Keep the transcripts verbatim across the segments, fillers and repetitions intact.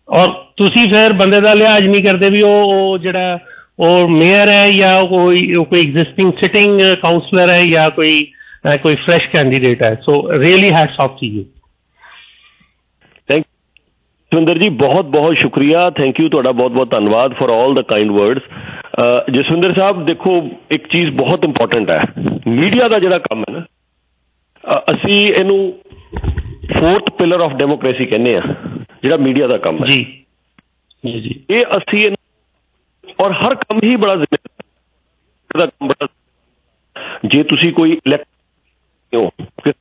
ਔਰ ਤੁਸੀਂ ਫਿਰ ਬੰਦੇ ਦਾ ਲਿਹਾਜ਼ ਨਹੀਂ ਕਰਦੇ ਵੀ ਉਹ ਉਹ ਜਿਹੜਾ ਉਹ ਮੇਅਰ ਹੈ ਜਾਂ ਕੋਈ ਕੋਈ ਐਗਜ਼ਿਸਟਿੰਗ ਸਿਟਿੰਗ ਕਾਉਂਸਲਰ ਹੈ ਜਾਂ ਕੋਈ ਕੋਈ ਫਰੈਸ਼ ਕੈਂਡੀਡੇਟ ਹੈ। So really hats off to you. Thank Jaswinder ji, ਬਹੁਤ ਬਹੁਤ ਸ਼ੁਕਰੀਆ, ਥੈਂਕ ਯੂ, ਤੁਹਾਡਾ ਬਹੁਤ ਬਹੁਤ ਧੰਨਵਾਦ for all the kind words. Jaswinder Sahib ਦੇਖੋ, ਇੱਕ ਚੀਜ਼ ਬਹੁਤ ਇੰਪੋਰਟੈਂਟ ਹੈ, ਮੀਡੀਆ ਦਾ ਜਿਹੜਾ ਕੰਮ ਹੈ ਨਾ, ਅਸੀਂ ਇਹਨੂੰ ਫੋਰਥ ਪਿਲਰ ਆਫ ਡੈਮੋਕ੍ਰੇਸੀ ਕਹਿੰਦੇ ਹਾਂ, ਜਿਹੜਾ ਮੀਡੀਆ ਦਾ ਕੰਮ ਹੈ ਜੀ ਜੀ ਜੀ ਇਹ ਅਸੀਂ ਇਹਨੂੰ, ਔਰ ਹਰ ਕੰਮ ਹੀ ਬੜਾ ਜ਼ਿੰਮੇਵਾਰ ਦਾ ਕੰਮ ਬੜਾ, ਜੇ ਤੁਸੀਂ ਕੋਈ ਇਲੈਕਟ ਹੋ,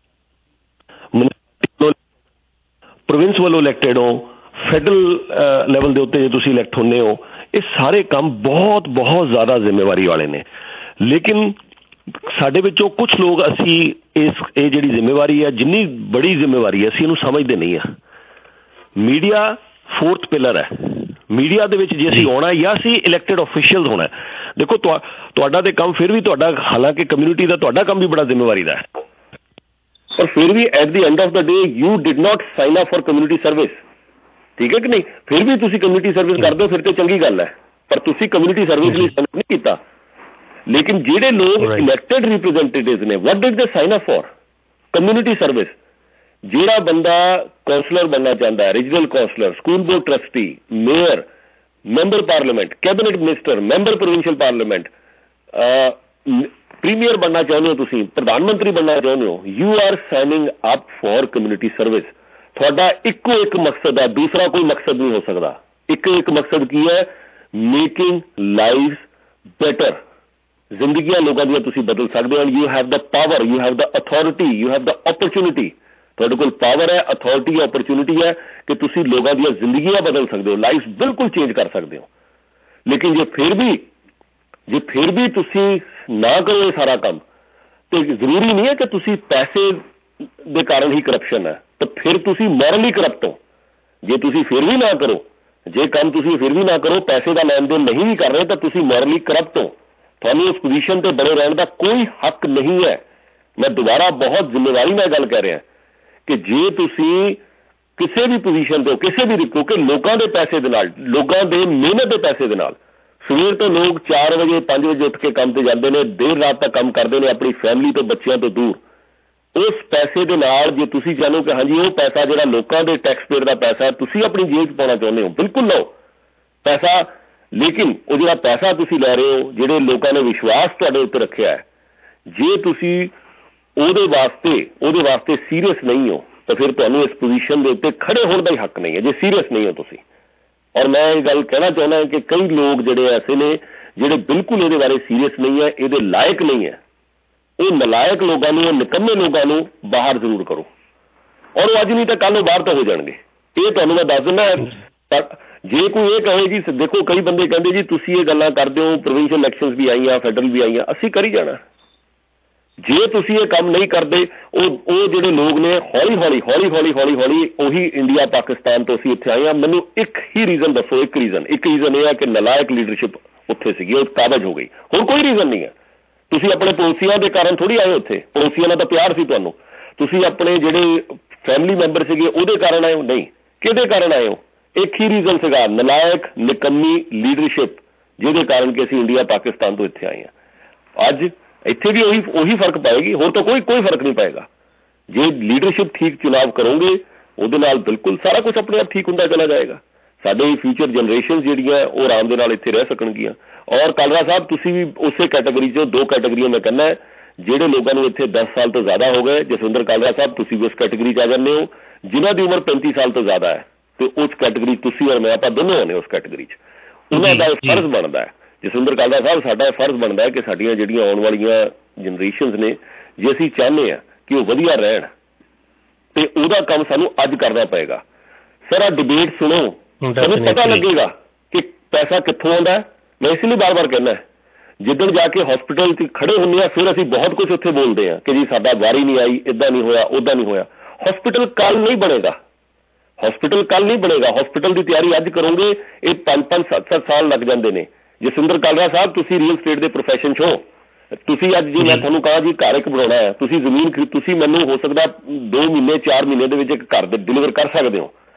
ਪ੍ਰੋਵਿੰਸ ਵੱਲੋਂ ਇਲੈਕਟਡ ਹੋ, ਫੈਡਰਲ ਲੈਵਲ ਦੇ ਉੱਤੇ ਜੇ ਤੁਸੀਂ ਇਲੈਕਟ ਹੁੰਦੇ ਹੋ, ਇਹ ਸਾਰੇ ਕੰਮ ਬਹੁਤ ਬਹੁਤ ਜ਼ਿਆਦਾ ਜ਼ਿੰਮੇਵਾਰੀ ਵਾਲੇ ਨੇ। ਲੇਕਿਨ ਸਾਡੇ ਵਿੱਚੋਂ ਕੁਛ ਲੋਕ ਅਸੀਂ ਇਸ ਇਹ ਜਿਹੜੀ ਜ਼ਿੰਮੇਵਾਰੀ ਹੈ, ਜਿੰਨੀ ਬੜੀ ਜ਼ਿੰਮੇਵਾਰੀ ਹੈ, ਅਸੀਂ ਇਹਨੂੰ ਸਮਝਦੇ ਨਹੀਂ ਹਾਂ। ਮੀਡੀਆ ਫੋਰਥ ਪਿਲਰ ਹੈ, ਮੀਡੀਆ ਦੇ ਵਿੱਚ ਜੇ ਅਸੀਂ ਆਉਣਾ ਜਾਂ ਅਸੀਂ ਇਲੈਕਟਡ ਆਫੀਸ਼ੀਅਲ ਹੋਣਾ। ਦੇਖੋ ਤੁਹਾ ਤੁਹਾਡਾ ਤਾਂ ਕੰਮ ਫਿਰ ਵੀ ਤੁਹਾਡਾ, ਹਾਲਾਂਕਿ ਕਮਿਊਨਿਟੀ ਦਾ ਤੁਹਾਡਾ ਕੰਮ ਵੀ ਬੜਾ ਜ਼ਿੰਮੇਵਾਰੀ ਦਾ ਹੈ, ਪਰ ਫਿਰ ਵੀ at the end of the day you did not sign up for community service, ਠੀਕ ਹੈ ਕਿ ਨਹੀਂ? ਫਿਰ ਵੀ ਤੁਸੀਂ ਕਮਿਊਨਿਟੀ ਸਰਵਿਸ ਕਰਦੇ ਹੋ, ਫਿਰ ਤਾਂ ਚੰਗੀ ਗੱਲ ਹੈ, ਪਰ ਤੁਸੀਂ ਕਮਿਊਨਿਟੀ ਸਰਵਿਸ ਲਈ ਸਾਈਨ ਨਹੀਂ ਕੀਤਾ। ਲੇਕਿਨ ਜਿਹੜੇ ਲੋਕ ਇਲੈਕਟਡ ਰਿਪਰੈਜ਼ੈਂਟੇਟਿਵ ਨੇ, what did they sign up for? Community service. ਜਿਹੜਾ ਬੰਦਾ ਕੌਂਸਲਰ ਬਣਨਾ ਚਾਹੁੰਦਾ ਹੈ, regional councillor, school board trustee, mayor, member parliament, cabinet minister, member provincial parliament, premier ਬਣਨਾ ਚਾਹੁੰਦੇ ਹੋ, ਤੁਸੀਂ ਪ੍ਰਧਾਨ ਮੰਤਰੀ ਬਣਨਾ ਚਾਹੁੰਦੇ ਹੋ, you are signing up for community service. ਤੁਹਾਡਾ ਇੱਕੋ ਇੱਕ ਮਕਸਦ ਹੈ, ਦੂਸਰਾ ਕੋਈ ਮਕਸਦ ਨਹੀਂ ਹੋ ਸਕਦਾ। ਇੱਕੋ ਇੱਕ ਮਕਸਦ ਕੀ ਹੈ? Making lives better. ਜ਼ਿੰਦਗੀਆਂ ਲੋਕਾਂ ਦੀਆਂ ਤੁਸੀਂ ਬਦਲ ਸਕਦੇ ਹੋ। You have the power, you have the authority, you have the opportunity. ਤੁਹਾਡੇ ਕੋਲ ਪਾਵਰ ਹੈ, ਅਥਾਰਟੀ ਹੈ, ਓਪਰਚੁਨਿਟੀ ਹੈ ਕਿ ਤੁਸੀਂ ਲੋਕਾਂ ਦੀਆਂ ਜ਼ਿੰਦਗੀਆਂ ਬਦਲ ਸਕਦੇ ਹੋ, ਲਾਈਫ ਬਿਲਕੁਲ ਚੇਂਜ ਕਰ ਸਕਦੇ ਹੋ। ਲੇਕਿਨ ਜੇ ਫਿਰ ਵੀ ਜੇ ਫਿਰ ਵੀ ਤੁਸੀਂ ਨਾ ਕਰੋ ਇਹ ਸਾਰਾ ਕੰਮ, ਤੇ ਜ਼ਰੂਰੀ ਨਹੀਂ ਹੈ ਕਿ ਤੁਸੀਂ ਪੈਸੇ ਦੇ ਕਾਰਨ ਹੀ ਕਰਪਸ਼ਨ ਹੈ, ਤਾਂ ਫਿਰ ਤੁਸੀਂ ਮੋਰਲੀ ਕਰਪਟ ਹੋ। ਜੇ ਤੁਸੀਂ ਫਿਰ ਵੀ ਨਾ ਕਰੋ, ਜੇ ਕੰਮ ਤੁਸੀਂ ਫਿਰ ਵੀ ਨਾ ਕਰੋ, ਪੈਸੇ ਦਾ ਲੈਣ ਦੇਣ ਨਹੀਂ ਵੀ ਕਰ ਰਹੇ, ਤਾਂ ਤੁਸੀਂ ਮੋਰਲੀ ਕਰਪਟ ਹੋ। ਤੁਹਾਨੂੰ ਉਸ ਪੋਜੀਸ਼ਨ ਤੇ ਬਣੇ ਰਹਿਣ ਦਾ ਕੋਈ ਹੱਕ ਨਹੀਂ ਹੈ। ਮੈਂ ਦੁਬਾਰਾ ਬਹੁਤ ਜ਼ਿੰਮੇਵਾਰੀ ਨਾਲ ਗੱਲ ਕਰ ਰਿਹਾ ਕਿ ਜੇ ਤੁਸੀਂ ਕਿਸੇ ਵੀ ਪੋਜੀਸ਼ਨ ਤੇ ਹੋ, ਕਿਸੇ ਵੀ, ਕਿਉਂਕਿ ਲੋਕਾਂ ਦੇ ਪੈਸੇ ਦੇ ਨਾਲ, ਲੋਕਾਂ ਦੇ ਮਿਹਨਤ ਦੇ ਪੈਸੇ ਦੇ ਨਾਲ, ਸਵੇਰ ਤੋਂ ਲੋਕ ਚਾਰ ਵਜੇ ਪੰਜ ਵਜੇ ਉੱਠ ਕੇ ਕੰਮ ਤੇ ਜਾਂਦੇ ਨੇ, ਦੇਰ ਰਾਤ ਤੱਕ ਕੰਮ ਕਰਦੇ ਨੇ, ਆਪਣੀ ਫੈਮਿਲੀ ਤੋਂ, ਬੱਚਿਆਂ ਤੋਂ ਦੂਰ। ਉਸ ਪੈਸੇ ਦੇ ਨਾਲ ਜੇ ਤੁਸੀਂ ਚਾਹੋ ਕਿ ਹਾਂਜੀ ਉਹ ਪੈਸਾ ਜਿਹੜਾ ਲੋਕਾਂ ਦੇ ਟੈਕਸ ਪੇਅਰ ਦਾ ਪੈਸਾ ਤੁਸੀਂ ਆਪਣੀ ਜੇਬ 'ਚ ਪਾਉਣਾ ਚਾਹੁੰਦੇ ਹੋ, ਬਿਲਕੁਲ ਲਓ ਪੈਸਾ। ਲੇਕਿਨ ਉਹ ਜਿਹੜਾ ਪੈਸਾ ਤੁਸੀਂ ਲੈ ਰਹੇ ਹੋ, ਜਿਹੜੇ ਲੋਕਾਂ ਨੇ ਵਿਸ਼ਵਾਸ ਤੁਹਾਡੇ ਉੱਤੇ ਰੱਖਿਆ ਹੈ, ਜੇ ਤੁਸੀਂ ਉਹਦੇ ਵਾਸਤੇ ਉਹਦੇ ਵਾਸਤੇ ਸੀਰੀਅਸ ਨਹੀਂ ਹੋ, ਤਾਂ ਫਿਰ ਤੁਹਾਨੂੰ ਇਸ ਪੋਜੀਸ਼ਨ ਦੇ ਉੱਤੇ ਖੜੇ ਹੋਣ ਦਾ ਹੀ ਹੱਕ ਨਹੀਂ ਹੈ, ਜੇ ਸੀਰੀਅਸ ਨਹੀਂ ਹੋ ਤੁਸੀਂ। ਔਰ ਮੈਂ ਇਹ ਗੱਲ ਕਹਿਣਾ ਚਾਹੁੰਦਾ ਕਿ ਕਈ ਲੋਕ ਜਿਹੜੇ ਐਸੇ ਨੇ ਜਿਹੜੇ ਬਿਲਕੁਲ ਇਹਦੇ ਬਾਰੇ ਸੀਰੀਅਸ ਨਹੀਂ ਹੈ, ਇਹਦੇ ਲਾਇਕ ਨਹੀਂ ਹੈ। ਇਹ ਨਲਾਇਕ ਲੋਕਾਂ ਨੂੰ, ਨਿਕੰਮੇ ਲੋਕਾਂ ਨੂੰ ਬਾਹਰ ਜ਼ਰੂਰ ਕਰੋ, ਔਰ ਉਹ ਅੱਜ ਨਹੀਂ ਤਾਂ ਕੱਲ੍ਹ ਉਹ ਬਾਹਰ ਤਾਂ ਹੋ ਜਾਣਗੇ। ਇਹ ਤੁਹਾਨੂੰ ਮੈਂ ਦੱਸ ਦਿੰਦਾ। ਪਰ ਜੇ ਕੋਈ ਇਹ ਕਹੇ ਜੀ, ਦੇਖੋ ਕਈ ਬੰਦੇ ਕਹਿੰਦੇ ਜੀ ਤੁਸੀਂ ਇਹ ਗੱਲਾਂ ਕਰਦੇ ਹੋ, ਪ੍ਰੋਵਿੰਸ਼ੀਅਲ ਇਲੈਕਸ਼ਨਸ ਵੀ ਆਈਆਂ, ਫੈਡਰਲ ਵੀ ਆਈਆਂ, ਅਸੀਂ ਕਰੀ ਜਾਣਾ। ਜੇ ਤੁਸੀਂ ਇਹ ਕੰਮ ਨਹੀਂ ਕਰਦੇ, ਉਹ ਉਹ ਜਿਹੜੇ ਲੋਕ ਨੇ ਹੌਲੀ ਹੌਲੀ ਹੌਲੀ ਹੌਲੀ ਹੌਲੀ ਹੌਲੀ ਉਹੀ ਇੰਡੀਆ ਪਾਕਿਸਤਾਨ ਤੋਂ ਅਸੀਂ ਇੱਥੇ ਆਏ ਹਾਂ। ਮੈਨੂੰ ਇੱਕ ਹੀ ਰੀਜ਼ਨ ਦੱਸੋ, ਇੱਕ ਰੀਜ਼ਨ ਇੱਕ ਰੀਜ਼ਨ ਇਹ ਹੈ ਕਿ ਨਲਾਇਕ ਲੀਡਰਸ਼ਿਪ ਉੱਥੇ ਸੀਗੀ, ਉਹ ਕਾਬਜ਼ ਹੋ ਗਈ। ਹੋਰ ਕੋਈ ਰੀਜ਼ਨ ਨਹੀਂ ਹੈ। ਤੁਸੀਂ ਆਪਣੇ ਪੜੋਸੀਆਂ ਦੇ ਕਾਰਨ ਥੋੜ੍ਹੀ ਆਏ ਉੱਥੇ, ਪੜੋਸੀਆਂ ਨਾਲ ਤਾਂ ਪਿਆਰ ਸੀ ਤੁਹਾਨੂੰ। ਤੁਸੀਂ ਆਪਣੇ ਜਿਹੜੇ ਫੈਮਿਲੀ ਮੈਂਬਰ ਸੀਗੇ ਉਹਦੇ ਕਾਰਨ ਆਏ ਹੋ? ਨਹੀਂ। ਕਿਹਦੇ ਕਾਰਨ ਆਏ ਹੋ? ਇੱਕ ਹੀ ਰੀਜ਼ਨ ਸੀਗਾ, ਨਲਾਇਕ ਨਿਕੰਮੀ ਲੀਡਰਸ਼ਿਪ, ਜਿਹਦੇ ਕਾਰਨ ਕਿ ਅਸੀਂ ਇੰਡੀਆ ਪਾਕਿਸਤਾਨ ਤੋਂ ਇੱਥੇ ਆਏ ਹਾਂ। ਅੱਜ ਇੱਥੇ ਵੀ ਉਹੀ ਉਹੀ ਫਰਕ ਪਾਏਗੀ, ਹੋਰ ਤਾਂ ਕੋਈ ਕੋਈ ਫਰਕ ਨਹੀਂ ਪਏਗਾ। ਜੇ ਲੀਡਰਸ਼ਿਪ ਠੀਕ ਚੁਣਾਵ ਕਰੋਗੇ, ਉਹਦੇ ਨਾਲ ਬਿਲਕੁਲ ਸਾਰਾ ਕੁਛ ਆਪਣੇ ਆਪ ਠੀਕ ਹੁੰਦਾ ਚਲਾ ਜਾਏਗਾ। ਸਾਡੇ ਫਿਊਚਰ ਜਨਰੇਸ਼ਨ ਜਿਹੜੀਆਂ ਉਹ ਆਰਾਮ ਦੇ ਨਾਲ ਇੱਥੇ ਰਹਿ ਸਕਣਗੀਆਂ। ਔਰ ਕਾਲਰਾ ਸਾਹਿਬ ਤੁਸੀਂ ਵੀ ਉਸੇ ਕੈਟਾਗਰੀ 'ਚੋਂ, ਦੋ ਕੈਟਾਗਰੀਆਂ ਮੈਂ ਕਹਿੰਦਾ, ਜਿਹੜੇ ਲੋਕਾਂ ਨੂੰ ਇੱਥੇ ਦਸ ਸਾਲ ਤੋਂ ਜ਼ਿਆਦਾ ਹੋ ਗਏ। ਜਸਵਿੰਦਰ ਕਾਲਰਾ ਸਾਹਿਬ ਤੁਸੀਂ ਵੀ ਉਸ ਕੈਟਾਗਰੀ 'ਚ ਆ ਜਾਂਦੇ ਹੋ, ਜਿਨ੍ਹਾਂ ਦੀ ਉਮਰ ਪੈਂਤੀ ਸਾਲ ਤੋਂ ਜ਼ਿਆਦਾ ਹੈ, ਤੇ ਉਸ ਕੈਟਾਗਰੀ ਤੁਸੀਂ ਔਰ ਮੈਂ ਆਪਾਂ ਦੋਨੋਂ ਆਉਂਦੇ ਉਸ ਕੈਟਾਗਰੀ 'ਚ। ਉਹਨਾਂ ਦਾ ਇਹ ਫਰਜ਼ ਬਣਦਾ ਹੈ, ਜਸਵਿੰਦਰ ਕਾਲਰਾ ਸਾਹਿਬ, ਸਾਡਾ ਇਹ ਫਰਜ਼ ਬਣਦਾ ਹੈ ਕਿ ਸਾਡੀਆਂ ਜਿਹੜੀਆਂ ਆਉਣ ਵਾਲੀਆਂ ਜਨਰੇਸ਼ਨਸ ਨੇ, ਜੇ ਅਸੀਂ ਚਾਹੁੰਦੇ ਹਾਂ ਕਿ ਉਹ ਵਧੀਆ ਰਹਿਣ, ਤੇ ਉਹਦਾ ਕੰਮ ਸਾਨੂੰ ਅੱਜ ਕਰਨਾ ਪਏਗਾ। ਸਰ ਆਹ ਡਿਬੇਟ ਸੁਣੋ, ਤੁਹਾਨੂੰ ਪਤਾ ਲੱਗੇਗਾ ਕਿ ਪੈਸਾ ਕਿੱਥੋਂ ਆਉਂਦਾ। ਮੈਂ ਇਸ ਲਈ ਬਾਰ ਬਾਰ ਕਹਿੰਦਾ, ਜਿੱਦਣ ਜਾ ਕੇ ਹਸਪੀਟਲ 'ਚ ਖੜੇ ਹੁੰਦੇ ਹਾਂ, ਫਿਰ ਅਸੀਂ ਬਹੁਤ ਕੁਛ ਉੱਥੇ ਬੋਲਦੇ ਹਾਂ ਕਿ ਜੀ ਸਾਡਾ ਵਾਰੀ ਨਹੀਂ ਆਈ, ਇੱਦਾਂ ਨਹੀਂ ਹੋਇਆ, ਉੱਦਾਂ ਨਹੀਂ ਹੋਇਆ। ਹਸਪੀਟਲ ਕੱਲ੍ਹ ਨਹੀਂ ਬਣੇਗਾ, ਹਸਪੀਟਲ ਕੱਲ੍ਹ ਨਹੀਂ ਬਣੇਗਾ। ਹਸਪੀਟਲ ਦੀ ਤਿਆਰੀ ਅੱਜ ਕਰੋਗੇ, ਇਹ ਪੰਜ ਪੰਜ ਸੱਤ ਸੱਤ ਸਾਲ ਲੱਗ ਜਾਂਦੇ ਨੇ। ਜਸਵਿੰਦਰ ਕਾਲਰਾ ਸਾਹਿਬ ਤੁਸੀਂ ਰੀਅਲ ਸਟੇਟ ਦੇ ਪ੍ਰੋਫੈਸ਼ਨ 'ਚ ਹੋ, ਤੁਸੀਂ ਅੱਜ ਜੀ ਮੈਂ ਤੁਹਾਨੂੰ ਕਹਾਂ ਜੀ ਘਰ ਇੱਕ ਬਣਾਉਣਾ ਹੈ, ਤੁਸੀਂ ਜ਼ਮੀਨ ਖਰੀਦ, ਤੁਸੀਂ ਮੈਨੂੰ ਹੋ ਸਕਦਾ ਦੋ ਮਹੀਨੇ ਚਾਰ ਮਹੀਨੇ ਦੇ ਵਿੱਚ ਇੱਕ ਘਰ ਡਿਲੀਵਰ ਕਰ ਸਕਦੇ ਹੋ।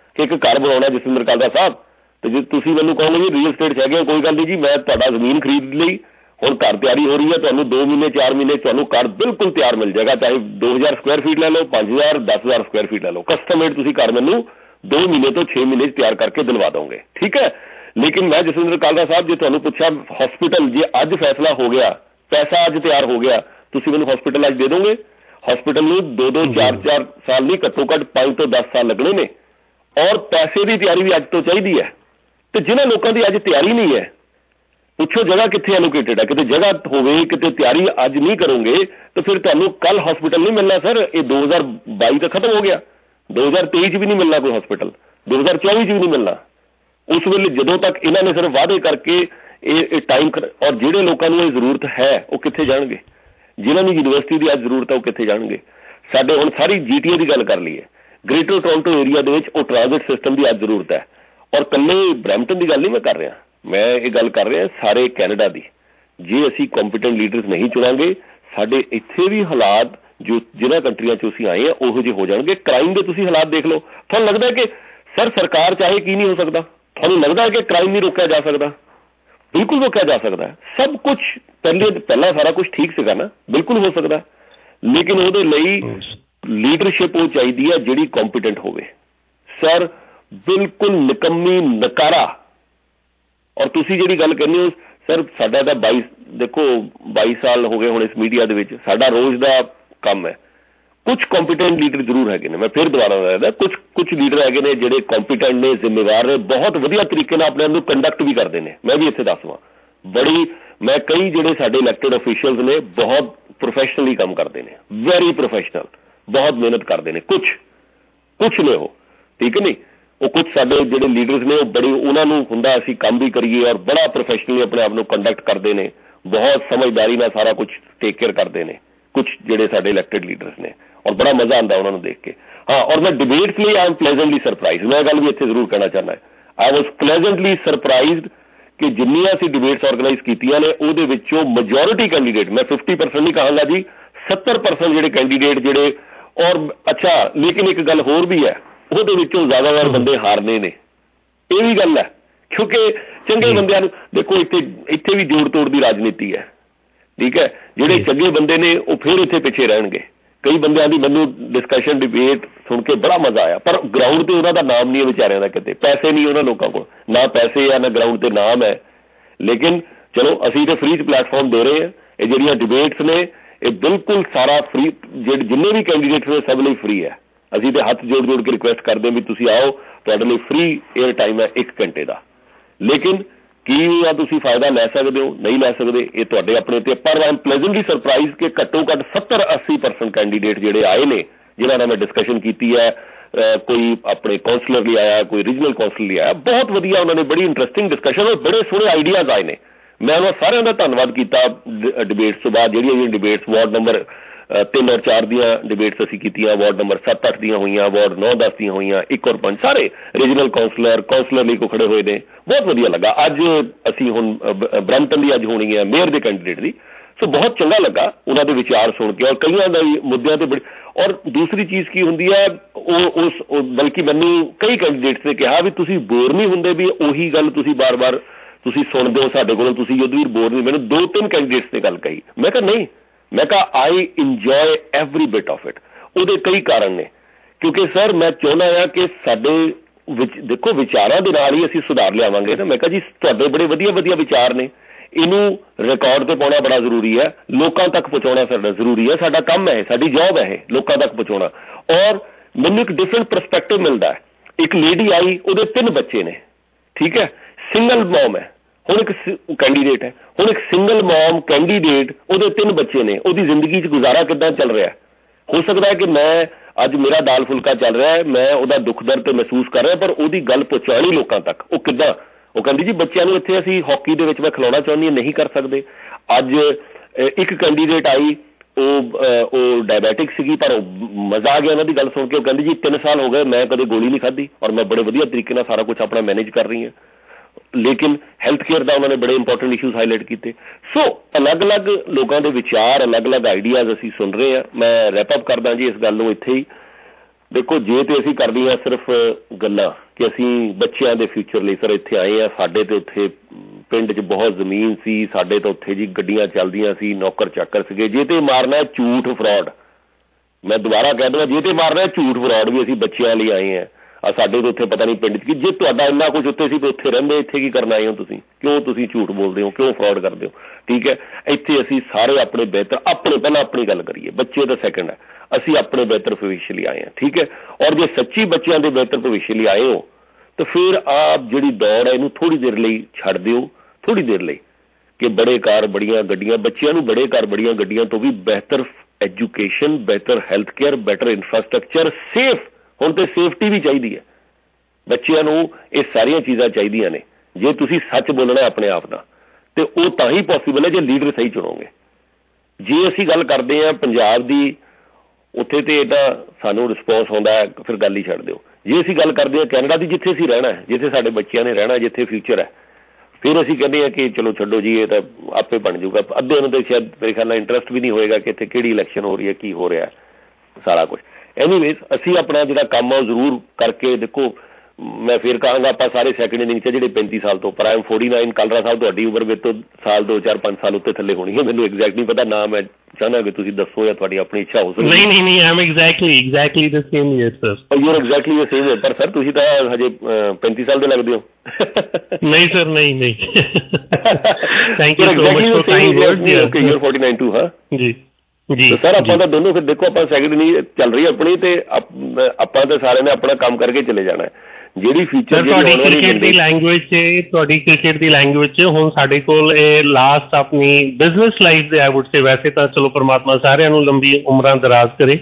ਕਿ ਇੱਕ ਘਰ ਬਣਾਉਣਾ ਜਸਵਿੰਦਰ ਕਾਲਰਾ ਸਾਹਿਬ, ਤੇ ਜੇ ਤੁਸੀਂ ਮੈਨੂੰ ਕਹੋਗੇ ਜੀ ਰੀਅਲ ਸਟੇਟ 'ਚ ਹੈਗੇ, ਕੋਈ ਗੱਲ ਨਹੀਂ ਜੀ, ਮੈਂ ਤੁਹਾਡਾ ਜ਼ਮੀਨ ਖਰੀਦ ਲਈ, ਹੁਣ ਘਰ ਤਿਆਰੀ ਹੋ ਰਹੀ ਹੈ, ਤੁਹਾਨੂੰ ਦੋ ਮਹੀਨੇ ਚਾਰ ਮਹੀਨੇ ਤੁਹਾਨੂੰ ਘਰ ਬਿਲਕੁਲ ਤਿਆਰ ਮਿਲ ਜਾਏਗਾ, ਚਾਹੇ ਦੋ ਹਜ਼ਾਰ ਸਕੁਆਇਰ ਫੀਟ ਲੈ ਲਓ, ਪੰਜ ਹਜ਼ਾਰ ਦਸ ਹਜ਼ਾਰ ਸਕੁਆਇਰ ਫੀਟ ਲੈ ਲਓ, ਕਸਟਮੇਡ ਤੁਸੀਂ ਘਰ ਮੈਨੂੰ ਦੋ ਮਹੀਨੇ ਤੋਂ ਛੇ ਮਹੀਨੇ 'ਚ ਤਿਆਰ ਕਰਕੇ ਦਿਲਵਾ ਦੋਗੇ, ਠੀਕ ਹੈ। ਲੇਕਿਨ ਮੈਂ ਜਸਵਿੰਦਰ ਕਾਲਰਾ ਸਾਹਿਬ ਜੇ ਤੁਹਾਨੂੰ ਪੁੱਛਿਆ ਹਸਪੀਟਲ ਜੇ ਅੱਜ ਫੈਸਲਾ ਹੋ ਗਿਆ, ਪੈਸਾ ਅੱਜ ਤਿਆਰ ਹੋ ਗਿਆ, ਤੁਸੀਂ ਮੈਨੂੰ ਹਸਪੀਟਲ ਅੱਜ ਦੇ ਦੋਗੇ? ਹਸਪੀਟਲ ਨੂੰ ਦੋ ਦੋ ਚਾਰ ਚਾਰ ਸਾਲ ਨਹੀਂ, ਘੱਟੋ ਘੱਟ ਪੰਜ ਤੋਂ ਦਸ ਸਾਲ ਲੱਗਣੇ ਨੇ, ਔਰ ਪੈਸੇ ਦੀ ਤਿਆਰੀ ਵੀ ਅੱਜ ਤੋਂ ਚਾਹੀਦੀ ਹੈ। ਤੇ ਜਿਨ੍ਹਾਂ ਲੋਕਾਂ ਦੀ ਅੱਜ ਤਿਆਰੀ ਨਹੀਂ ਹੈ, ਪੁੱਛੋ ਜਗ੍ਹਾ ਕਿੱਥੇ ਐਲੋਕੇਟਡ ਹੈ, ਕਿਤੇ ਜਗ੍ਹਾ ਹੋਵੇ, ਕਿਤੇ ਤਿਆਰੀ ਅੱਜ ਨਹੀਂ ਕਰੋਗੇ ਤਾਂ ਫਿਰ ਤੁਹਾਨੂੰ ਕੱਲ ਹਸਪੀਟਲ ਨਹੀਂ ਮਿਲਣਾ ਸਰ। ਇਹ ਦੋ ਹਜ਼ਾਰ ਬਾਈ ਤਾਂ ਖਤਮ ਹੋ ਗਿਆ, ਦੋ ਹਜ਼ਾਰ ਤੇਈ 'ਚ ਵੀ ਨਹੀਂ ਮਿਲਣਾ ਕੋਈ ਹਸਪੀਟਲ, ਦੋ ਹਜ਼ਾਰ ਚੌਵੀ 'ਚ ਵੀ ਨਹੀਂ ਮਿਲਣਾ। ਉਸ ਵੇਲੇ ਜਦੋਂ ਤੱਕ ਇਹਨਾਂ ਨੇ ਸਿਰਫ ਵਾਅਦੇ ਕਰਕੇ ਇਹ ਟਾਈਮ, ਔਰ ਜਿਹੜੇ ਲੋਕਾਂ ਨੂੰ ਇਹ ਜ਼ਰੂਰਤ ਹੈ ਉਹ ਕਿੱਥੇ ਜਾਣਗੇ? ਜਿਨ੍ਹਾਂ ਨੂੰ ਯੂਨੀਵਰਸਿਟੀ ਦੀ ਅੱਜ ਜ਼ਰੂਰਤ ਹੈ ਉਹ ਕਿੱਥੇ ਜਾਣਗੇ? ਸਾਡੇ ਹੁਣ ਸਾਰੀ ਜੀ ਟੀ ਏ ਦੀ ਗੱਲ ਕਰ ਲਈਏ, ਗ੍ਰੇਟਰ ਟੋਰਾਂਟੋ ਏਰੀਆ ਦੇ ਵਿੱਚ ਉਹ ਟ੍ਰਾਂਜ਼ਿਟ ਸਿਸਟਮ ਦੀ ਅੱਜ ਜ਼ਰੂਰਤ ਹੈ। ਔਰ ਇਕੱਲੇ ਬਰੈਂਪਟਨ ਦੀ ਗੱਲ ਨਹੀਂ ਮੈਂ ਕਰ ਰਿਹਾ, ਮੈਂ ਇਹ ਗੱਲ ਕਰ ਰਿਹਾ ਸਾਰੇ ਕੈਨੇਡਾ ਦੀ। ਜੇ ਅਸੀਂ ਕੰਪੀਟੈਂਟ ਲੀਡਰਸ ਨਹੀਂ ਚੁਣਾਂਗੇ, ਸਾਡੇ ਇੱਥੇ ਵੀ ਹਾਲਾਤ ਜੋ ਜਿਨ੍ਹਾਂ ਕੰਟਰੀਆਂ 'ਚ ਅਸੀਂ ਆਏ ਹਾਂ ਉਹੋ ਜਿਹੇ ਹੋ ਜਾਣਗੇ। ਕ੍ਰਾਈਮ ਦੇ ਤੁਸੀਂ ਹਾਲਾਤ ਦੇਖ ਲਓ, ਤੁਹਾਨੂੰ ਲੱਗਦਾ ਕਿ ਸਰ ਸਰਕਾਰ ਚਾਹੇ ਕੀ ਨਹੀਂ ਹੋ ਸਕਦਾ? ਤੁਹਾਨੂੰ ਲੱਗਦਾ ਕਿ ਕ੍ਰਾਈਮ ਨਹੀਂ ਰੋਕਿਆ ਜਾ ਸਕਦਾ? ਬਿਲਕੁਲ ਰੋਕਿਆ ਜਾ ਸਕਦਾ। ਸਭ ਕੁਝ ਪਹਿਲੇ ਪਹਿਲਾਂ ਸਾਰਾ ਕੁਝ ਠੀਕ ਸੀਗਾ ਨਾ, ਬਿਲਕੁਲ ਹੋ ਸਕਦਾ, ਲੇਕਿਨ ਉਹਦੇ ਲਈ ਲੀਡਰਸ਼ਿਪ ਉਹ ਚਾਹੀਦੀ ਹੈ ਜਿਹੜੀ ਕੰਪੀਟੈਂਟ ਹੋਵੇ। ਸਰ ਬਿਲਕੁਲ ਨਿਕੰਮੀ ਨਕਾਰਾ। ਔਰ ਤੁਸੀਂ ਜਿਹੜੀ ਗੱਲ ਕਹਿੰਦੇ ਹੋ ਸਰ, ਸਾਡਾ ਤਾਂ ਬਾਈ ਦੇਖੋ ਬਾਈ ਸਾਲ ਹੋ ਗਏ ਹੁਣ ਇਸ ਮੀਡੀਆ ਦੇ ਵਿੱਚ, ਸਾਡਾ ਰੋਜ਼ ਦਾ ਕੰਮ ਹੈ। ਕੁਝ ਕੰਪੀਟੈਂਟ ਲੀਡਰ ਜ਼ਰੂਰ ਹੈਗੇ ਨੇ, ਮੈਂ ਫਿਰ ਦੁਬਾਰਾ ਦੱਸਦਾ, ਕੁਝ ਕੁਝ ਲੀਡਰ ਹੈਗੇ ਨੇ ਜਿਹੜੇ ਕੰਪੀਟੈਂਟ ਨੇ, ਜ਼ਿੰਮੇਵਾਰ ਨੇ, ਬਹੁਤ ਵਧੀਆ ਤਰੀਕੇ ਨਾਲ ਆਪਣੇ ਆਪ ਨੂੰ ਕੰਡਕਟ ਵੀ ਕਰਦੇ ਨੇ। ਮੈਂ ਵੀ ਇੱਥੇ ਦੱਸਵਾਂ, ਬੜੀ ਮੈਂ ਕਈ ਜਿਹੜੇ ਸਾਡੇ ਇਲੈਕਟਡ ਅਫੀਸ਼ੀਅਲਸ ਨੇ ਬਹੁਤ ਪ੍ਰੋਫੈਸ਼ਨਲੀ ਕੰਮ ਕਰਦੇ ਨੇ, ਵੈਰੀ ਪ੍ਰੋਫੈਸ਼ਨਲ, ਬਹੁਤ ਮਿਹਨਤ ਕਰਦੇ ਨੇ। ਕੁਝ ਕੁਝ ਨੇ ਉਹ, ਠੀਕ ਹੈ ਨਹੀਂ, ਉਹ ਕੁਝ ਸਾਡੇ ਜਿਹੜੇ ਲੀਡਰਸ ਨੇ ਉਹ ਬੜੇ, ਉਹਨਾਂ ਨੂੰ ਹੁੰਦਾ ਅਸੀਂ ਕੰਮ ਵੀ ਕਰੀਏ ਔਰ ਬੜਾ ਪ੍ਰੋਫੈਸ਼ਨਲੀ ਆਪਣੇ ਆਪ ਨੂੰ ਕੰਡਕਟ ਕਰਦੇ ਨੇ, ਬਹੁਤ ਸਮਝਦਾਰੀ ਨਾਲ ਸਾਰਾ ਕੁਝ ਟੇਕ ਕੇਅਰ ਕਰਦੇ ਨੇ ਕੁਝ ਜਿਹੜੇ ਸਾਡੇ ਇਲੈਕਟਡ ਲੀਡਰਸ ਨੇ, ਔਰ ਬੜਾ ਮਜ਼ਾ ਆਉਂਦਾ ਉਹਨਾਂ ਨੂੰ ਦੇਖ ਕੇ। ਹਾਂ, ਔਰ ਮੈਂ ਡਿਬੇਟਸ ਲਈ ਆਈ ਐਮ ਪਲੇਜ਼ੈਂਟਲੀ ਸਰਪ੍ਰਾਈਜ਼, ਮੈਂ ਗੱਲ ਵੀ ਇੱਥੇ ਜ਼ਰੂਰ ਕਹਿਣਾ ਚਾਹੁੰਦਾ, ਆਈ ਵਾਜ਼ ਪਲੇਜ਼ੈਂਟਲੀ ਸਰਪ੍ਰਾਈਜ਼ਡ ਕਿ ਜਿੰਨੀਆਂ ਅਸੀਂ ਡਿਬੇਟਸ ਆਰਗੇਨਾਈਜ਼ ਕੀਤੀਆਂ ਨੇ ਉਹਦੇ ਵਿੱਚੋਂ ਮੈਜੋਰਿਟੀ ਕੈਂਡੀਡੇਟ, ਮੈਂ ਫਿਫਟੀ ਪਰਸੈਂਟ ਨਹੀਂ ਕਹਾਂਗਾ ਜੀ, ਸੱਤਰ ਪਰਸੈਂਟ ਜਿਹੜੇ ਕੈਂਡੀਡੇਟ ਜਿਹੜੇ, ਔਰ ਅੱਛਾ ਲੇਕਿਨ ਇੱਕ ਗੱਲ ਹੋਰ ਵੀ ਹੈ, ਉਹਦੇ ਵਿੱਚੋਂ ਜ਼ਿਆਦਾਤਰ ਬੰਦੇ ਹਾਰਨੇ ਨੇ, ਇਹ ਵੀ ਗੱਲ ਹੈ। ਕਿਉਂਕਿ ਚੰਗੇ ਬੰਦਿਆਂ ਨੂੰ ਦੇਖੋ, ਇੱਥੇ ਇੱਥੇ ਵੀ ਜੋੜ ਤੋੜ ਦੀ ਰਾਜਨੀਤੀ ਹੈ, ਠੀਕ ਹੈ। ਜਿਹੜੇ ਚੰਗੇ ਬੰਦੇ ਨੇ ਉਹ ਫਿਰ ਇੱਥੇ ਪਿੱਛੇ ਰਹਿਣਗੇ। ਕਈ ਬੰਦਿਆਂ ਦੀ ਮੈਨੂੰ ਡਿਸਕਸ਼ਨ ਡਿਬੇਟ ਸੁਣ ਕੇ ਬੜਾ ਮਜ਼ਾ ਆਇਆ, ਪਰ ਗਰਾਊਂਡ ਤੇ ਉਹਨਾਂ ਦਾ ਨਾਮ ਨਹੀਂ ਹੈ ਵਿਚਾਰਿਆਂ ਦਾ, ਕਿਤੇ ਪੈਸੇ ਨਹੀਂ ਉਹਨਾਂ ਲੋਕਾਂ ਕੋਲ, ਨਾ ਪੈਸੇ ਆ ਨਾ ਗਰਾਊਂਡ ਤੇ ਨਾਮ ਹੈ। ਲੇਕਿਨ ਚਲੋ ਅਸੀਂ ਤਾਂ ਫ੍ਰੀ 'ਚ ਪਲੇਟਫਾਰਮ ਦੇ ਰਹੇ ਹਾਂ। ਇਹ ਜਿਹੜੀਆਂ ਡਿਬੇਟਸ ਨੇ ਇਹ ਬਿਲਕੁਲ ਸਾਰਾ ਫ੍ਰੀ, ਜਿਹੜੇ ਜਿੰਨੇ ਵੀ ਕੈਂਡੀਡੇਟਸ ਨੇ ਸਭ ਲਈ ਫ੍ਰੀ ਹੈ। ਅਸੀਂ ਤੇ ਹੱਥ ਜੋੜ ਜੋੜ ਕੇ ਰਿਕੁਐਸਟ ਕਰਦੇ ਹਾਂ ਵੀ ਤੁਸੀਂ ਆਓ, ਤੁਹਾਡੇ ਲਈ ਫ੍ਰੀ ਏਅਰ ਟਾਈਮ ਹੈ ਇੱਕ ਘੰਟੇ ਦਾ। ਲੇਕਿਨ ਕੀ ਆ ਤੁਸੀਂ ਫਾਇਦਾ ਲੈ ਸਕਦੇ ਹੋ, ਨਹੀਂ ਲੈ ਸਕਦੇ, ਇਹ ਤੁਹਾਡੇ ਆਪਣੇ ਤੇ। ਪਰ ਆਈ ਐਮ ਪਲੇਜ਼ੈਂਟਲੀ ਸਰਪ੍ਰਾਈਜ਼ ਕਿ ਘੱਟੋ ਘੱਟ ਸੱਤਰ ਅੱਸੀ ਪਰਸੈਂਟ ਕੈਂਡੀਡੇਟ ਜਿਹੜੇ ਆਏ ਨੇ, ਜਿਨ੍ਹਾਂ ਨਾਲ ਮੈਂ ਡਿਸਕਸ਼ਨ ਕੀਤੀ ਹੈ, ਕੋਈ ਆਪਣੇ ਕਾਉਂਸਲਰ ਲਈ ਆਇਆ, ਕੋਈ ਰੀਜਨਲ ਕਾਉਂਸਲਰ ਲਈ ਆਇਆ, ਬਹੁਤ ਵਧੀਆ, ਉਹਨਾਂ ਨੇ ਬੜੀ ਇੰਟਰਸਟਿੰਗ ਡਿਸਕਸ਼ਨ ਔਰ ਬੜੇ ਸੋਹਣੇ ਆਈਡੀਆਜ਼ ਆਏ ਨੇ। ਮੈਂ ਉਹਨਾਂ ਸਾਰਿਆਂ ਦਾ ਧੰਨਵਾਦ ਕੀਤਾ ਡਿਬੇਟਸ ਤੋਂ ਬਾਅਦ। ਜਿਹੜੀਆਂ ਜਿਹੜੀਆਂ ਡਿਬੇਟਸ ਵਾਰਡ ਨੰਬਰ ਤਿੰਨ ਔਰ ਚਾਰ ਦੀਆਂ ਡਿਬੇਟਸ ਅਸੀਂ ਕੀਤੀਆਂ, ਵਾਰਡ ਨੰਬਰ ਸੱਤ ਅੱਠ ਦੀਆਂ ਹੋਈਆਂ, ਵਾਰਡ ਨੌ ਦਸ ਦੀਆਂ ਹੋਈਆਂ, ਇੱਕ ਔਰ ਪੰਜ, ਸਾਰੇ ਰੀਜਨਲ ਕਾਉਂਸਲਰ ਕਾਉਂਸਲਰ ਲਈ ਕੋ ਖੜੇ ਹੋਏ ਨੇ, ਬਹੁਤ ਵਧੀਆ ਲੱਗਾ। ਅੱਜ ਅਸੀਂ ਹੁਣ ਬਰੈਂਪਟਨ ਦੀ ਅੱਜ ਹੋਣੀ ਹੈ ਮੇਅਰ ਦੇ ਕੈਂਡੀਡੇਟ ਦੀ, ਸੋ ਬਹੁਤ ਚੰਗਾ ਲੱਗਾ ਉਹਨਾਂ ਦੇ ਵਿਚਾਰ ਸੁਣ ਕੇ, ਔਰ ਕਈਆਂ ਦਾ ਮੁੱਦਿਆਂ ਤੇ ਬੜੀ। ਔਰ ਦੂਸਰੀ ਚੀਜ਼ ਕੀ ਹੁੰਦੀ ਹੈ, ਉਹ ਉਸ ਬਲਕਿ ਮੈਨੂੰ ਕਈ ਕੈਂਡੀਡੇਟਸ ਨੇ ਕਿਹਾ ਵੀ ਤੁਸੀਂ ਬੋਰ ਨਹੀਂ ਹੁੰਦੇ, ਵੀ ਉਹੀ ਗੱਲ ਤੁਸੀਂ ਬਾਰ ਬਾਰ ਤੁਸੀਂ ਸੁਣਦੇ ਹੋ ਸਾਡੇ ਕੋਲੋਂ, ਤੁਸੀਂ ਜਦੋਂ ਵੀ ਬੋਰ ਨਹੀਂ। ਮੈਨੂੰ ਦੋ ਤਿੰਨ ਕੈਂਡੀਡੇਟਸ ਨੇ ਗੱਲ ਕਹੀ, ਮੈਂ ਕਿਹਾ ਨਹੀਂ, ਮੈਂ ਕਿਹਾ I enjoy every bit of it. ਉਹਦੇ ਕਈ ਕਾਰਨ ਨੇ, ਕਿਉਂਕਿ ਸਰ ਮੈਂ ਚਾਹੁੰਦਾ ਹਾਂ ਕਿ ਸਾਡੇ ਵਿੱਚ ਦੇਖੋ ਵਿਚਾਰਾਂ ਦੇ ਨਾਲ ਹੀ ਅਸੀਂ ਸੁਧਾਰ ਲਿਆਵਾਂਗੇ ਨਾ। ਮੈਂ ਕਿਹਾ ਜੀ ਤੁਹਾਡੇ ਬੜੇ ਵਧੀਆ ਵਧੀਆ ਵਿਚਾਰ ਨੇ, ਇਹਨੂੰ ਰਿਕਾਰਡ ਤੇ ਪਾਉਣਾ ਬੜਾ ਜ਼ਰੂਰੀ ਹੈ, ਲੋਕਾਂ ਤੱਕ ਪਹੁੰਚਾਉਣਾ ਸਾਡਾ ਜ਼ਰੂਰੀ ਹੈ, ਸਾਡਾ ਕੰਮ ਹੈ, ਸਾਡੀ ਜੌਬ ਹੈ ਇਹ ਲੋਕਾਂ ਤੱਕ ਪਹੁੰਚਾਉਣਾ। ਔਰ ਮੈਨੂੰ ਇੱਕ ਡਿਫਰੈਂਟ ਪਰਸਪੈਕਟਿਵ ਮਿਲਦਾ ਹੈ। ਇੱਕ ਲੇਡੀ ਆਈ, ਉਹਦੇ ਤਿੰਨ ਬੱਚੇ ਨੇ, ਠੀਕ ਹੈ, ਸਿੰਗਲ ਮੌਮ ਹੈ। ਹੁਣ ਇੱਕ ਕੈਂਡੀਡੇਟ ਹੈ, ਹੁਣ ਇੱਕ ਸਿੰਗਲ ਮੌਮ ਕੈਂਡੀਡੇਟ, ਉਹਦੇ ਤਿੰਨ ਬੱਚੇ ਨੇ, ਉਹਦੀ ਜ਼ਿੰਦਗੀ 'ਚ ਗੁਜ਼ਾਰਾ ਕਿੱਦਾਂ ਚੱਲ ਰਿਹਾ? ਹੋ ਸਕਦਾ ਹੈ ਕਿ ਮੈਂ ਅੱਜ ਮੇਰਾ ਦਾਲ ਫੁਲਕਾ ਚੱਲ ਰਿਹਾ ਹੈ, ਮੈਂ ਉਹਦਾ ਦੁੱਖ ਦਰਦ ਤੇ ਮਹਿਸੂਸ ਕਰ ਰਿਹਾ, ਪਰ ਉਹਦੀ ਗੱਲ ਪਹੁੰਚਾਉਣੀ ਲੋਕਾਂ ਤੱਕ ਉਹ ਕਿੱਦਾਂ? ਉਹ ਕਹਿੰਦੀ ਜੀ ਬੱਚਿਆਂ ਨੂੰ ਇੱਥੇ ਅਸੀਂ ਹਾਕੀ ਦੇ ਵਿੱਚ ਮੈਂ ਖਿਲਾਉਣਾ ਚਾਹੁੰਦੀ ਹਾਂ, ਨਹੀਂ ਕਰ ਸਕਦੇ। ਅੱਜ ਇੱਕ ਕੈਂਡੀਡੇਟ ਆਈ, ਉਹ ਉਹ ਡਾਇਬੈਟਿਕ ਸੀਗੀ, ਪਰ ਮਜ਼ਾ ਆ ਗਿਆ ਉਹਨਾਂ ਦੀ ਗੱਲ ਸੁਣ ਕੇ। ਉਹ ਕਹਿੰਦੀ ਜੀ ਤਿੰਨ ਸਾਲ ਹੋ ਗਏ ਮੈਂ ਕਦੇ ਗੋਲੀ ਨਹੀਂ ਖਾਧੀ, ਔਰ ਮੈਂ ਬੜੇ ਵਧੀਆ ਤਰੀਕੇ ਨਾਲ ਸਾਰਾ ਕੁਝ ਆਪਣਾ ਮੈਨੇਜ ਕਰ ਰਹੀ ਹਾਂ। ਲੇਕਿਨ ਹੈਲਥ ਕੇਅਰ ਦਾ ਉਹਨਾਂ ਨੇ ਬੜੇ ਇੰਪੋਰਟੈਂਟ ਇਸ਼ੂਜ਼ ਹਾਈਲਾਈਟ ਕੀਤੇ। ਸੋ ਅਲੱਗ ਅਲੱਗ ਲੋਕਾਂ ਦੇ ਵਿਚਾਰ, ਅਲੱਗ ਅਲੱਗ ਆਈਡੀਆਜ਼ ਅਸੀਂ ਸੁਣ ਰਹੇ ਹਾਂ। ਮੈਂ ਰੈਪ ਅਪ ਕਰਦਾ ਜੀ ਇਸ ਗੱਲ ਨੂੰ ਇੱਥੇ ਹੀ। ਦੇਖੋ ਜੇ ਤੇ ਅਸੀਂ ਕਰਦੇ ਹਾਂ ਸਿਰਫ ਗੱਲਾਂ ਕਿ ਅਸੀਂ ਬੱਚਿਆਂ ਦੇ ਫਿਊਚਰ ਲਈ ਸਰ ਇੱਥੇ ਆਏ ਹਾਂ, ਸਾਡੇ ਤੇ ਉੱਥੇ ਪਿੰਡ 'ਚ ਬਹੁਤ ਜ਼ਮੀਨ ਸੀ, ਸਾਡੇ ਤਾਂ ਉੱਥੇ ਜੀ ਗੱਡੀਆਂ ਚੱਲਦੀਆਂ ਸੀ, ਨੌਕਰ ਚਾਕਰ ਸੀਗੇ, ਜੇ ਤੇ ਮਾਰਨਾ ਝੂਠ ਫਰੋਡ, ਮੈਂ ਦੁਬਾਰਾ ਕਹਿ ਦਵਾਂ ਜੇ ਤੇ ਮਾਰਨਾ ਝੂਠ ਫਰੋਡ ਵੀ ਅਸੀਂ ਬੱਚਿਆਂ ਲਈ ਆਏ ਹਾਂ ਆ ਸਾਡੇ ਤੋਂ ਉੱਥੇ ਪਤਾ ਨਹੀਂ ਪਿੰਡ 'ਚ ਕਿ ਜੇ ਤੁਹਾਡਾ ਇੰਨਾ ਕੁਝ ਉੱਥੇ ਸੀ ਤਾਂ ਉੱਥੇ ਰਹਿੰਦੇ, ਇੱਥੇ ਕੀ ਕਰਨ ਆਏ ਹੋ ਤੁਸੀਂ, ਕਿਉਂ ਤੁਸੀਂ ਝੂਠ ਬੋਲਦੇ ਹੋ, ਕਿਉਂ ਫਰੋਡ ਕਰਦੇ ਹੋ, ਠੀਕ ਹੈ। ਇੱਥੇ ਅਸੀਂ ਸਾਰੇ ਆਪਣੇ ਬਿਹਤਰ ਆਪਣੇ ਪਹਿਲਾਂ ਆਪਣੀ ਗੱਲ ਕਰੀਏ, ਬੱਚੇ ਤਾਂ ਸੈਕਿੰਡ ਹੈ, ਅਸੀਂ ਆਪਣੇ ਬਿਹਤਰ ਭਵਿੱਖ ਲਈ ਆਏ ਹਾਂ, ਠੀਕ ਹੈ। ਔਰ ਜੇ ਸੱਚੀ ਬੱਚਿਆਂ ਦੇ ਬਿਹਤਰ ਭਵਿੱਖ ਲਈ ਆਏ ਹੋ ਤਾਂ ਫਿਰ ਆਪ ਜਿਹੜੀ ਦੌੜ ਹੈ ਇਹਨੂੰ ਥੋੜ੍ਹੀ ਦੇਰ ਲਈ ਛੱਡ ਦਿਓ, ਥੋੜ੍ਹੀ ਦੇਰ ਲਈ, ਕਿ ਬੜੇ ਕਾਰ ਬੜੀਆਂ ਗੱਡੀਆਂ, ਬੱਚਿਆਂ ਨੂੰ ਬੜੇ ਕਾਰ ਬੜੀਆਂ ਗੱਡੀਆਂ ਤੋਂ ਵੀ ਬਿਹਤਰ ਐਜੂਕੇਸ਼ਨ, ਬਿਹਤਰ health care, better infrastructure, safe, ਹੁਣ ਤਾਂ ਸੇਫਟੀ ਵੀ ਚਾਹੀਦੀ ਹੈ ਬੱਚਿਆਂ ਨੂੰ, ਇਹ ਸਾਰੀਆਂ ਚੀਜ਼ਾਂ ਚਾਹੀਦੀਆਂ ਨੇ। ਜੇ ਤੁਸੀਂ ਸੱਚ ਬੋਲਣਾ ਆਪਣੇ ਆਪ ਦਾ ਤੇ ਉਹ ਤਾਂ ਹੀ ਪੋਸੀਬਲ ਹੈ ਜੇ ਲੀਡਰ ਸਹੀ ਚੁਣੋਗੇ। ਜੇ ਅਸੀਂ ਗੱਲ ਕਰਦੇ ਹਾਂ ਪੰਜਾਬ ਦੀ, ਉੱਥੇ ਤੇ ਇਹਦਾ ਸਾਨੂੰ ਰਿਸਪੌਂਸ ਆਉਂਦਾ ਹੈ, ਫਿਰ ਗੱਲ ਹੀ ਛੱਡ ਦਿਓ। ਜੇ ਅਸੀਂ ਗੱਲ ਕਰਦੇ ਹਾਂ ਕੈਨੇਡਾ ਦੀ, ਜਿੱਥੇ ਅਸੀਂ ਰਹਿਣਾ ਹੈ, ਜਿੱਥੇ ਸਾਡੇ ਬੱਚਿਆਂ ਨੇ ਰਹਿਣਾ, ਜਿੱਥੇ ਫਿਊਚਰ ਹੈ, ਫਿਰ ਅਸੀਂ ਕਹਿੰਦੇ ਹਾਂ ਕਿ ਚਲੋ ਛੱਡੋ ਜੀ ਇਹ ਤਾਂ ਆਪੇ ਬਣ ਜਾਊਗਾ। ਅੱਧੇ ਨੂੰ ਤਾਂ ਸ਼ਾਇਦ ਮੇਰੇ ਖਿਆਲ ਨਾਲ ਇੰਟਰਸਟ ਵੀ ਨਹੀਂ ਹੋਏਗਾ ਕਿ ਇੱਥੇ ਕਿਹੜੀ ਇਲੈਕਸ਼ਨ ਹੋ ਰਹੀ ਹੈ, ਕੀ ਹੋ ਰਿਹਾ ਸਾਰਾ ਕੁਛ। ਐਨੀਵੇਜ਼ ਅਸੀਂ ਆਪਣਾ ਜਿਹੜਾ ਕੰਮ ਆ ਉਹ ਜ਼ਰੂਰ ਕਰਕੇ ਦੇਖੋ। ਮੈਂ ਫਿਰ ਕਹਾਂਗਾ ਆਪਾਂ ਸਾਰੇ ਸੈਕਿੰਡ ਇਨਿੰਗ 'ਚ ਜਿਹੜੇ ਪੈਂਤੀ ਸਾਲ ਤੋਂ ਉੱਪਰ, I am forty nine, Kalra Sahib ਤੁਹਾਡੀ ਉਮਰ ਮੇਰੇ ਤੋਂ ਸਾਲ ਦੋ ਚਾਰ ਪੰਜ ਸਾਲ ਉੱਤੇ ਥੱਲੇ ਹੋਣੀ ਹੈ, ਮੈਨੂੰ ਐਗਜ਼ੈਕਟ ਨਹੀਂ ਪਤਾ ਨਾ, ਮੈਂ ਚਾਹੁੰਦਾ ਕਿ ਤੁਸੀਂ ਦੱਸੋ ਜਾਂ ਤੁਹਾਡੀ ਆਪਣੀ ਇੱਛਾ ਹੋ ਸਕਦੀ। ਨਹੀਂ ਨਹੀਂ ਨਹੀਂ I am exactly exactly the same age sir. You are exactly the same age, ਪਰ ਸਰ ਤੁਸੀਂ ਤਾਂ ਹਜੇ ਪੈਂਤੀ ਸਾਲ ਦੇ ਲੱਗਦੇ ਹੋ। ਨਹੀਂ ਸਰ ਨਹੀਂ ਨਹੀਂ thank you so much for kind words. Okay you are forty nine too. ਹਾਂ ਜੀ ਜੀ ਸਰ, ਆਪਾਂ ਤਾਂ ਦੋਨੋਂ ਫਿਰ ਦੇਖੋ ਆਪਾਂ ਸੈਕਿੰਡ ਨਹੀਂ ਚੱਲ ਰਹੀ ਆਪਣੀ, ਤੇ ਆਪਾਂ ਤਾਂ ਸਾਰਿਆਂ ਨੇ ਆਪਣਾ ਕੰਮ ਕਰਕੇ ਚਲੇ ਜਾਣਾ। ਜਿਹੜੀ ਫੀਚਰ ਤੁਹਾਡੀ ਕ੍ਰਿਕਟ ਦੀ ਲੈਂਗੁਏਜ 'ਚ ਤੁਹਾਡੀ ਕ੍ਰਿਕਟ ਦੀ ਲੈਂਗੁਏਜ 'ਚ ਹੁਣ ਸਾਡੇ ਕੋਲ ਇਹ ਲਾਸਟ ਆਪਣੀ ਬਿਜ਼ਨਸ ਲਾਈਫ ਦੇ ਆਈ ਵੁੱਡ ਸੇ, ਵੈਸੇ ਤਾਂ ਚਲੋ ਪਰਮਾਤਮਾ ਸਾਰਿਆਂ ਨੂੰ ਲੰਬੀ ਉਮਰਾਂ ਦਰਾਜ਼ ਕਰੇ,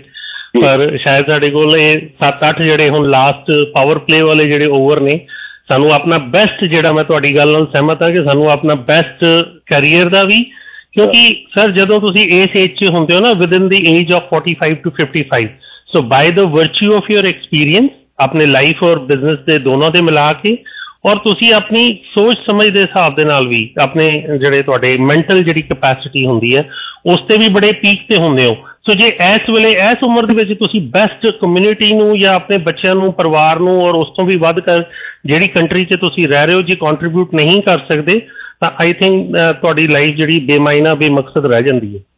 ਪਰ ਸ਼ਾਇਦ ਸਾਡੇ ਕੋਲ ਇਹ ਸੱਤ ਅੱਠ ਜਿਹੜੇ ਹੁਣ ਲਾਸਟ ਪਾਵਰ ਪਲੇ ਵਾਲੇ ਜਿਹੜੇ ਓਵਰ ਨੇ, ਸਾਨੂੰ ਆਪਣਾ ਬੈਸਟ, ਜਿਹੜਾ ਮੈਂ ਤੁਹਾਡੀ ਗੱਲ ਨਾਲ ਸਹਿਮਤ ਹਾਂ ਕਿ ਸਾਨੂੰ ਆਪਣਾ ਬੈਸਟ ਕੈਰੀਅਰ ਦਾ ਵੀ, ਕਿਉਂਕਿ ਸਰ ਜਦੋਂ ਤੁਸੀਂ ਇਸ ਏਜ 'ਚ ਹੁੰਦੇ ਹੋ ਨਾ, within the age of forty five to fifty five, so by the virtue of your experience ਆਪਣੇ ਲਾਈਫ ਔਰ ਬਿਜ਼ਨਸ ਦੇ ਦੋਨੋਂ ਦੇ ਮਿਲਾ ਕੇ, ਔਰ ਤੁਸੀਂ ਆਪਣੀ ਸੋਚ ਸਮਝ ਦੇ ਹਿਸਾਬ ਦੇ ਨਾਲ ਵੀ ਆਪਣੇ ਜਿਹੜੇ ਤੁਹਾਡੇ ਮੈਂਟਲ ਜਿਹੜੀ ਕਪੈਸਿਟੀ ਹੁੰਦੀ ਹੈ ਉਸ 'ਤੇ ਵੀ ਬੜੇ ਪੀਕ 'ਤੇ ਹੁੰਦੇ ਹੋ। ਸੋ ਜੇ ਇਸ ਵੇਲੇ ਇਸ ਉਮਰ ਦੇ ਵਿੱਚ ਤੁਸੀਂ ਬੈਸਟ ਕਮਿਊਨਿਟੀ ਨੂੰ ਜਾਂ ਆਪਣੇ ਬੱਚਿਆਂ ਨੂੰ, ਪਰਿਵਾਰ ਨੂੰ, ਔਰ ਉਸ ਤੋਂ ਵੀ ਵੱਧ ਕਰ ਜਿਹੜੀ ਕੰਟਰੀ 'ਚ ਤੁਸੀਂ ਰਹਿ ਰਹੇ ਹੋ, ਜੇ ਕੰਟਰੀਬਿਊਟ ਨਹੀਂ ਕਰ ਸਕਦੇ ਤਾਂ ਆਈ ਥਿੰਕ ਤੁਹਾਡੀ ਲਾਈਫ ਜਿਹੜੀ ਬੇਮਾਇਨਾ ਬੇਮਕਸਦ ਰਹਿ ਜਾਂਦੀ ਹੈ।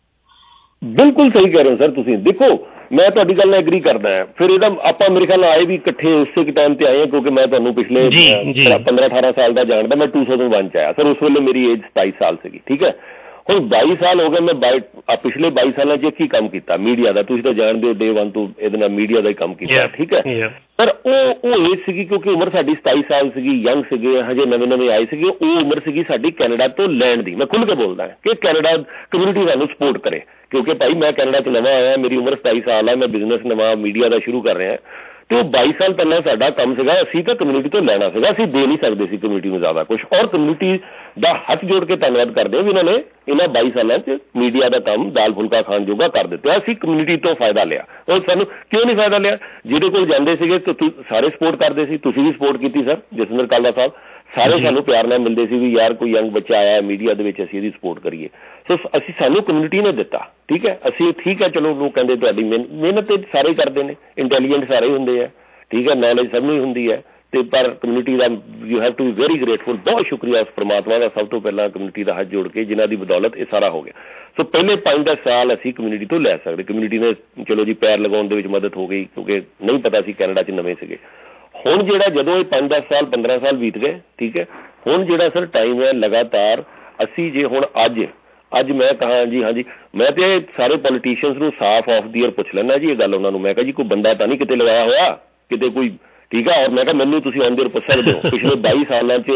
ਬਿਲਕੁਲ ਸਹੀ ਕਹਿ ਰਹੇ ਹੋ ਸਰ ਤੁਸੀਂ। ਦੇਖੋ ਮੈਂ ਤੁਹਾਡੀ ਗੱਲ ਨਾਲ ਐਗਰੀ ਕਰਦਾ ਹਾਂ। ਫਿਰ ਇਹਦਾ ਆਪਾਂ ਮੇਰੇ ਖਿਆਲ ਆਏ ਵੀ ਇਕੱਠੇ ਉਸੇ ਟਾਈਮ ਤੇ ਆਏ ਹਾਂ, ਕਿਉਂਕਿ ਮੈਂ ਤੁਹਾਨੂੰ ਪਿਛਲੇ ਪੰਦਰਾਂ ਅਠਾਰਾਂ ਸਾਲ ਦਾ ਜਾਣਦਾ। ਮੈਂ ਟੂ ਥਾਊਜ਼ੈਂਡ ਵਨ 'ਚ ਆਇਆ ਸਰ, ਉਸ ਵੇਲੇ ਮੇਰੀ ਏਜ ਸਤਾਈ ਸਾਲ ਸੀਗੀ, ਠੀਕ ਹੈ। ਹੁਣ ਬਾਈ ਸਾਲ ਹੋ ਗਏ, ਮੈਂ ਬਾਈ ਪਿਛਲੇ ਬਾਈ ਸਾਲਾਂ 'ਚ ਕੀ ਕੰਮ ਕੀਤਾ ਮੀਡੀਆ ਦਾ, ਤੁਸੀਂ ਤਾਂ ਜਾਣਦੇ ਹੋ, ਡੇ ਵਨ ਤੋਂ ਇਹਦੇ ਨਾਲ ਮੀਡੀਆ ਦਾ ਹੀ ਕੰਮ ਕੀਤਾ, ਠੀਕ ਹੈ। ਪਰ ਉਹ ਉਹ ਏਜ ਸੀਗੀ ਕਿਉਂਕਿ ਉਮਰ ਸਾਡੀ ਸਤਾਈ ਸਾਲ ਸੀਗੀ, ਯੰਗ ਸੀਗੇ, ਹਜੇ ਨਵੇਂ ਨਵੇਂ ਆਏ ਸੀਗੇ। ਉਹ ਉਮਰ ਸੀਗੀ ਸਾਡੀ ਕੈਨੇਡਾ ਤੋਂ ਲੈਣ ਦੀ। ਮੈਂ ਖੁੱਲ੍ਹ ਕੇ ਬੋਲਦਾ ਕਿ ਕੈਨੇਡਾ ਕਮਿਊਨਿਟੀ ਸਾਨੂੰ ਸਪੋਰਟ ਕਰੇ, ਕਿਉਂਕਿ ਭਾਈ ਮੈਂ ਕੈਨੇਡਾ 'ਚ ਨਵਾਂ ਆਇਆ, ਮੇਰੀ ਉਮਰ ਸਤਾਈ ਸਾਲ ਹੈ, ਮੈਂ ਬਿਜ਼ਨਸ ਨਵਾਂ ਮੀਡੀਆ ਦਾ ਸ਼ੁਰੂ ਕਰ ਰਿਹਾ। ਤੇ ਉਹ ਬਾਈ ਸਾਲ ਪਹਿਲਾਂ ਸਾਡਾ ਕੰਮ ਸੀਗਾ, ਅਸੀਂ ਤਾਂ ਕਮਿਊਨਿਟੀ ਤੋਂ ਲੈਣਾ ਸੀਗਾ, ਅਸੀਂ ਦੇ ਨਹੀਂ ਸਕਦੇ ਸੀ ਕਮਿਊਨਿਟੀ ਨੂੰ ਜ਼ਿਆਦਾ ਕੁਛ। ਔਰ ਕਮਿਊਨਿਟੀ ਦਾ ਹੱਥ ਜੋੜ ਕੇ ਧੰਨਵਾਦ ਕਰਦੇ ਹਾਂ ਵੀ ਇਹਨਾਂ ਨੇ ਇਹਨਾਂ ਬਾਈ ਸਾਲਾਂ 'ਚ ਮੀਡੀਆ ਦਾ ਕੰਮ ਦਾਲ ਫੁਲਕਾ ਖਾਣ ਜੋਗਾ ਕਰ ਦਿੱਤਾ। ਅਸੀਂ ਕਮਿਊਨਿਟੀ ਤੋਂ ਫਾਇਦਾ ਲਿਆ। ਔਰ ਸਾਨੂੰ ਕਿਉਂ ਨਹੀਂ ਫਾਇਦਾ ਲਿਆ? ਜਿਹਦੇ ਕੋਲ ਜਾਂਦੇ ਸੀਗੇ ਤਾਂ ਸਾਰੇ ਸਪੋਰਟ ਕਰਦੇ ਸੀ, ਤੁਸੀਂ ਵੀ ਸਪੋਰਟ ਕੀਤੀ ਸਰ, ਜਸਵਿੰਦਰ ਕਾਲਾ ਸਾਹਿਬ, ਸਾਰੇ ਸਾਨੂੰ ਪਿਆਰ ਨਾਲ ਮਿਲਦੇ ਸੀ ਵੀ ਯਾਰ ਕੋਈ ਯੰਗ ਬੱਚਾ ਆਇਆ ਮੀਡੀਆ ਦੇ ਵਿੱਚ, ਅਸੀਂ ਇਹਦੀ ਸਪੋਰਟ ਕਰੀਏ। ਸੋ ਅਸੀਂ ਸਾਨੂੰ ਕਮਿਊਨਿਟੀ ਨੇ ਦਿੱਤਾ, ਠੀਕ ਹੈ। ਅਸੀਂ ਠੀਕ ਹੈ, ਚਲੋ ਲੋਕ ਕਹਿੰਦੇ ਤੁਹਾਡੀ ਮਿਹਨਤ ਤੇ ਸਾਰੇ ਕਰਦੇ ਨੇ, ਇੰਟੈਲੀਜੈਂਟ ਸਾਰੇ ਹੁੰਦੇ ਆ, ਠੀਕ ਹੈ, ਨੌਲੇਜ ਸਭ ਨੂੰ ਹੀ ਹੁੰਦੀ ਹੈ, ਤੇ ਪਰ ਕਮਿਊਨਿਟੀ ਦਾ you have to be very grateful. ਬਹੁਤ ਸ਼ੁਕਰੀਆ ਉਸ ਪਰਮਾਤਮਾ ਦਾ ਸਭ ਤੋਂ ਪਹਿਲਾਂ ਕਮਿਊਨਿਟੀ ਦਾ ਹੱਥ ਜੋੜ ਕੇ, ਜਿਨ੍ਹਾਂ ਦੀ ਬਦੌਲਤ ਇਹ ਸਾਰਾ ਹੋ ਗਿਆ। ਸੋ ਪਹਿਲੇ ਪੰਜ ਦਸ ਸਾਲ ਅਸੀਂ ਕਮਿਊਨਿਟੀ ਤੋਂ ਲੈ ਸਕਦੇ। ਕਮਿਊਨਿਟੀ ਨੇ ਚਲੋ ਜੀ ਪੈਰ ਲਗਾਉਣ ਦੇ ਵਿੱਚ ਮਦਦ ਹੋ ਗਈ, ਕਿਉਂਕਿ ਨਹੀਂ ਪਤਾ ਸੀ ਕੈਨੇਡਾ 'ਚ ਨਵੇਂ ਸੀਗੇ। ਹੁਣ ਜਿਹੜਾ ਜਦੋਂ ਇਹ ਪੰਜ ਦਸ ਸਾਲ ਪੰਦਰਾਂ ਸਾਲ ਬੀਤ ਗਏ, ਠੀਕ ਹੈ, ਹੁਣ ਜਿਹੜਾ ਸਰ ਟਾਈਮ ਹੈ ਲਗਾਤਾਰ ਅਸੀਂ ਜੇ ਹੁਣ ਅੱਜ ਅੱਜ ਮੈਂ ਕਹਾਂ ਜੀ ਹਾਂਜੀ, ਮੈਂ ਤੇ ਸਾਰੇ ਪੋਲੀਟੀਸ਼ੀਅਨਸ ਨੂੰ ਸਾਫ਼ ਆਫ ਦੀ ਈਅਰ ਪੁੱਛ ਲੈਂਦਾ ਜੀ ਇਹ ਗੱਲ ਉਹਨਾਂ ਨੂੰ। ਮੈਂ ਕਿਹਾ ਜੀ ਕੋਈ ਬੰਦਾ ਤਾਂ ਨਹੀਂ ਕਿਤੇ ਲਗਾਇਆ ਹੋਇਆ ਕਿਤੇ ਕੋਈ, ਠੀਕ ਹੈ। ਔਰ ਮੈਂ ਕਿਹਾ ਮੈਨੂੰ ਤੁਸੀਂ ਆਨ ਦੀ ਈਅਰ ਪੁੱਛ ਸਕਦੇ ਹੋ ਪਿਛਲੇ ਬਾਈ ਸਾਲਾਂ 'ਚ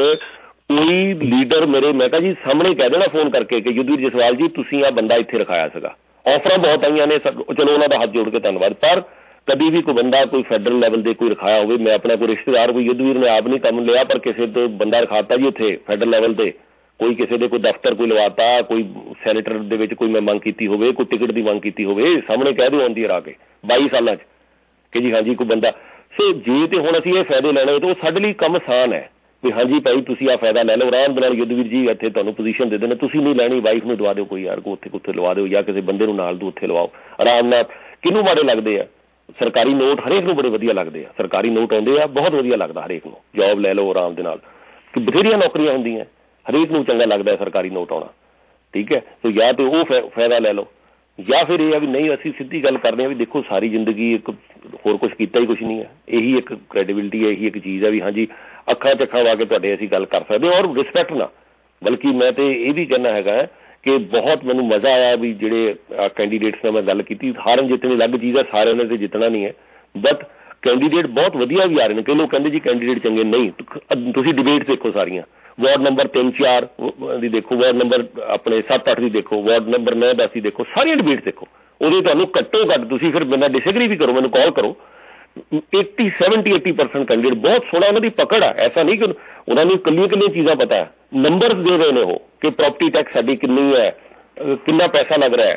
ਕੋਈ ਲੀਡਰ ਮੇਰੇ, ਮੈਂ ਕਿਹਾ ਜੀ ਸਾਹਮਣੇ ਕਹਿ ਦੇਣਾ ਫੋਨ ਕਰਕੇ ਕਿ ਯੁੱਧਵੀਰ ਜਸਵਾਲ ਜੀ ਤੁਸੀਂ ਆਹ ਬੰਦਾ ਇੱਥੇ ਰਖਾਇਆ ਸੀਗਾ। ਆਫਰਾਂ ਬਹੁਤ ਆਈਆਂ ਨੇ, ਚਲੋ ਉਹਨਾਂ ਦਾ ਹੱਥ ਜੋੜ ਕੇ ਧੰਨਵਾਦ, ਪਰ ਕਦੀ ਵੀ ਕੋਈ ਬੰਦਾ ਕੋਈ ਫੈਡਰਲ ਲੈਵਲ ਦੇ ਕੋਈ ਰਖਾਇਆ ਹੋਵੇ, ਮੈਂ ਆਪਣਾ ਕੋਈ ਰਿਸ਼ਤੇਦਾਰ ਕੋਈ ਯੁੱਧਵੀਰ ਨੇ ਆਪ ਨਹੀਂ ਕੰਮ ਲਿਆ, ਪਰ ਕਿਸੇ ਤੋਂ ਬੰਦਾ ਰਖਾਤਾ ਜੀ ਉੱਥੇ ਫੈਡਰਲ ਲੈਵਲ ਤੇ, ਕੋਈ ਕਿਸੇ ਦੇ ਕੋਈ ਦਫ਼ਤਰ ਕੋਈ ਲਵਾਤਾ, ਕੋਈ ਸੈਨੇਟਰ ਦੇ ਵਿੱਚ ਕੋਈ ਮੈਂ ਮੰਗ ਕੀਤੀ ਹੋਵੇ, ਕੋਈ ਟਿਕਟ ਦੀ ਮੰਗ ਕੀਤੀ ਹੋਵੇ, ਸਾਹਮਣੇ ਕਹਿ ਦਿਓ ਆਉਂਦੀ ਆ ਕੇ ਬਾਈ ਸਾਲਾਂ 'ਚ ਕਿ ਜੀ ਹਾਂਜੀ ਕੋਈ ਬੰਦਾ। ਸੋ ਜੇ ਤੇ ਹੁਣ ਅਸੀਂ ਇਹ ਫਾਇਦੇ ਲੈਣੇ ਤਾਂ ਉਹ ਸਾਡੇ ਲਈ ਕੰਮ ਆਸਾਨ ਹੈ ਵੀ ਹਾਂਜੀ ਭਾਈ ਤੁਸੀਂ ਆਹ ਫਾਇਦਾ ਲੈ ਲਓ ਆਰਾਮ ਦੇ ਨਾਲ, ਯੁੱਧਵੀਰ ਜੀ ਇੱਥੇ ਤੁਹਾਨੂੰ ਪੋਜੀਸ਼ਨ ਦੇ ਦੇਣੇ, ਤੁਸੀਂ ਨਹੀਂ ਲੈਣੀ, ਵਾਈਫ ਨੂੰ ਦਵਾ ਦਿਓ ਕੋਈ ਯਾਰ ਕੋ ਉੱਥੇ ਉੱਥੇ ਲਵਾ ਦਿਓ, ਜਾਂ ਕਿਸੇ ਬੰਦੇ ਨੂੰ ਨਾਲ ਦੋ ਉੱਥੇ ਲਵਾਓ ਆਰਾਮ ਨਾਲ। ਕਿਹਨੂੰ ਮਾੜੇ ਲੱਗਦੇ ਆ? ਸਰਕਾਰੀ ਨੋਟ ਹਰੇਕ ਨੂੰ ਬੜੇ ਵਧੀਆ ਲੱਗਦੇ ਆ, ਸਰਕਾਰੀ ਨੋਟ ਆਉਂਦੇ ਆ, ਬਹੁਤ ਵਧੀਆ ਲੱਗਦਾ ਹਰੇਕ ਨੂੰ, ਜੋਬ ਲੈ ਲਓ ਆਰਾਮ ਦੇ ਨਾਲ, ਕਿ ਬਥੇਰੀਆਂ ਨੌਕਰੀਆਂ ਹੁੰਦੀਆਂ, ਹਰੇਕ ਨੂੰ ਚੰਗਾ ਲੱਗਦਾ ਸਰਕਾਰੀ ਨੋਟ ਆਉਣਾ, ਠੀਕ ਹੈ। ਸੋ ਜਾਂ ਤਾਂ ਉਹ ਫਾਇਦਾ ਲੈ ਲਓ, ਜਾਂ ਫਿਰ ਇਹ ਆ ਵੀ ਨਹੀਂ ਅਸੀਂ ਸਿੱਧੀ ਗੱਲ ਕਰਦੇ ਹਾਂ ਵੀ ਦੇਖੋ ਸਾਰੀ ਜ਼ਿੰਦਗੀ ਇੱਕ ਹੋਰ ਕੁਛ ਕੀਤਾ ਹੀ ਕੁਛ ਨਹੀਂ ਹੈ, ਇਹੀ ਇੱਕ ਕ੍ਰੈਡੀਬਿਲਿਟੀ ਹੈ, ਇਹੀ ਇੱਕ ਚੀਜ਼ ਹੈ ਵੀ ਹਾਂਜੀ ਅੱਖਾਂ 'ਚ ਅੱਖਾਂ ਲਾ ਕੇ ਤੁਹਾਡੇ ਅਸੀਂ ਗੱਲ ਕਰ ਸਕਦੇ ਹਾਂ, ਔਰ ਰਿਸਪੈਕਟ ਨਾਲ। ਬਲਕਿ ਮੈਂ ਤਾਂ ਇਹ ਵੀ ਕਹਿਣਾ ਹੈਗਾ ਕਿ ਬਹੁਤ ਮੈਨੂੰ ਮਜ਼ਾ ਆਇਆ ਵੀ ਜਿਹੜੇ ਕੈਂਡੀਡੇਟਸ ਨਾਲ ਮੈਂ ਗੱਲ ਕੀਤੀ, ਹਾਰਨ ਜਿੱਤਣੀ ਅਲੱਗ ਚੀਜ਼ ਹੈ, ਸਾਰਿਆਂ ਨੇ ਤਾਂ ਜਿੱਤਣਾ ਨਹੀਂ ਹੈ, ਬਟ ਕੈਂਡੀਡੇਟ ਬਹੁਤ ਵਧੀਆ ਵੀ ਆ ਰਹੇ ਨੇ। ਕਈ ਲੋਕ ਕਹਿੰਦੇ ਜੀ ਕੈਂਡੀਡੇਟ ਚੰਗੇ ਨਹੀਂ, ਤੁਸੀਂ ਡਿਬੇਟ ਦੇਖੋ ਸਾਰੀਆਂ, ਵਾਰਡ ਨੰਬਰ ਤਿੰਨ ਚਾਰ ਦੀ ਦੇਖੋ, ਵਾਰਡ ਨੰਬਰ ਆਪਣੇ ਸੱਤ ਅੱਠ ਦੀ ਦੇਖੋ, ਵਾਰਡ ਨੰਬਰ ਨੌ ਦਸ ਦੀ ਦੇਖੋ, ਸਾਰੀਆਂ ਡਿਬੇਟ ਦੇਖੋ, ਉਹਦੇ ਤੁਹਾਨੂੰ ਘੱਟੋ ਘੱਟ ਤੁਸੀਂ ਫਿਰ ਮੇਰੇ ਨਾਲ ਡਿਸਐਗਰੀ ਵੀ ਕਰੋ, ਮੈਨੂੰ ਕਾਲ ਕਰੋ, eighty seventy eighty percent candidate ਬਹੁਤ ਸੋਹਣਾ ਉਹਨਾਂ ਦੀ ਪਕੜ ਆ। ਐਸਾ ਨਹੀਂ ਕਿ ਉਹਨਾਂ ਨੂੰ ਇਕੱਲੀਆਂ ਇਕੱਲੀਆਂ ਚੀਜ਼ਾਂ ਪਤਾ ਹੈ, ਨੰਬਰਸ ਦੇ ਰਹੇ ਨੇ ਉਹ ਕਿ ਪ੍ਰੋਪਰਟੀ ਟੈਕਸ ਸਾਡੀ ਕਿੰਨੀ ਹੈ, ਕਿੰਨਾ ਪੈਸਾ ਲੱਗ ਰਿਹਾ ਹੈ,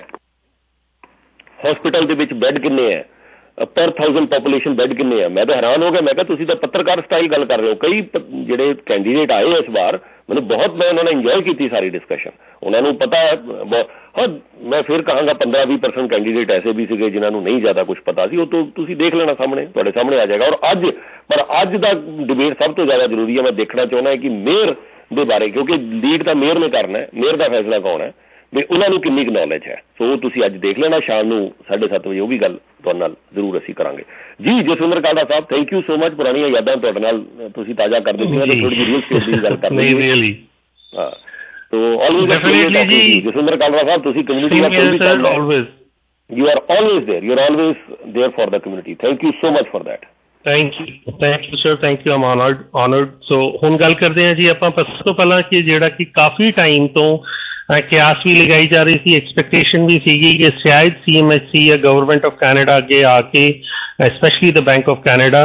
ਹਸਪੀਟਲ ਦੇ ਵਿੱਚ ਬੈੱਡ ਕਿੰਨੇ ਹੈ, ਪਰ ਥਾਊਜ਼ੈਂਡ ਪਾਪੂਲੇਸ਼ਨ ਬੈੱਡ ਕਿੰਨੇ ਆ। ਮੈਂ ਤਾਂ ਹੈਰਾਨ ਹੋ ਗਿਆ, ਮੈਂ ਕਿਹਾ ਤੁਸੀਂ ਤਾਂ ਪੱਤਰਕਾਰ ਸਟਾਈਲ ਗੱਲ ਕਰ ਰਹੇ ਹੋ। ਕਈ ਜਿਹੜੇ ਕੈਂਡੀਡੇਟ ਆਏ ਇਸ ਵਾਰ ਮੈਨੂੰ ਬਹੁਤ, ਮੈਂ ਉਹਨਾਂ ਨੇ ਇੰਜੋਏ ਕੀਤੀ ਸਾਰੀ ਡਿਸਕਸ਼ਨ, ਉਹਨਾਂ ਨੂੰ ਪਤਾ ਹੈ। ਹਾਂ ਮੈਂ ਫਿਰ ਕਹਾਂਗਾ ਪੰਦਰਾਂ ਵੀਹ ਪਰਸੈਂਟ ਕੈਂਡੀਡੇਟ ਐਸੇ ਵੀ ਸੀਗੇ ਜਿਨ੍ਹਾਂ ਨੂੰ ਨਹੀਂ ਜ਼ਿਆਦਾ ਕੁਛ ਪਤਾ ਸੀ, ਉਹ ਤੋਂ ਤੁਸੀਂ ਦੇਖ ਲੈਣਾ, ਸਾਹਮਣੇ ਤੁਹਾਡੇ ਸਾਹਮਣੇ ਆ ਜਾਏਗਾ। ਔਰ ਅੱਜ ਪਰ ਅੱਜ ਦਾ ਡਿਬੇਟ ਸਭ ਤੋਂ ਜ਼ਿਆਦਾ ਜ਼ਰੂਰੀ ਹੈ। ਮੈਂ ਦੇਖਣਾ ਚਾਹੁੰਦਾ ਕਿ ਮੇਅਰ ਦੇ ਬਾਰੇ, ਕਿਉਂਕਿ ਲੀਡ ਤਾਂ ਮੇਅਰ ਨੇ ਕਰਨਾ ਹੈ, ਮੇਅਰ ਦਾ ਫੈਸਲਾ ਕੌਣ ਹੈ ਵੀ ਉਹਨਾਂ ਨੂੰ ਕਿੰਨੀ ਕੁ ਨੌਲੇਜ ਹੈ। ਸੋ ਉਹ ਤੁਸੀਂ ਅੱਜ ਦੇਖ ਲੈਣਾ, ਸ਼ਾਮ ਨੂੰ ਸਾਢੇ ਸੱਤ ਵਜੇ ਉਹ ਵੀ ਗੱਲ ਤੁਹਾਡੇ ਨਾਲ ਜ਼ਰੂਰ ਅਸੀਂ ਕਰਾਂਗੇ। ਜੀ Jaswinder Kalra Sahib, thank you so much, ਪੁਰਾਣੀਆਂ ਯਾਦਾਂ ਤੁਹਾਡੇ ਨਾਲ ਤੁਸੀਂ ਤਾਜ਼ਾ ਕਰ ਦਿੱਤੀਆਂ ਤੇ ਥੋੜੀ ਜਿਹੀ ਰੀਅਲ ਸਟੇਟ ਦੀ ਗੱਲ ਕਰ ਲਈ। ਹਾਂ ਸੋ ਆਲਵੇਜ਼ ਜਸਵਿੰਦਰ ਕਾਲੜਾ ਸਾਹਿਬ, ਤੁਸੀਂ ਕਮਿਊਨਿਟੀ ਦਾ ਕੋਈ ਵੀ ਕੰਮ, you are always there, you are always there for the community. Thank you so much for that. Thank you thank you sir, thank you, I'm honoured honoured. So ਹੁਣ ਗੱਲ ਕਰਦੇ ਹਾਂ ਜੀ ਆਪਾਂ ਸਭ ਤੋਂ ਪਹਿਲਾਂ ਕਿ ਜਿਹੜਾ ਕਿ ਕਾਫੀ ਟਾਈਮ ਤੋਂ ਕਿਆਸ ਵੀ ਲਗਾਈ ਜਾ ਰਹੀ ਸੀ, ਐਕਸਪੈਕਟੇਸ਼ਨ ਵੀ ਸੀਗੀ ਕਿ ਸ਼ਾਇਦ ਸੀ ਐਮ ਐਚ ਸੀ ਜਾਂ ਗਵਰਨਮੈਂਟ ਆਫ ਕੈਨੇਡਾ ਅੱਗੇ ਆ ਕੇ, specially the bank of Canada,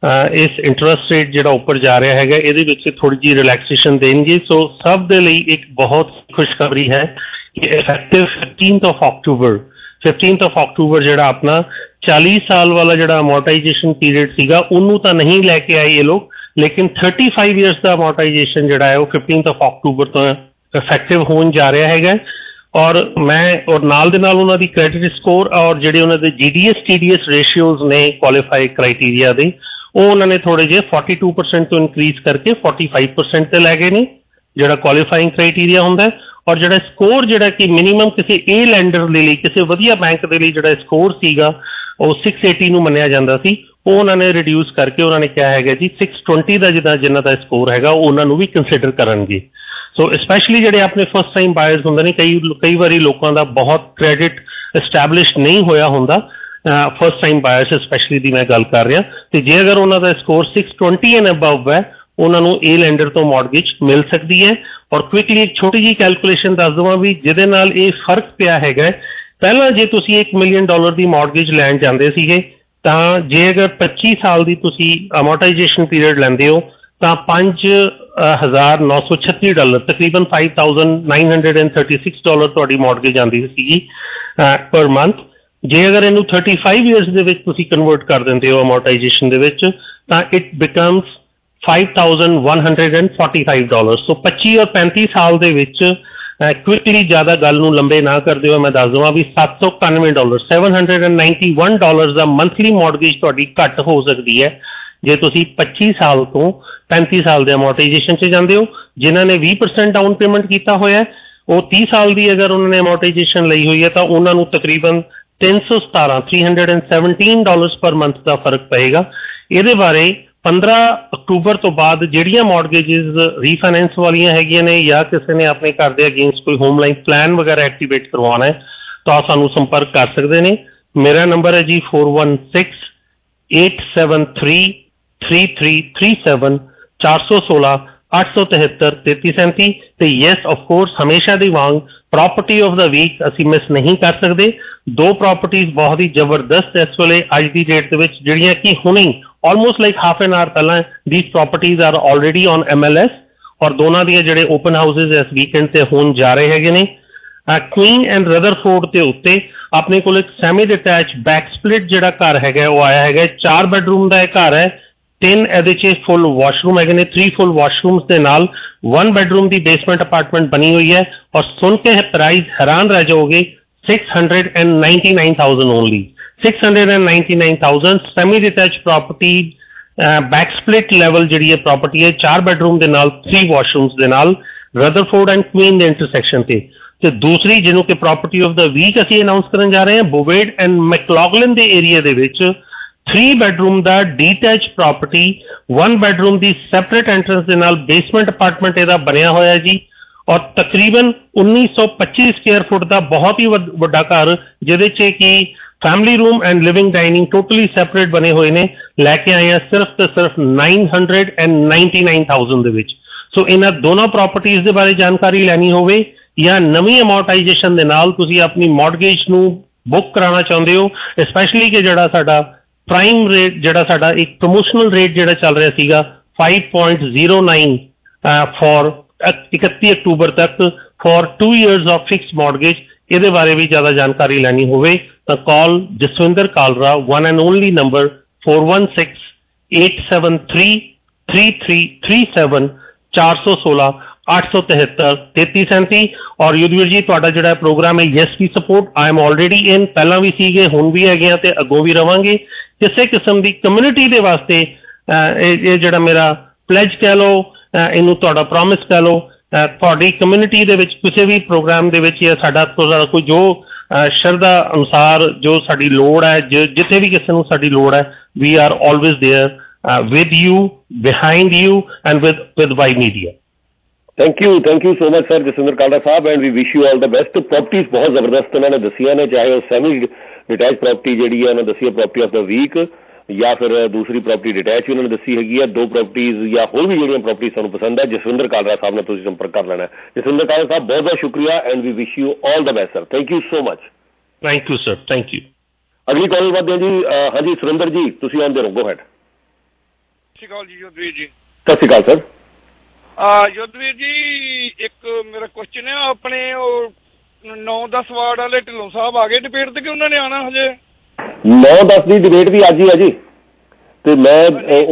ਇਸ ਇੰਟਰਸਟ ਰੇਟ ਜਿਹੜਾ ਉੱਪਰ ਜਾ ਰਿਹਾ ਹੈਗਾ ਇਹਦੇ ਵਿੱਚ ਥੋੜ੍ਹੀ ਜਿਹੀ ਰਿਲੈਕਸੇਸ਼ਨ ਦੇਣਗੇ। ਸੋ ਸਭ ਦੇ ਲਈ ਇੱਕ ਬਹੁਤ ਖੁਸ਼ਖਬਰੀ ਹੈ ਕਿ effective fifteenth of October fifteenth of October ਜਿਹੜਾ ਆਪਣਾ ਚਾਲੀ ਸਾਲ ਵਾਲਾ ਜਿਹੜਾ ਅਮੋਰਟਾਈਜੇਸ਼ਨ ਪੀਰੀਅਡ ਸੀਗਾ ਉਹਨੂੰ ਤਾਂ ਨਹੀਂ ਲੈ ਕੇ ਆਏ ਇਹ ਲੋਕ, ਲੇਕਿਨ ਥਰਟੀ ਫਾਈਵ ਈਅਰਸ ਦਾ ਅਮੋਰਟਾਈਜੇਸ਼ਨ ਜਿਹੜਾ ਹੈ ਉਹ ਫਿਫਟੀਨਥ ਆਫ ਅਕਤੂਬਰ ਤੋਂ ਇਫੈਕਟਿਵ ਹੋਣ ਜਾ ਰਿਹਾ ਹੈਗਾ। ਔਰ ਮੈਂ ਔਰ ਨਾਲ ਦੇ ਨਾਲ ਉਹਨਾਂ ਦੀ ਕ੍ਰੈਡਿਟ ਸਕੋਰ ਔਰ ਜਿਹੜੇ ਉਹਨਾਂ ਦੇ G D S T D S ratios ਨੇ ਕੁਆਲੀਫਾਈ ਕ੍ਰਾਈਟੀਰੀਆ ਦੇ, ਉਹ ਉਹਨਾਂ ਨੇ ਥੋੜ੍ਹੇ ਜਿਹੇ ਫੋਰਟੀ ਟੂ ਪਰਸੈਂਟ ਤੋਂ ਇਨਕਰੀਜ਼ ਕਰਕੇ ਫੋਰਟੀ ਫਾਈਵ ਪਰਸੈਂਟ 'ਤੇ ਲੈ ਗਏ ਨੇ, ਜਿਹੜਾ ਕੁਆਲੀਫਾਈਂਗ ਕ੍ਰਾਈਟੀਰੀਆ ਹੁੰਦਾ। ਔਰ ਜਿਹੜਾ ਸਕੋਰ ਜਿਹੜਾ ਕਿ ਮਿਨੀਮਮ ਕਿਸੇ ਏ ਲੈਂਡਰ ਦੇ ਲਈ, ਕਿਸੇ ਵਧੀਆ ਬੈਂਕ ਦੇ ਲਈ ਜਿਹੜਾ ਸਕੋਰ ਸੀਗਾ ਉਹ ਸਿਕਸ ਏਟੀ ਨੂੰ ਮੰਨਿਆ ਜਾਂਦਾ ਸੀ, ਉਹ ਉਹਨਾਂ ਨੇ ਰਿਡਿਊਸ ਕਰਕੇ ਉਹਨਾਂ ਨੇ ਕਿਹਾ ਹੈਗਾ ਜੀ ਸਿਕਸ ਟਵੈਂਟੀ ਦਾ ਜਿੱਦਾਂ ਜਿਨ੍ਹਾਂ ਦਾ ਸਕੋਰ ਹੈਗਾ ਉਹ ਉਹਨਾਂ ਨੂੰ ਵੀ ਕੰਸੀਡਰ ਕਰਨਗੇ। ਸੋ ਸਪੈਸ਼ਲੀ ਜਿਹੜੇ ਆਪਣੇ ਫਸਟ ਟਾਈਮ ਬਾਇਰਸ ਹੁੰਦੇ ਨੇ, ਕਈ ਕਈ ਵਾਰੀ ਲੋਕਾਂ ਦਾ ਬਹੁਤ ਕ੍ਰੈਡਿਟ ਐਸਟੈਬਲਿਸ਼ ਨਹੀਂ ਹੋਇਆ ਹੁੰਦਾ, ਫਸਟ ਟਾਈਮ ਬਾਇਰਸ ਸਪੈਸ਼ਲੀ ਦੀ ਮੈਂ ਗੱਲ ਕਰ ਰਿਹਾ, ਅਤੇ ਜੇ ਅਗਰ ਉਹਨਾਂ ਦਾ score six twenty and above ਹੈ ਉਹਨਾਂ ਨੂੰ ਏ ਲੈਂਡਰ ਤੋਂ ਮੌਰਗੇਜ ਮਿਲ ਸਕਦੀ ਹੈ। ਔਰ ਕੁਇਕਲੀ ਇੱਕ ਛੋਟੀ ਜਿਹੀ ਕੈਲਕੂਲੇਸ਼ਨ ਦੱਸ ਦੇਵਾਂ ਵੀ ਜਿਹਦੇ ਨਾਲ ਇਹ ਫਰਕ ਪਿਆ ਹੈਗਾ। ਪਹਿਲਾਂ ਜੇ ਤੁਸੀਂ ਇੱਕ ਮਿਲੀਅਨ ਡਾਲਰ ਦੀ ਮੌਰਗੇਜ ਲੈਣ ਜਾਂਦੇ ਸੀਗੇ ਤਾਂ ਜੇ ਅਗਰ ਪੱਚੀ ਸਾਲ ਦੀ ਤੁਸੀਂ ਅਮੋਰਟਾਈਜੇਸ਼ਨ ਪੀਰੀਅਡ ਲੈਂਦੇ ਹੋ ਤਾਂ ਪੰਜ ਹਜ਼ਾਰ ਨੌ ਸੌ ਛੱਤੀ ਡਾਲਰ, ਤਕਰੀਬਨ five thousand nine hundred and thirty six dollar ਤੁਹਾਡੀ ਮੌਰਗੇਜ ਆਉਂਦੀ ਸੀਗੀ ਪਰ ਮੰਥ। ਜੇ ਅਗਰ ਇਹਨੂੰ ਥਰਟੀ ਫਾਈਵ ਈਅਰਸ ਦੇ ਵਿੱਚ ਤੁਸੀਂ ਕਨਵਰਟ ਕਰ ਦਿੰਦੇ ਹੋ ਅਮੋਰਟਾਈਜੇਸ਼ਨ ਦੇ ਵਿੱਚ ਤਾਂ it becomes five thousand one hundred and forty five dollar. So ਪੱਚੀ ਔਰ ਪੈਂਤੀ ਸਾਲ ਦੇ ਵਿੱਚ ਕੁਇਕਲੀ ਜ਼ਿਆਦਾ ਗੱਲ ਨੂੰ ਲੰਬੇ ਨਾ ਕਰਦੇ ਹੋਏ ਮੈਂ ਦੱਸ ਦੇਵਾਂ ਵੀ ਸੱਤ ਸੌ ਇਕਾਨਵੇਂ dollar, seven hundred and ninety one dollar ਦਾ ਮੰਥਲੀ ਮੌਰਗੇਜ ਤੁਹਾਡੀ ਘੱਟ ਹੋ ਸਕਦੀ ਹੈ ਜੇ ਤੁਸੀਂ ਪੱਚੀ ਸਾਲ ਤੋਂ ਪੈਂਤੀ ਸਾਲ ਦੇ ਅਮੋਰਟਾਈਜੇਸ਼ਨ 'ਚ ਜਾਂਦੇ ਹੋ। ਜਿਨ੍ਹਾਂ ਨੇ ਵੀਹ ਪਰਸੈਂਟ ਡਾਊਨ ਪੇਮੈਂਟ ਕੀਤਾ ਹੋਇਆ ਉਹ ਤੀਹ ਸਾਲ ਦੀ ਅਗਰ ਉਹਨਾਂ ਨੇ ਅਮੋਰਟਾਈਜੇਸ਼ਨ ਲਈ ਹੋਈ ਹੈ ਤਾਂ ਉਹਨਾਂ ਨੂੰ ਤਕਰੀਬਨ ਤਿੰਨ ਸੌ ਸਤਾਰਾਂ three hundred and seventeen dollars per month ਦਾ ਫਰਕ ਪਏਗਾ। ਇਹਦੇ ਬਾਰੇ ਪੰਦਰਾਂ ਅਕਤੂਬਰ ਤੋਂ ਬਾਅਦ ਜਿਹੜੀਆਂ ਮੌਰਗੇਜਿਸ ਰੀਫਾਈਨੈਂਸ ਵਾਲੀਆਂ ਹੈਗੀਆਂ ਨੇ ਜਾਂ ਕਿਸੇ ਨੇ ਆਪਣੇ ਘਰ ਦੇ ਅਗੇਂਸਟ ਕੋਈ ਹੋਮ ਲਾਈਨ ਪਲਾਨ ਵਗੈਰਾ ਐਕਟੀਵੇਟ ਕਰਵਾਉਣਾ ਹੈ ਤਾਂ ਸਾਨੂੰ ਸੰਪਰਕ ਕਰ ਸਕਦੇ ਨੇ। ਮੇਰਾ ਨੰਬਰ ਹੈ ਜੀ four one six eight seven three three three three seven, ਚਾਰ ਸੌ ਸੋਲਾਂ ਅੱਠ ਸੌ ਤਿਹੱਤਰ ਤੇਤੀ ਸੈਂਤੀ। ਤੇ ਯੈਸ ਆਫਕੋਰਸ ਹਮੇਸ਼ਾ ਦੀ ਵਾਂਗ ਪ੍ਰੋਪਰਟੀ ਆਫ ਦਾ ਵੀਕ ਅਸੀਂ ਮਿਸ ਨਹੀਂ ਕਰ ਸਕਦੇ। ਦੋ ਪ੍ਰੋਪਰਟੀਜ਼ ਬਹੁਤ ਹੀ ਜ਼ਬਰਦਸਤ ਇਸ ਵੇਲੇ ਅੱਜ ਦੀ ਡੇਟ ਦੇ ਵਿੱਚ ਜਿਹੜੀਆਂ ਕਿ ਹੁਣੇ almost like half an hour ਪਹਿਲਾਂ these properties are already on M L S ਔਰ ਦੋਨਾਂ ਦੀਆਂ ਜਿਹੜੇ ਓਪਨ ਹਾਊਸਿਸ ਇਸ ਵੀਕਐਂਡ 'ਤੇ ਹੋਣ ਜਾ ਰਹੇ ਹੈਗੇ ਨੇ। ਕੁਈਨ ਐਂਡ ਰਦਰਫੋਰਡ ਦੇ ਉੱਤੇ ਆਪਣੇ ਕੋਲ ਇੱਕ ਸੈਮੀ ਡਿਟੈਚ ਬੈਕ ਸਪਲਿਟ ਜਿਹੜਾ ਘਰ ਹੈਗਾ ਉਹ ਆਇਆ ਹੈਗਾ। ਚਾਰ ਬੈਡਰੂਮ ਦਾ ਇਹ ਘਰ ਹੈ, ਤਿੰਨ ਇਹਦੇ 'ਚ ਫੁੱਲ ਵਾਸ਼ਰੂਮ ਹੈਗੇ ਨੇ, ਥ੍ਰੀ ਫੁੱਲ ਵਾਸ਼ਰੂਮਸ ਦੇ ਨਾਲ ਵਨ ਬੈਡਰੂਮ ਦੀ ਬੇਸਮੈਂਟ ਅਪਾਰਟਮੈਂਟ ਬਣੀ ਹੋਈ ਹੈ। ਔਰ ਸੁਣ ਕੇ ਪ੍ਰਾਈਸ ਹੈਰਾਨ ਰਹਿ ਜਾਓਗੇ, six hundred and ninety nine thousand only six hundred ninety-nine thousand semi detached property back split level जी प्रॉपर्टी है चार बेडरूम के नाल थ्री वॉशरूम्स के नाल रदरफोर्ड एंड क्वीन के इंटरसैक्शन से ते दूसरी जिन्हों के प्रॉपर्टी ऑफ द वीक असी अनाउंस करने जा रहे हैं बोवेड एंड मैकलॉगलन के एरिया दे विच थ्री बेडरूम का डीटैच प्रॉपर्टी वन बेडरूम की सैपरेट एंट्रेंस के नाल बेसमेंट अपार्टमेंट इहदा बनिया होया जी और तकरीबन उन्नीस सौ पच्चीस स्क्वेयर फुट का बहुत ही वड्डा घर जिहदे च कि family room and living dining totally separate बने हुए ने लैके आए हैं सिर्फ तो सिर्फ nine hundred and ninety nine thousand दे विच सो इन्हां दोनों प्रॉपर्टीज़ के बारे जानकारी लैनी होवे या नवी अमोर्टाइजेशन के नाल तुसी अपनी मॉडगेज नूं बुक कराना चाहते हो स्पैशली कि जिहड़ा साडा प्राइम रेट जिहड़ा साडा एक प्रमोशनल रेट जिहड़ा चल रहा सीगा five point zero nine for इकतीस अक्तूबर तक for two years of fix mortgage ਇਹਦੇ ਬਾਰੇ ਵੀ ਜ਼ਿਆਦਾ ਜਾਣਕਾਰੀ ਲੈਣੀ ਹੋਵੇ ਤਾਂ ਕਾਲ Jaswinder Kalra one and only number four one six eight seven three three three three seven four one six eight seven three three three और युद्धवीर जी ਤੁਹਾਡਾ ਜਿਹੜਾ ਪ੍ਰੋਗਰਾਮ ਹੈ yes we support I am already in ਪਹਿਲਾਂ ਵੀ ਸੀਗੇ ਹੁਣ ਵੀ ਹੈਗੇ ਆ ਤੇ ਅੱਗੋਂ ਵੀ ਰਵਾਂਗੇ ਕਿਸੇ ਕਿਸਮ ਦੀ ਕਮਿਊਨਿਟੀ ਦੇ ਵਾਸਤੇ ਇਹ ਜਿਹੜਾ ਮੇਰਾ ਪਲੇਜ ਕਹਿ ਲਓ ਇਹਨੂੰ ਤੁਹਾਡਾ ਪ੍ਰੋਮਿਸ ਕਹਿ ਲਓ ਤੁਹਾਡੀ ਕਮਿਊਨਿਟੀ ਦੇ ਵਿੱਚ ਕਿਸੇ ਵੀ ਪ੍ਰੋਗਰਾਮ ਦੇ ਵਿੱਚ ਜਾਂ ਸਾਡਾ ਕੋਈ ਜੋ ਸ਼ਰਧਾ ਅਨੁਸਾਰ ਜੋ ਸਾਡੀ ਲੋੜ ਹੈ ਜਿੱਥੇ ਵੀ ਕਿਸੇ ਨੂੰ ਸਾਡੀ ਲੋੜ ਹੈ we are always there with you behind you and with with Y Media thank you thank you so much sir Jaswinder Kalra Sahib and we wish you all the best properties ਬਹੁਤ ਜ਼ਬਰਦਸਤ ਇਹਨਾਂ ਨੇ ਦੱਸੀਆਂ ਨੇ ਚਾਹੇ ਉਹ ਸੈਮੀ ਡਿਟੈਚ ਪ੍ਰੋਪਰਟੀ ਜਿਹੜੀ ਹੈ ਉਹਨਾਂ ਦੱਸੀ ਹੈ ਪ੍ਰੋਪਰਟੀ ਆਫ ਦਾ ਵੀਕ ਜਾਂ ਫਿਰ ਦੂਸਰੀ ਪ੍ਰੋਪਰਟੀ ਡਿਟੈਚ ਵੀ ਉਹਨਾਂ ਨੇ ਦੱਸੀ ਹੈਗੀ ਹੈ ਦੋ ਪ੍ਰੋਪਰਟੀਜ਼ ਜਾਂ ਹੋਰ ਵੀ ਜਿਹੜੀਆਂ ਪ੍ਰੋਪਰਟੀਜ਼ ਤੁਹਾਨੂੰ ਪਸੰਦ ਹੈ ਜਸਵਿੰਦਰ ਕਾਲਰਾ ਸਾਹਿਬ ਨਾਲ ਤੁਸੀਂ ਸੰਪਰਕ ਕਰ ਲੈਣਾ ਜਸਵਿੰਦਰ ਕਾਲਰਾ ਸਾਹਿਬ ਬਹੁਤ ਬਹੁਤ ਸ਼ੁਕਰੀਆ and we wish you all the best sir thank you so much thank you sir thank you ਅਗਲੀ ਕਾਲ ਵਧਦੇ ਜੀ ਹਾਂਜੀ ਸੁਰਿੰਦਰ ਜੀ ਤੁਸੀਂ ਆਉਂਦੇ ਰਹੋ ਗੋ ਹੈਡ ਸਤਿ ਸ਼੍ਰੀ ਅਕਾਲ ਜੀ ਯੋਧਵੀਰ ਜੀ ਸਤਿ ਸ਼੍ਰੀ ਅਕਾਲ ਸਰ ਯੋਧਵੀਰ ਜੀ ਇੱਕ ਮੇਰਾ ਕੁਐਸਚਨ ਹੈ ਆਪਣੇ ਉਹ ਨੌ ਦਸ ਵਾਰਡ ਵਾਲੇ ਢਿੱਲੋਂ ਸਾਹਿਬ ਆ ਗਏ ਡਿਬੇਟ ਤੇ ਕਿ ਉਹਨਾਂ ਨੇ ਆਉਣਾ ਹਜੇ ਨੌ ਦਸ ਦੀ ਡਿਬੇਟ ਵੀ ਅੱਜ ਹੀ ਹੈ ਜੀ ਤੇ ਮੈਂ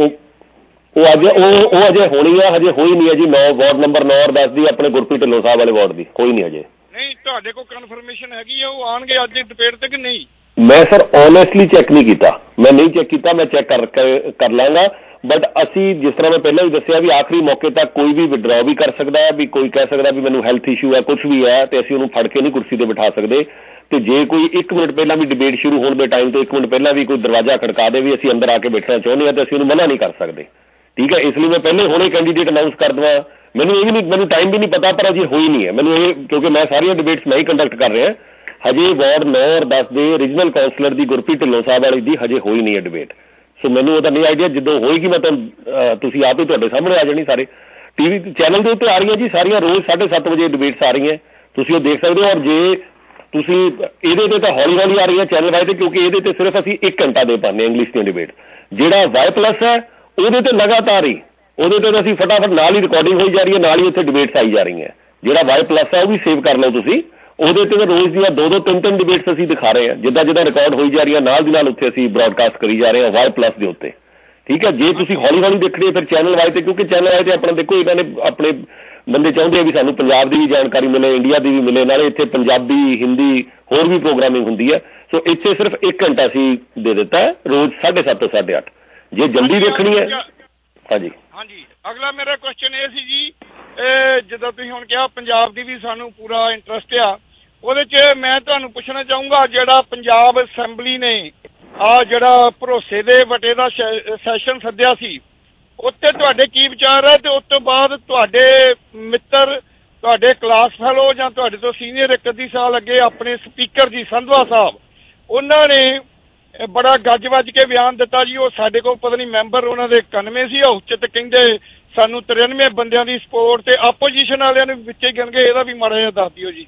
ਉਹ ਅੱਜ ਉਹ ਉਹ ਅਜੇ ਹੋਣੀ ਆ ਹਜੇ ਹੋਈ ਨਹੀਂ ਹੈ ਜੀ ਨੌ ਵਾਰਡ ਨੰਬਰ ਨੌ ਔਰ ਦਸ ਦੀ ਆਪਣੇ ਗੁਰਪ੍ਰੀਤ ਢਿੱਲੋਂ ਸਾਹਿਬ ਵਾਲੇ ਵਾਰਡ ਦੀ ਹੋਈ ਨਹੀਂ ਹਜੇ ਨਹੀਂ ਤੁਹਾਡੇ ਕੋਲ ਕਨਫਰਮੇਸ਼ਨ ਹੈਗੀ ਆ ਉਹ ਆਉਣਗੇ ਅੱਜ ਡਿਬੇਟ ਤੇ ਕਿ ਨਹੀਂ ਮੈਂ ਸਰ ਓਨੈਸਟਲੀ ਚੈੱਕ ਨਹੀਂ ਕੀਤਾ ਮੈਂ ਨਹੀਂ ਚੈੱਕ ਕੀਤਾ ਮੈਂ ਚੈੱਕ ਕਰ ਕਰ ਲਾਂਗਾ ਬਟ ਅਸੀਂ ਜਿਸ ਤਰ੍ਹਾਂ ਮੈਂ ਪਹਿਲਾਂ ਵੀ ਦੱਸਿਆ ਵੀ ਆਖਰੀ ਮੌਕੇ ਤੱਕ ਕੋਈ ਵੀ ਵਿਡਰਾ ਵੀ ਕਰ ਸਕਦਾ ਹੈ ਵੀ ਕੋਈ ਕਹਿ ਸਕਦਾ ਵੀ ਮੈਨੂੰ ਹੈਲਥ ਇਸ਼ੂ ਹੈ ਕੁਝ ਵੀ ਹੈ ਤੇ ਅਸੀਂ ਉਹਨੂੰ ਫੜ ਕੇ ਨਹੀਂ ਕੁਰਸੀ ਤੇ ਬਿਠਾ ਸਕਦੇ ਤੇ ਜੇ ਕੋਈ ਇੱਕ ਮਿੰਟ ਪਹਿਲਾਂ ਵੀ ਡਿਬੇਟ ਸ਼ੁਰੂ ਹੋਣ ਦੇ ਟਾਈਮ ਤੋਂ ਇੱਕ ਮਿੰਟ ਪਹਿਲਾਂ ਵੀ ਕੋਈ ਦਰਵਾਜ਼ਾ ਖੜਕਾ ਦੇ ਵੀ ਅਸੀਂ ਅੰਦਰ ਆ ਕੇ ਬੈਠਣਾ ਚਾਹੁੰਦੇ ਹਾਂ ਤੇ ਅਸੀਂ ਉਹਨੂੰ ਮਨਾ ਨਹੀਂ ਕਰ ਸਕਦੇ ਠੀਕ ਹੈ ਇਸ ਲਈ ਮੈਂ ਪਹਿਲੇ ਹੁਣੇ ਕੈਂਡੀਡੇਟ ਅਨਾਊਂਸ ਕਰ ਦੇਵਾਂ ਮੈਨੂੰ ਇਹ ਵੀ ਨਹੀਂ ਮੈਨੂੰ ਟਾਈਮ ਵੀ ਨਹੀਂ ਪਤਾ ਪਰ ਅਜੇ ਹੋਈ ਨਹੀਂ ਹੈ ਮੈਨੂੰ ਇਹ ਕਿਉਂਕਿ ਮੈਂ ਸਾਰੀਆਂ ਡਿਬੇਟਸ ਮੈਂ ਹੀ ਕੰਡਕਟ ਕਰ ਰਿਹਾ ਹਜੇ ਵਾਰਡ ਨੌ ਔਰ ਦਸ ਦੇ ਰੀਜਨਲ ਕਾਉਂਸਲਰ ਦੀ ਗੁਰਪ੍ਰੀਤ ਢਿੱਲੋਂ ਸਾਹਿਬ ਵਾਲੀ ਦੀ ਹਜੇ ਹੋਈ ਨਹੀਂ ਹੈ ਡਿਬੇਟ ਸੋ ਮੈਨੂੰ ਉਹਦਾ ਨਹੀਂ ਆਈਡੀਆ ਜਦੋਂ ਹੋਏਗੀ ਮੈਂ ਤੁਹਾਨੂੰ ਤੁਸੀਂ ਆਪ ਹੀ ਤੁਹਾਡੇ ਸਾਹਮਣੇ ਆ ਜਾਣੀ ਸਾਰੇ ਟੀ ਵੀ ਚੈਨਲ ਦੇ ਉੱਤੇ ਆ ਰਹੀਆਂ ਜੀ ਸਾਰੀਆਂ ਰੋਜ਼ ਸਾਢੇ ਸੱਤ ਵਜੇ ਡਿਬੇਟਸ ਆ ਰਹੀਆਂ ਤੁਸੀਂ ਉਹ ਦੇਖ ਸਕਦੇ ਹੋ ਔਰ ਜੇ ਤੁਸੀਂ ਇਹਦੇ ਤੇ ਤਾਂ ਹੌਲੀ ਹੌਲੀ ਆ ਰਹੀ ਹੈ ਚੈਨਲ ਵਾਈ ਤੇ ਕਿਉਂਕਿ ਇਹਦੇ ਤੇ ਸਿਰਫ ਅਸੀਂ ਇੱਕ ਘੰਟਾ ਦੇ ਪਾਉਂਦੇ ਇੰਗਲਿਸ਼ ਦੀ ਡਿਬੇਟ ਜਿਹੜਾ ਵਾਈ ਪਲੱਸ ਹੈ ਉਹਦੇ ਤੇ ਲਗਾਤਾਰ ਹੀ ਉਹਦੇ ਤੇ ਅਸੀਂ ਫਟਾਫਟ ਨਾਲ ਹੀ ਰਿਕਾਰਡਿੰਗ ਹੋਈ ਜਾ ਰਹੀ ਹੈ ਨਾਲ ਹੀ ਉੱਥੇ ਡਿਬੇਟਸ ਆਈ ਜਾ ਰਹੀਆਂ ਜਿਹੜਾ ਵਾਈ ਪਲੱਸ ਹੈ ਉਹ ਵੀ ਸੇਵ ਕਰ ਲਓ ਤੁਸੀਂ ਉਹਦੇ ਤੇ ਰੋਜ਼ ਦੀਆਂ ਦੋ ਦੋ ਤਿੰਨ ਤਿੰਨ ਡਿਬੇਟਸ ਅਸੀਂ ਦਿਖਾ ਰਹੇ ਹਾਂ ਜਿੱਦਾਂ ਜਿੱਦਾਂ ਰਿਕਾਰਡ ਹੋਈ ਜਾ ਰਹੀਆਂ ਨਾਲ ਦੀ ਨਾਲ ਉੱਥੇ ਅਸੀਂ ਬ੍ਰੌਡਕਾਸਟ ਕਰੀ ਜਾ ਰਹੇ ਹਾਂ ਵਾਈ ਪਲੱਸ ਦੇ ਉੱਤੇ ਠੀਕ ਹੈ ਜੇ ਤੁਸੀਂ ਹੌਲੀ ਹੌਲੀ ਦੇਖਦੇ ਫਿਰ ਚੈਨਲ ਵਾਈ ਤੇ ਕਿਉਂਕਿ ਚੈਨਲ ਵਾਈ ਤੇ ਆਪਣਾ ਦੇਖੋ ਇਹਨਾਂ ਨੇ ਆਪਣੇ ਬੰਦੇ ਚਾਹੁੰਦੇ ਆ ਵੀ ਸਾਨੂੰ ਪੰਜਾਬ ਦੀ ਵੀ ਜਾਣਕਾਰੀ ਮਿਲੇ ਇੰਡੀਆ ਦੀ ਵੀ ਮਿਲੇ ਨਾਲੇ ਇੱਥੇ ਪੰਜਾਬੀ ਹਿੰਦੀ ਹੋਰ ਵੀ ਪ੍ਰੋਗਰਾਮਿੰਗ ਹੁੰਦੀ ਹੈ ਸੋ ਇੱਥੇ ਸਿਰਫ ਇੱਕ ਘੰਟਾ ਅਸੀਂ ਦੇ ਦਿੱਤਾ ਰੋਜ਼ ਸਾਢੇ ਸੱਤ ਤੋਂ ਸਾਢੇ ਅੱਠ ਜੇ ਜਲਦੀ ਦੇਖਣੀ ਹੈ ਹਾਂਜੀ ਹਾਂਜੀ ਅਗਲਾ ਮੇਰਾ ਕੁਐਸਚਨ ਇਹ ਸੀ ਜੀ ਜਿੱਦਾਂ ਤੁਸੀਂ ਹੁਣ ਕਿਹਾ ਪੰਜਾਬ ਦੀ ਵੀ ਸਾਨੂੰ ਪੂਰਾ ਇੰਟਰਸਟ ਆ ਉਹਦੇ 'ਚ ਮੈਂ ਤੁਹਾਨੂੰ ਪੁੱਛਣਾ ਚਾਹੂੰਗਾ ਜਿਹੜਾ ਪੰਜਾਬ ਅਸੈਂਬਲੀ ਨੇ ਆ ਜਿਹੜਾ ਭਰੋਸੇ ਦੇ ਵਟੇ ਦਾ ਸੈਸ਼ਨ ਸੱਦਿਆ ਸੀ ਉੱਤੇ ਤੁਹਾਡੇ ਕੀ ਵਿਚਾਰ ਹੈ ਤੇ ਉਸ ਤੋਂ ਬਾਅਦ ਤੁਹਾਡੇ ਮਿੱਤਰ ਤੁਹਾਡੇ ਕਲਾਸ ਫੈਲੋ ਜਾਂ ਤੁਹਾਡੇ ਤੋਂ ਸੀਨੀਅਰ ਇੱਕ ਅੱਧੀ ਸਾਲ ਅੱਗੇ ਆਪਣੇ ਸਪੀਕਰ ਜੀ ਸੰਧਵਾ ਸਾਹਿਬ ਉਹਨਾਂ ਨੇ ਬੜਾ ਗੱਜ ਵੱਜ ਕੇ ਬਿਆਨ ਦਿੱਤਾ ਜੀ ਉਹ ਸਾਡੇ ਕੋਲ ਪਤਾ ਨਹੀਂ ਮੈਂਬਰ ਉਹਨਾਂ ਦੇ ਇਕਾਨਵੇਂ ਸੀ ਹਾਊਸ 'ਚ ਤੇ ਕਹਿੰਦੇ ਸਾਨੂੰ ਤਰਿਆਨਵੇਂ ਬੰਦਿਆਂ ਦੀ ਸਪੋਰਟ ਤੇ ਆਪੋਜੀਸ਼ਨ ਵਾਲਿਆਂ ਨੂੰ ਵਿੱਚ ਹੀ ਗਿਣ ਕੇ ਇਹਦਾ ਵੀ ਮਾੜਾ ਜਿਹਾ ਦੱਸ ਦਿਓ ਜੀ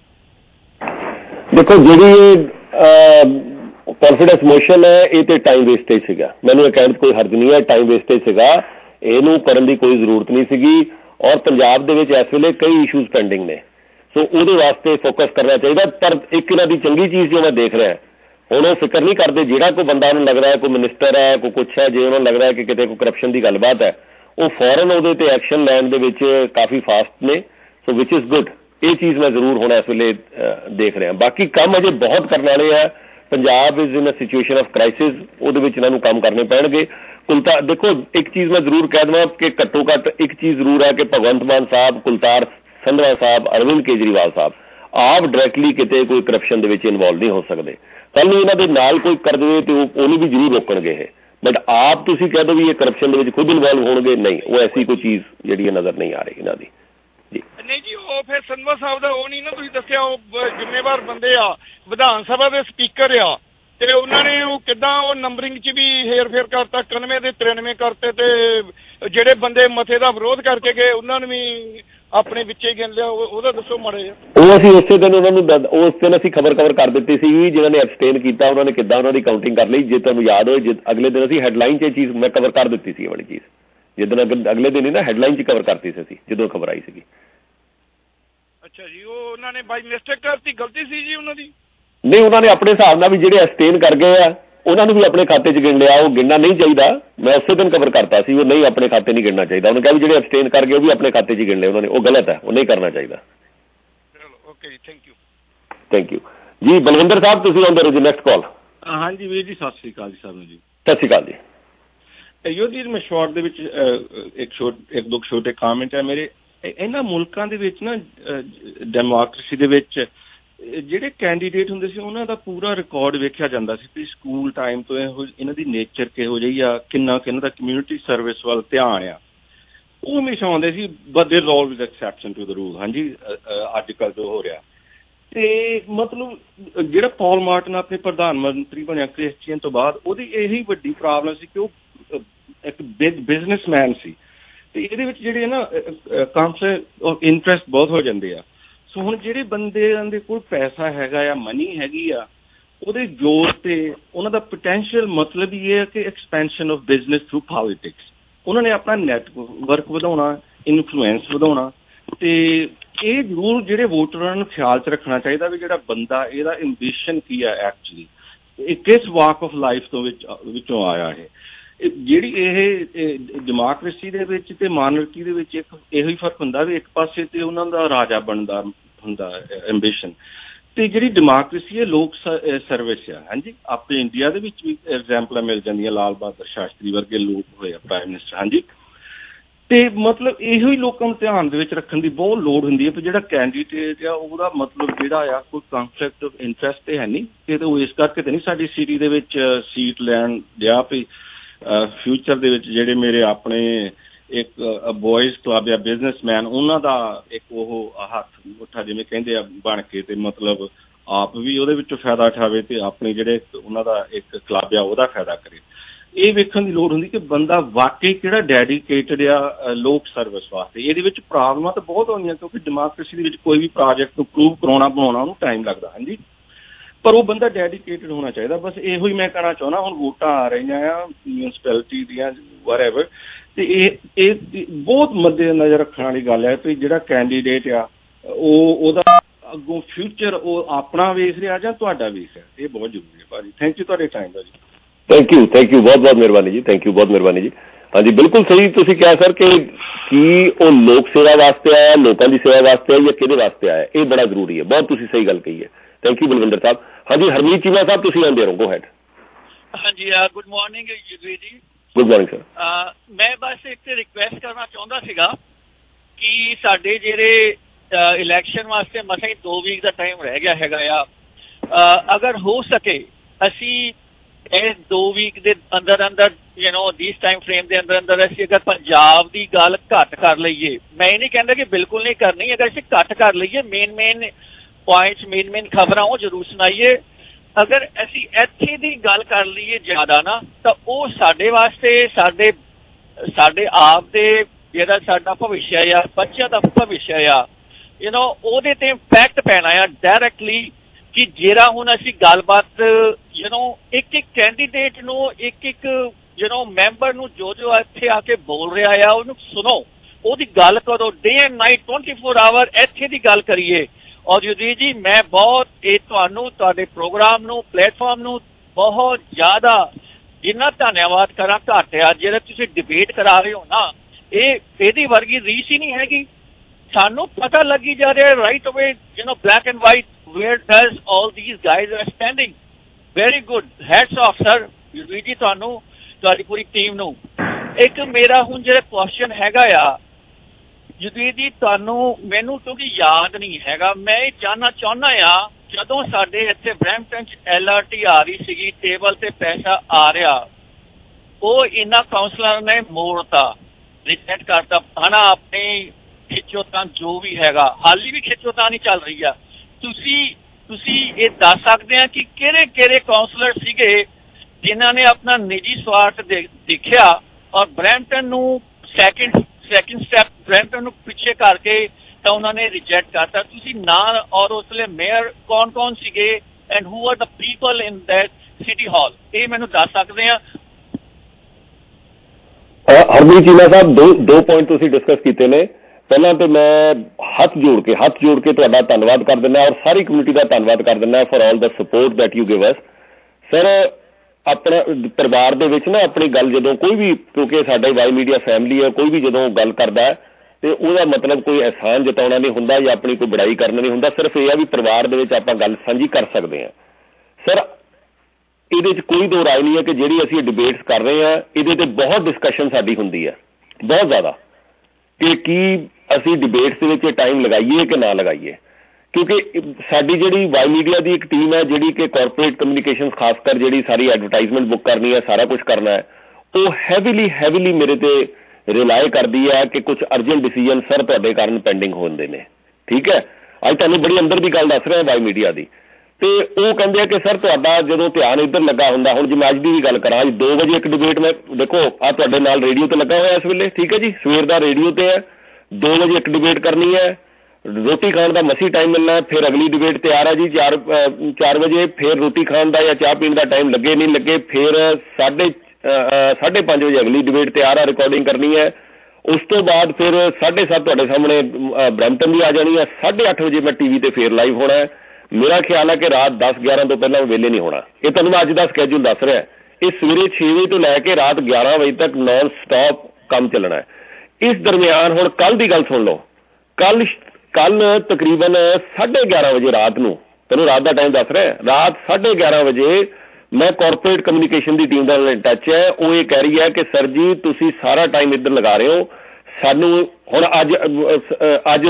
ਦੇਖੋ ਜਿਹੜੀ ਕੌਨਫੀਡੈਂਸ ਮੋਸ਼ਨ ਹੈ ਇਹ ਤੇ ਟਾਈਮ ਵੇਸਟੇਜ ਸੀਗਾ ਮੈਨੂੰ ਇਹ ਕਹਿਣ 'ਚ ਕੋਈ ਹਰਜ ਨਹੀਂ ਹੈ ਟਾਈਮ ਵੇਸਟੇਜ ਸੀਗਾ ਇਹਨੂੰ ਕਰਨ ਦੀ ਕੋਈ ਜ਼ਰੂਰਤ ਨਹੀਂ ਸੀਗੀ ਔਰ ਪੰਜਾਬ ਦੇ ਵਿੱਚ ਇਸ ਵੇਲੇ ਕਈ ਇਸ਼ੂਜ਼ ਪੈਂਡਿੰਗ ਨੇ ਸੋ ਉਹਦੇ ਵਾਸਤੇ ਫੋਕਸ ਕਰਨਾ ਚਾਹੀਦਾ ਪਰ ਇੱਕ ਇਹਨਾਂ ਦੀ ਚੰਗੀ ਚੀਜ਼ ਜੋ ਮੈਂ ਦੇਖ ਰਿਹਾ ਹੁਣ ਉਹ ਫਿਕਰ ਨਹੀਂ ਕਰਦੇ ਜਿਹੜਾ ਕੋਈ ਬੰਦਾ ਉਹਨੂੰ ਲੱਗਦਾ ਹੈ ਕੋਈ ਮਿਨਿਸਟਰ ਹੈ ਕੋਈ ਕੁਛ ਹੈ ਜੇ ਉਹਨਾਂ ਨੂੰ ਲੱਗਦਾ ਹੈ ਕਿ ਕਿਤੇ ਕੋਈ ਕਰਪਸ਼ਨ ਦੀ ਗੱਲਬਾਤ ਹੈ ਉਹ ਫੌਰਨ ਉਹਦੇ ਤੇ ਐਕਸ਼ਨ ਲੈਣ ਦੇ ਵਿੱਚ ਕਾਫੀ ਫਾਸਟ ਨੇ ਸੋ ਵਿਚ ਇਜ਼ ਗੁੱਡ ਇਹ ਚੀਜ਼ ਮੈਂ ਜ਼ਰੂਰ ਹੁਣ ਇਸ ਵੇਲੇ ਦੇਖ ਰਿਹਾ ਬਾਕੀ ਕੰਮ ਅਜੇ ਬਹੁਤ ਕਰਨ ਵਾਲੇ ਆ Punjab is in a situation of crisis, ਉਹਦੇ ਵਿੱਚ ਇਹਨਾਂ ਨੂੰ ਕੰਮ ਕਰਨੇ ਪੈਣਗੇ। ਕੁਲਤਾਰ ਦੇਖੋ, ਇੱਕ ਚੀਜ਼ ਮੈਂ ਜ਼ਰੂਰ ਕਹਿ ਦੇਵਾਂ ਕਿ ਘੱਟੋ ਘੱਟ ਇੱਕ ਚੀਜ਼ ਜ਼ਰੂਰ ਹੈ ਕਿ ਭਗਵੰਤ ਮਾਨ ਸਾਹਿਬ, ਕੁਲਤਾਰ ਸੰਧਵਾ ਸਾਹਿਬ, ਅਰਵਿੰਦ ਕੇਜਰੀਵਾਲ ਸਾਹਿਬ ਆਪ ਡਾਇਰੈਕਟਲੀ ਕਿਤੇ ਕੋਈ ਕਰਪਸ਼ਨ ਦੇ ਵਿੱਚ ਇਨਵੋਲਵ ਨਹੀਂ ਹੋ ਸਕਦੇ। ਕੱਲ੍ਹ ਨੂੰ ਇਹਨਾਂ ਦੇ ਨਾਲ ਕੋਈ ਕਰ ਦੇਵੇ ਤੇ ਉਹ ਉਹਨੂੰ ਵੀ ਜ਼ਰੂਰ ਰੋਕਣਗੇ ਇਹ, ਬਟ ਆਪ ਤੁਸੀਂ ਕਹਿ ਦਿਓ ਵੀ ਇਹ ਕਰਪਸ਼ਨ ਦੇ ਵਿੱਚ ਖੁਦ ਇਨਵੋਲਵ ਹੋਣਗੇ, ਨਹੀਂ, ਉਹ ਐਸੀ ਕੋਈ ਚੀਜ਼ ਜਿਹੜੀ ਨਜ਼ਰ ਨਹੀਂ ਆ ਰਹੀ ਇਹਨਾਂ ਦੀ ਜੀ। ਨਹੀਂ ਜੀ, ਉਹ ਫਿਰ ਸੰਧਵਾ ਸਾਹਿਬ ਦਾ ਉਹ ਨਹੀਂ ਨਾ ਤੁਸੀਂ ਦੱਸਿਆ, ਉਹ ਜ਼ਿੰਮੇਵਾਰ ਬੰਦੇ ਆ, ਵਿਧਾਨ ਸਭਾ ਦੇ ਸਪੀਕਰ ਆ, ਤੇ ਉਹਨਾਂ ਨੇ ਉਹ ਕਿੱਦਾਂ ਉਹ ਨੰਬਰਿੰਗ 'ਚ ਵੀ ਹੇਰ ਫੇਰ ਕਰਤਾ, ਇਕਾਨਵੇਂ ਦੇ ਤਰਿਆਨਵੇਂ ਕਰਤੇ, ਤੇ ਜਿਹੜੇ ਬੰਦੇ ਮਤੇ ਦਾ ਵਿਰੋਧ ਕਰਕੇ ਗਏ ਉਹਨਾਂ ਨੂੰ ਵੀ ਆਪਣੇ ਵਿੱਚੇ ਗਿਣ ਲਿਆ। ਉਹਦਾ ਦੱਸੋ ਮਾੜਾ ਜਿਹਾ। ਉਹ ਅਸੀਂ ਉਸੇ ਦਿਨ ਉਹਨਾਂ ਨੂੰ ਉਸ ਦਿਨ ਅਸੀਂ ਖਬਰ ਕਵਰ ਕਰ ਦਿੱਤੀ ਸੀ, ਜਿਹਨਾਂ ਨੇ ਐਬਸਟੇਨ ਕੀਤਾ ਉਹਨਾਂ ਨੇ ਕਿੱਦਾਂ ਉਹਨਾਂ ਦੀ ਕਾਊਂਟਿੰਗ ਕਰ ਲਈ। ਜੇ ਤੁਹਾਨੂੰ ਯਾਦ ਹੋਏ, ਜੇ ਅਗਲੇ ਦਿਨ ਅਸੀਂ ਹੈਡਲਾਈਨ 'ਚ ਇਹ ਚੀਜ਼ ਮੈਂ ਕਵਰ ਕਰ ਦਿੱਤੀ ਸੀ, ਇਹ ਵਾਲੀ ਚੀਜ਼ ਜਿੱਦਣ ਅਗਲੇ ਦਿਨ ਹੀ ਨਾ ਹੈਡਲਾਈਨ 'ਚ ਕਵਰ ਕਰਤੀ ਸੀ ਅਸੀਂ ਜਦੋਂ ਖਬਰ ਆਈ ਸੀਗੀ। ਅੱਛਾ ਜੀ, ਉਹ ਉਹਨਾਂ ਨੇ ਬਾਈ ਮਿਸਟੇਕ ਕਰਤੀ, ਗਲਤੀ ਸੀ ਜੀ ਉਹਨਾਂ ਦੀ? ਨਹੀਂ, ਉਹਨਾਂ ਨੇ ਆਪਣੇ ਹਿਸਾਬ ਨਾਲ ਵੀ ਜਿਹੜੇ ਐਬਸਟੇਨ ਕਰ ਗਏ ਆ ਉਹਨਾਂ ਨੂੰ ਵੀ ਆਪਣੇ ਖਾਤੇ 'ਚ ਗਿਣ ਲਿਆ। ਉਹ ਗਿਣਨਾ ਨਹੀਂ ਚਾਹੀਦਾ, ਮੈਂ ਉਸੇ ਦਿਨ ਕਵਰ ਕਰਤਾ ਸੀ, ਉਹ ਨਹੀਂ ਆਪਣੇ ਖਾਤੇ ਨਹੀਂ ਗਿਣਨਾ ਚਾਹੀਦਾ। ਉਹਨੇ ਕਿਹਾ ਵੀ ਜਿਹੜੇ ਐਬਸਟੇਨ ਕਰ ਗਏ ਉਹ ਵੀ ਆਪਣੇ ਖਾਤੇ 'ਚ ਗਿਣ ਲਏ ਉਹਨਾਂ ਨੇ, ਉਹ ਗਲਤ ਹੈ, ਉਹ ਨਹੀਂ ਕਰਨਾ ਚਾਹੀਦਾ। ਚਲੋ ਓਕੇ ਜੀ, ਥੈਂਕ ਯੂ। ਥੈਂਕ ਯੂ ਜੀ। ਬਲਵਿੰਦਰ ਸਾਹਿਬ ਤੁਸੀਂ ਆਉਂਦੇ ਰਹੋ ਜੀ, ਨੈਕਸਟ ਕਾਲ। ਹਾਂਜੀ ਵੀਰ ਜੀ, ਸਤਿ ਸ਼੍ਰੀ ਅਕਾਲ ਜੀ ਸਾਨੂੰ ਜੀ। ਸਤਿ ਸ਼੍ਰੀ ਅਕਾਲ ਜੀ। ਇਹੋ ਜੀ ਮੈਂ ਸ਼ਾਰਟ ਦੇ ਵਿੱਚ ਇੱਕ ਛੋਟ ਇੱਕ ਦੋ ਛੋਟੇ ਕਾਮੈਂਟ ਹੈ ਮੇਰੇ। ਇਹਨਾਂ ਮੁਲਕਾਂ ਦੇ ਵਿੱਚ ਨਾ ਡੈਮੋਕ੍ਰੇਸੀ ਦੇ ਵਿੱਚ ਜਿਹੜੇ ਕੈਂਡੀਡੇਟ ਹੁੰਦੇ ਸੀ ਉਹਨਾਂ ਦਾ ਪੂਰਾ ਰਿਕਾਰਡ ਵੇਖਿਆ ਜਾਂਦਾ ਸੀ ਕਿ ਸਕੂਲ ਟਾਈਮ ਤੋਂ ਇਹੋ ਇਹਨਾਂ ਦੀ ਨੇਚਰ ਕਿਹੋ ਜਿਹੀ ਆ, ਕਿੰਨਾ ਕਿ ਇਹਨਾਂ ਦਾ ਕਮਿਊਨਿਟੀ ਸਰਵਿਸ ਵੱਲ ਧਿਆਨ ਆ, ਉਹ ਹਮੇਸ਼ਾ ਆਉਂਦੇ ਸੀ। But there always exception to the rule. ਹਾਂਜੀ, ਅੱਜ ਕੱਲ੍ਹ ਜੋ ਹੋ ਰਿਹਾ ਤੇ ਮਤਲਬ ਜਿਹੜਾ ਪੌਲ ਮਾਰਟਨ ਆਪਣੇ ਪ੍ਰਧਾਨ ਮੰਤਰੀ ਬਣਿਆ ਕ੍ਰਿਸਚੀਅਨ ਤੋਂ ਬਾਅਦ, ਉਹਦੀ ਇਹੀ ਵੱਡੀ ਪ੍ਰੋਬਲਮ ਸੀ ਕਿ ਉਹ ਇੱਕ ਬਿਗ ਬਿਜ਼ਨਸਮੈਨ ਸੀ ਤੇ ਇਹਦੇ ਵਿੱਚ ਜਿਹੜੇ ਨਾ ਕਨਫਲਿਕਟ ਆਫ ਇੰਟਰਸਟ ਬਹੁਤ ਹੋ ਜਾਂਦੇ ਆ। ਸੋ ਹੁਣ ਜਿਹੜੇ ਬੰਦਿਆਂ ਦੇ ਕੋਲ ਪੈਸਾ ਹੈਗਾ ਆ, ਮਨੀ ਹੈਗੀ ਆ, ਉਹਦੇ ਜ਼ੋਰ ਤੇ ਉਹਨਾਂ ਦਾ ਪੋਟੈਂਸ਼ੀਅਲ ਮਤਲਬ ਇਹ ਹੈ ਕਿ expansion of business through politics. ਉਹਨਾਂ ਨੇ ਆਪਣਾ ਨੈਟਵਰਕ ਵਧਾਉਣਾ, ਇਨਫਲੂਐਂਸ ਵਧਾਉਣਾ, ਤੇ ਇਹ ਜ਼ਰੂਰ ਜਿਹੜੇ ਵੋਟਰਾਂ ਨੂੰ ਖਿਆਲ 'ਚ ਰੱਖਣਾ ਚਾਹੀਦਾ ਵੀ ਜਿਹੜਾ ਬੰਦਾ ਇਹਦਾ ਐਂਬੀਸ਼ਨ ਕੀ ਆ, ਐਕਚੁਅਲੀ ਇਹ ਕਿਸ ਵਾਕ ਆਫ ਲਾਈਫ ਤੋਂ ਵਿੱਚ ਵਿੱਚੋਂ ਆਇਆ ਹੈ। ਜਿਹੜੀ ਇਹ ਡੈਮੋਕ੍ਰੇਸੀ ਦੇ ਵਿੱਚ ਤੇ ਮਾਨਰਕੀ ਦੇ ਵਿੱਚ ਇੱਕ ਇਹੋ ਹੀ ਫਰਕ ਹੁੰਦਾ ਵੀ ਇੱਕ ਪਾਸੇ ਤੇ ਉਹਨਾਂ ਦਾ ਰਾਜਾ ਬਣਦਾ ਹੁੰਦਾ ਐਂਬੀਸ਼ਨ, ਤੇ ਜਿਹੜੀ ਡੈਮੋਕ੍ਰੇਸੀ ਹੈ ਲੋਕ ਸਰਵਿਸ ਆ। ਹਾਂਜੀ, ਆਪਣੇ ਇੰਡੀਆ ਦੇ ਵਿੱਚ ਵੀ ਐਗਜ਼ਾਮਪਲਾਂ ਮਿਲ ਜਾਂਦੀਆਂ, ਲਾਲ ਬਹਾਦਰ ਸ਼ਾਸਤਰੀ ਵਰਗੇ ਲੋਕ ਹੋਏ ਆ ਪ੍ਰਾਈਮ ਮਿਨਿਸਟਰ। ਹਾਂਜੀ, ਤੇ ਮਤਲਬ ਇਹੋ ਹੀ ਲੋਕਾਂ ਨੂੰ ਧਿਆਨ ਦੇ ਵਿੱਚ ਰੱਖਣ ਦੀ ਬਹੁਤ ਲੋੜ ਹੁੰਦੀ ਹੈ ਕਿ ਜਿਹੜਾ ਕੈਂਡੀਡੇਟ ਆ ਉਹਦਾ ਮਤਲਬ ਜਿਹੜਾ ਆ ਕੋਈ ਕਨਫਲਿਕਟ ਆਫ ਇੰਟਰਸਟ ਤੇ ਹੈ ਨਹੀਂ, ਤੇ ਉਹ ਇਸ ਕਰਕੇ ਤੇ ਨਹੀਂ ਸਾਡੀ ਸਿਟੀ ਦੇ ਵਿੱਚ ਸੀਟ ਲੈਣ ਡਿਆ ਪਈ। ਫਿਊਚਰ ਦੇ ਵਿੱਚ ਜਿਹੜੇ ਮੇਰੇ ਆਪਣੇ ਇੱਕ ਬॉयਜ਼ ਕਲੱਬ ਆ ਬਿਜ਼ਨਸਮੈਨ, ਉਹਨਾਂ ਦਾ ਇੱਕ ਉਹ ਹੱਥ ਮੁੱਠਾ ਜਿਵੇਂ ਕਹਿੰਦੇ ਆ ਬਣ ਕੇ, ਤੇ ਮਤਲਬ ਆਪ ਵੀ ਉਹਦੇ ਵਿੱਚੋਂ ਫਾਇਦਾ ਉਠਾਵੇ ਤੇ ਆਪਣੇ ਜਿਹੜੇ ਉਹਨਾਂ ਦਾ ਇੱਕ ਕਲੱਬ ਆ ਉਹਦਾ ਫਾਇਦਾ ਕਰੇ। ਇਹ ਵੇਖਣ ਦੀ ਲੋੜ ਹੁੰਦੀ ਕਿ ਬੰਦਾ ਵਾਕਈ ਕਿਹੜਾ ਡੈਡੀਕੇਟਡ ਆ ਲੋਕ ਸਰਵਿਸ ਵਾਸਤੇ। ਇਹਦੇ ਵਿੱਚ ਪ੍ਰੋਬਲਮਾਂ ਤਾਂ ਬਹੁਤ ਆਉਂਦੀਆਂ ਕਿਉਂਕਿ ਡੈਮੋਕ੍ਰੇਸੀ ਦੇ ਵਿੱਚ ਕੋਈ ਵੀ ਪ੍ਰੋਜੈਕਟ ਨੂੰ ਪ੍ਰੂਵ ਕਰਾਉਣਾ ਬਣਾਉਣਾ ਉਹਨੂੰ ਟਾਈਮ ਲੱਗਦਾ। ਹਾਂਜੀ, ਪਰ ਉਹ ਬੰਦਾ ਡੈਡੀਕੇਟਡ ਹੋਣਾ ਚਾਹੀਦਾ। ਬਸ ਇਹੋ ਹੀ ਮੈਂ ਕਹਿਣਾ ਚਾਹੁੰਦਾ। ਹੁਣ ਵੋਟਾਂ ਆ ਰਹੀਆਂ ਆ ਮਿਊਨਿਸਪੈਲਿਟੀ ਦੀਆਂ ਵਟਐਵਰ, ਤੇ ਇਹ ਇਹ ਬਹੁਤ ਮੱਦੇ ਨਜ਼ਰ ਰੱਖਣ ਵਾਲੀ ਗੱਲ ਹੈ ਕਿ ਜਿਹੜਾ ਕੈਂਡੀਡੇਟ ਆ ਉਹ ਉਹਦਾ ਅੱਗੋਂ ਫਿਊਚਰ ਉਹ ਆਪਣਾ ਵੇਖ ਰਿਹਾ ਜਾਂ ਤੁਹਾਡਾ ਵੇਖ ਰਿਹਾ, ਇਹ ਬਹੁਤ ਜ਼ਰੂਰੀ ਹੈ ਭਾਜੀ। ਥੈਂਕ ਯੂ ਤੁਹਾਡੇ ਟਾਈਮ ਦਾ ਜੀ। ਥੈਂਕ ਯੂ ਥੈਂਕ ਯੂ ਬਹੁਤ ਬਹੁਤ ਮਿਹਰਬਾਨੀ ਜੀ। ਥੈਂਕ ਯੂ ਬਹੁਤ ਮਿਹਰਬਾਨੀ ਜੀ। ਹਾਂਜੀ, ਬਿਲਕੁਲ ਸਹੀ ਤੁਸੀਂ ਕਿਹਾ ਸਰ ਕਿ ਕੀ ਉਹ ਲੋਕ ਸੇਵਾ ਵਾਸਤੇ ਆਇਆ, ਲੋਕਾਂ ਦੀ ਸੇਵਾ ਵਾਸਤੇ ਆਇਆ ਜਾਂ ਕਿਹਦੇ ਵਾਸਤੇ ਆਇਆ, ਇਹ ਬੜਾ ਜ਼ਰੂਰੀ ਹੈ। ਬਹੁਤ ਤੁਸੀਂ ਸਹੀ ਗੱਲ ਕਹੀ ਹੈ। Thank you Balwinder Sahib. ਹਾਂਜੀ, ਹਰਮੀਤ ਚੀਮਾ ਸਾਹਿਬ ਤੁਸੀਂ ਆਉਂਦੇ ਰਹੋ, ਗੋ ਹੈਡ। ਹਾਂਜੀ, good morning Yugveer ji. Good morning sir. ਮੈਂ ਬਸ ਇੱਕ ਰਿਕੁਐਸਟ ਕਰਨਾ ਚਾਹੁੰਦਾ ਸੀਗਾ ਕਿ ਸਾਡੇ ਜਿਹੜੇ ਇਲੈਕਸ਼ਨ ਵਾਸਤੇ ਮਸਾਂ ਹੀ ਦੋ ਵੀਕ ਦਾ ਟਾਈਮ ਰਹਿ ਗਿਆ ਹੈਗਾ ਆ, ਅਗਰ ਹੋ ਸਕੇ ਅਸੀਂ ਇਸ ਦੋ ਵੀਕ ਦੇ ਅੰਦਰ ਅੰਦਰ you know this time frame ਦੇ ਅੰਦਰ ਅੰਦਰ ਅਸੀਂ ਅਗਰ ਪੰਜਾਬ ਦੀ ਗੱਲ ਘੱਟ ਕਰ ਲਈਏ, ਮੈਂ ਇਹ ਨਹੀਂ ਕਹਿੰਦਾ ਕਿ ਬਿਲਕੁਲ ਨਹੀਂ ਕਰਨੀ, ਅਗਰ ਅਸੀਂ ਘੱਟ ਕਰ ਲਈਏ main main points main main ਖਬਰਾਂ ਉਹ ਜ਼ਰੂਰ ਸੁਣਾਈਏ। ਅਗਰ ਅਸੀਂ ਇੱਥੇ ਦੀ ਗੱਲ ਕਰ ਲਈਏ ਜ਼ਿਆਦਾ ਨਾ, ਤਾਂ ਉਹ ਸਾਡੇ ਵਾਸਤੇ ਸਾਡੇ ਸਾਡੇ ਆਪ ਦੇ ਜਿਹੜਾ ਸਾਡਾ ਭਵਿੱਖ ਆ, ਬੱਚਿਆਂ ਦਾ ਭਵਿੱਖ ਆ, ਯੂ ਨੋ ਉਹਦੇ ਤੇ ਇੰਪੈਕਟ ਪੈਣਾ ਆ ਡਾਇਰੈਕਟਲੀ। ਕਿ ਜਿਹੜਾ ਹੁਣ ਅਸੀਂ ਗੱਲਬਾਤ ਯੂ ਨੋ ਇੱਕ ਇੱਕ ਕੈਂਡੀਡੇਟ ਨੂੰ ਇੱਕ ਇੱਕ ਯੂ ਨੋ ਮੈਂਬਰ ਨੂੰ ਜੋ ਜੋ ਇੱਥੇ ਆ ਕੇ ਬੋਲ ਰਿਹਾ ਆ ਉਹਨੂੰ ਸੁਣੋ, ਉਹਦੀ ਗੱਲ ਕਰੋ, day and night twenty four hour ਇੱਥੇ ਦੀ ਗੱਲ ਕਰੀਏ। ਔਰ ਯੁਧਵੀਰ ਜੀ, ਮੈਂ ਬਹੁਤ ਇਹ ਤੁਹਾਨੂੰ ਤੁਹਾਡੇ ਪ੍ਰੋਗਰਾਮ ਨੂੰ ਪਲੇਟਫਾਰਮ ਨੂੰ ਬਹੁਤ ਜ਼ਿਆਦਾ ਜਿੰਨਾ ਧੰਨਵਾਦ ਕਰਾਂ ਘੱਟ ਆ। ਜਿਹੜਾ ਤੁਸੀਂ ਡਿਬੇਟ ਕਰਾ ਰਹੇ ਹੋ ਨਾ, ਇਹ ਇਹਦੀ ਵਰਗੀ ਰੀਸ ਹੀ ਨਹੀਂ ਹੈਗੀ। ਸਾਨੂੰ ਪਤਾ ਲੱਗੀ ਜਾ ਰਿਹਾ right away you know black and white where does all these guys are standing, very good, hats off sir Jasveer ji, ਤੁਹਾਨੂੰ ਤੁਹਾਡੀ ਪੂਰੀ ਟੀਮ ਨੂੰ। ਇੱਕ ਮੇਰਾ ਹੁਣ ਜਿਹੜਾ ਕੁਐਸਚਨ ਹੈਗਾ ਆ ਜਸਵੀਰ ਜੀ, ਤੁਹਾਨੂੰ ਮੈਨੂੰ ਕਿਉਂਕਿ ਯਾਦ ਨਹੀਂ ਹੈਗਾ, ਮੈਂ ਇਹ ਜਾਣਨਾ ਚਾਹੁੰਦਾ ਆ ਜਦੋਂ ਸਾਡੇ ਇੱਥੇ ਬਰੈਂਪਟਨ 'ਚ ਐਲ ਆਰ ਟੀ ਆ ਰਹੀ ਸੀਗੀ, ਟੇਬਲ ਤੇ ਪੈਸਾ ਆ ਰਿਹਾ, ਉਹ ਇਹਨਾਂ ਕਾਉਂਸਲਰ ਨੇ ਮੋੜਤਾ, ਰਿਜੈਕਟ ਕਰਤਾ ਹਨਾ, ਆਪਣੀ ਖਿੱਚੋਤਾਂ ਜੋ ਵੀ ਹੈਗਾ, ਹਾਲੀ ਵੀ ਖਿੱਚੋਤਾਂ ਨਹੀਂ ਚੱਲ ਰਹੀ ਆ। ਤੁਸੀਂ ਤੁਸੀਂ ਇਹ ਦੱਸ ਸਕਦੇ ਆ ਕਿ ਕਿਹੜੇ ਕਿਹੜੇ ਕਾਉਂਸਲਰ ਸੀਗੇ ਜਿਨ੍ਹਾਂ ਨੇ ਆਪਣਾ ਨਿੱਜੀ ਸਵਾਰਥ ਦੇਖਿਆ ਔਰ ਬਰੈਂਪਟਨ ਨੂੰ ਸੈਕਿੰਡ ਸੈਕਿੰਡ ਸਟੈਪ ਬਰੈਂਪਟਨ ਨੂੰ ਪਿੱਛੇ ਕਰਕੇ ਤਾਂ ਉਹਨਾਂ ਨੇ ਰਿਜੈਕਟ ਕਰਤਾ। ਤੁਸੀਂ ਨਾਂ ਔਰ ਉਸ ਵੇਲੇ ਮੇਅਰ ਕੌਣ ਕੌਣ ਸੀਗੇ and who are the people in that city hall, ਇਹ ਮੈਨੂੰ ਦੱਸ ਸਕਦੇ ਆ? ਹਰਮੀਤ ਚੀਮਾ ਸਾਹਿਬ, ਦੋ ਦੋ ਪੁਆਇੰਟ ਤੁਸੀਂ ਡਿਸਕਸ ਕੀਤੇ ਨੇ। ਪਹਿਲਾਂ ਤੇ ਮੈਂ ਹੱਥ ਜੋੜ ਕੇ ਹੱਥ ਜੋੜ ਕੇ ਤੁਹਾਡਾ ਧੰਨਵਾਦ ਕਰ ਦਿੰਦਾ ਔਰ ਸਾਰੀ ਕਮਿਊਨਿਟੀ ਦਾ ਧੰਨਵਾਦ ਕਰ ਦਿੰਦਾ for all the support that you give us. Sir, ਆਪਣਾ ਪਰਿਵਾਰ ਦੇ ਵਿੱਚ ਨਾ ਆਪਣੀ ਗੱਲ ਜਦੋਂ ਕੋਈ ਵੀ, ਕਿਉਂਕਿ ਸਾਡਾ ਵਾਈ ਮੀਡੀਆ ਫੈਮਿਲੀ ਹੈ, ਕੋਈ ਵੀ ਜਦੋਂ ਗੱਲ ਕਰਦਾ ਤੇ ਉਹਦਾ ਮਤਲਬ ਕੋਈ ਅਹਿਸਾਨ ਜਤਾਉਣਾ ਨਹੀਂ ਹੁੰਦਾ ਜਾਂ ਆਪਣੀ ਕੋਈ ਬੜਾਈ ਕਰਨਾ ਨਹੀਂ ਹੁੰਦਾ, ਸਿਰਫ ਇਹ ਆ ਵੀ ਪਰਿਵਾਰ ਦੇ ਵਿੱਚ ਆਪਾਂ ਗੱਲ ਸਾਂਝੀ ਕਰ ਸਕਦੇ ਹਾਂ। ਸਰ, ਇਹਦੇ 'ਚ ਕੋਈ ਦੋ ਰਾਏ ਨਹੀਂ ਹੈ ਕਿ ਜਿਹੜੀ ਅਸੀਂ ਡਿਬੇਟਸ ਕਰ ਰਹੇ ਹਾਂ ਇਹਦੇ 'ਤੇ ਬਹੁਤ ਡਿਸਕਸ਼ਨ ਸਾਡੀ ਹੁੰਦੀ ਹੈ, ਬਹੁਤ ਜ਼ਿਆਦਾ, ਕਿ ਕੀ ਅਸੀਂ ਡਿਬੇਟਸ ਦੇ ਵਿੱਚ ਟਾਈਮ ਲਗਾਈਏ ਕਿ ਨਾ ਲਗਾਈਏ। ਕਿਉਂਕਿ ਸਾਡੀ ਜਿਹੜੀ ਵਾਈ ਮੀਡੀਆ ਦੀ ਇੱਕ ਟੀਮ ਹੈ ਜਿਹੜੀ ਕਿ ਕਾਰਪੋਰੇਟ ਕਮਿਊਨੀਕੇਸ਼ਨ ਖਾਸ ਕਰ ਜਿਹੜੀ ਸਾਰੀ ਐਡਵਰਟਾਈਜ਼ਮੈਂਟ ਬੁੱਕ ਕਰਨੀ ਹੈ, ਸਾਰਾ ਕੁਝ ਕਰਨਾ ਹੈ, ਉਹ ਹੈਵੀਲੀ ਹੈਵੀਲੀ ਮੇਰੇ ਤੇ ਰਿਲਾਈ ਕਰਦੀ ਹੈ ਕਿ ਕੁਝ ਅਰਜੈਂਟ ਡਿਸੀਜਨ ਸਰ ਤੁਹਾਡੇ ਕਾਰਨ ਪੈਂਡਿੰਗ ਹੁੰਦੇ ਨੇ। ਠੀਕ ਹੈ, ਅੱਜ ਤੁਹਾਨੂੰ ਬੜੀ ਅੰਦਰ ਦੀ ਗੱਲ ਦੱਸ ਰਿਹਾ ਵਾਈ ਮੀਡੀਆ ਦੀ, ਤੇ ਉਹ ਕਹਿੰਦੇ ਆ ਕਿ ਸਰ ਤੁਹਾਡਾ ਜਦੋਂ ਧਿਆਨ ਇੱਧਰ ਲੱਗਾ ਹੁੰਦਾ, ਹੁਣ ਜੇ ਮੈਂ ਅੱਜ ਦੀ ਵੀ ਗੱਲ ਕਰਾਂ, ਅੱਜ ਦੋ ਵਜੇ ਇੱਕ ਡਿਬੇਟ ਮੈਂ ਦੇਖੋ ਆ ਤੁਹਾਡੇ ਨਾਲ ਰੇਡੀਓ ਤੇ ਲੱਗਾ ਹੋਇਆ ਇਸ ਵੇਲੇ, ਠੀਕ ਹੈ ਜੀ, ਸਵੇਰ ਦਾ ਰੇਡੀਓ ਤੇ ਹੈ, ਦੋ ਵਜੇ ਇੱਕ ਡਿਬੇਟ ਕਰਨੀ ਹੈ, ਰੋਟੀ ਖਾਣ ਦਾ ਮਸੀ ਟਾਈਮ ਮਿਲਣਾ, ਫਿਰ ਅਗਲੀ ਡਿਬੇਟ ਤਿਆਰ ਹੈ ਜੀ ਚਾਰ ਚਾਰ ਵਜੇ, ਫਿਰ ਰੋਟੀ ਖਾਣ ਦਾ ਜਾਂ ਚਾਹ ਪੀਣ ਦਾ ਟਾਈਮ ਲੱਗੇ ਨਹੀਂ ਲੱਗੇ, ਫਿਰ ਸਾਢੇ ਸਾਢੇ ਪੰਜ ਵਜੇ ਅਗਲੀ ਡਿਬੇਟ ਤਿਆਰ ਆ, ਰਿਕਾਰਡਿੰਗ ਕਰਨੀ ਹੈ, ਉਸ ਤੋਂ ਬਾਅਦ ਫਿਰ ਸਾਢੇ ਸੱਤ ਤੁਹਾਡੇ ਸਾਹਮਣੇ ਬਰੈਂਪਟਨ ਵੀ ਆ ਜਾਣੀ ਹੈ, ਸਾਢੇ ਅੱਠ ਵਜੇ ਮੈਂ ਟੀ ਵੀ ਤੇ ਫਿਰ ਲਾਈਵ ਹੋਣਾ ਹੈ। ਮੇਰਾ ਖਿਆਲ ਹੈ ਕਿ ਰਾਤ ਦਸ ਗਿਆਰਾਂ ਤੋਂ ਪਹਿਲਾਂ ਵਿਹਲੇ ਨਹੀਂ ਹੋਣਾ। ਇਹ ਤੁਹਾਨੂੰ ਮੈਂ ਅੱਜ ਦਾ ਸਕੈਜੂਲ ਦੱਸ ਰਿਹਾ, ਇਹ ਸਵੇਰੇ ਛੇ ਵਜੇ ਤੋਂ ਲੈ ਕੇ ਰਾਤ ਗਿਆਰਾਂ ਵਜੇ ਤੱਕ ਨਾਨ ਸਟਾਪ ਕੰਮ ਚੱਲਣਾ ਹੈ। ਇਸ ਦਰਮਿਆਨ ਹੁਣ ਕੱਲ ਦੀ ਗੱਲ ਸੁਣ ਲਓ, ਕੱਲ ਕੱਲ ਤਕਰੀਬਨ ਸਾਢੇ ਗਿਆਰਾਂ ਵਜੇ ਰਾਤ ਨੂੰ, ਤੈਨੂੰ ਰਾਤ ਦਾ ਟਾਈਮ ਦੱਸ ਰਿਹਾ, ਰਾਤ ਸਾਢੇ ਗਿਆਰਾਂ ਵਜੇ ਮੈਂ ਕਾਰਪੋਰੇਟ ਕਮਿਊਨੀਕੇਸ਼ਨ ਦੀ ਟੀਮ ਨਾਲ ਟੱਚ ਹੈ, ਉਹ ਇਹ ਕਹਿ ਰਹੀ ਹੈ ਕਿ ਸਰ ਜੀ ਤੁਸੀਂ ਸਾਰਾ ਟਾਈਮ ਇੱਧਰ ਲਗਾ ਰਹੇ ਹੋ, ਸਾਨੂੰ ਹੁਣ ਅੱਜ ਅੱਜ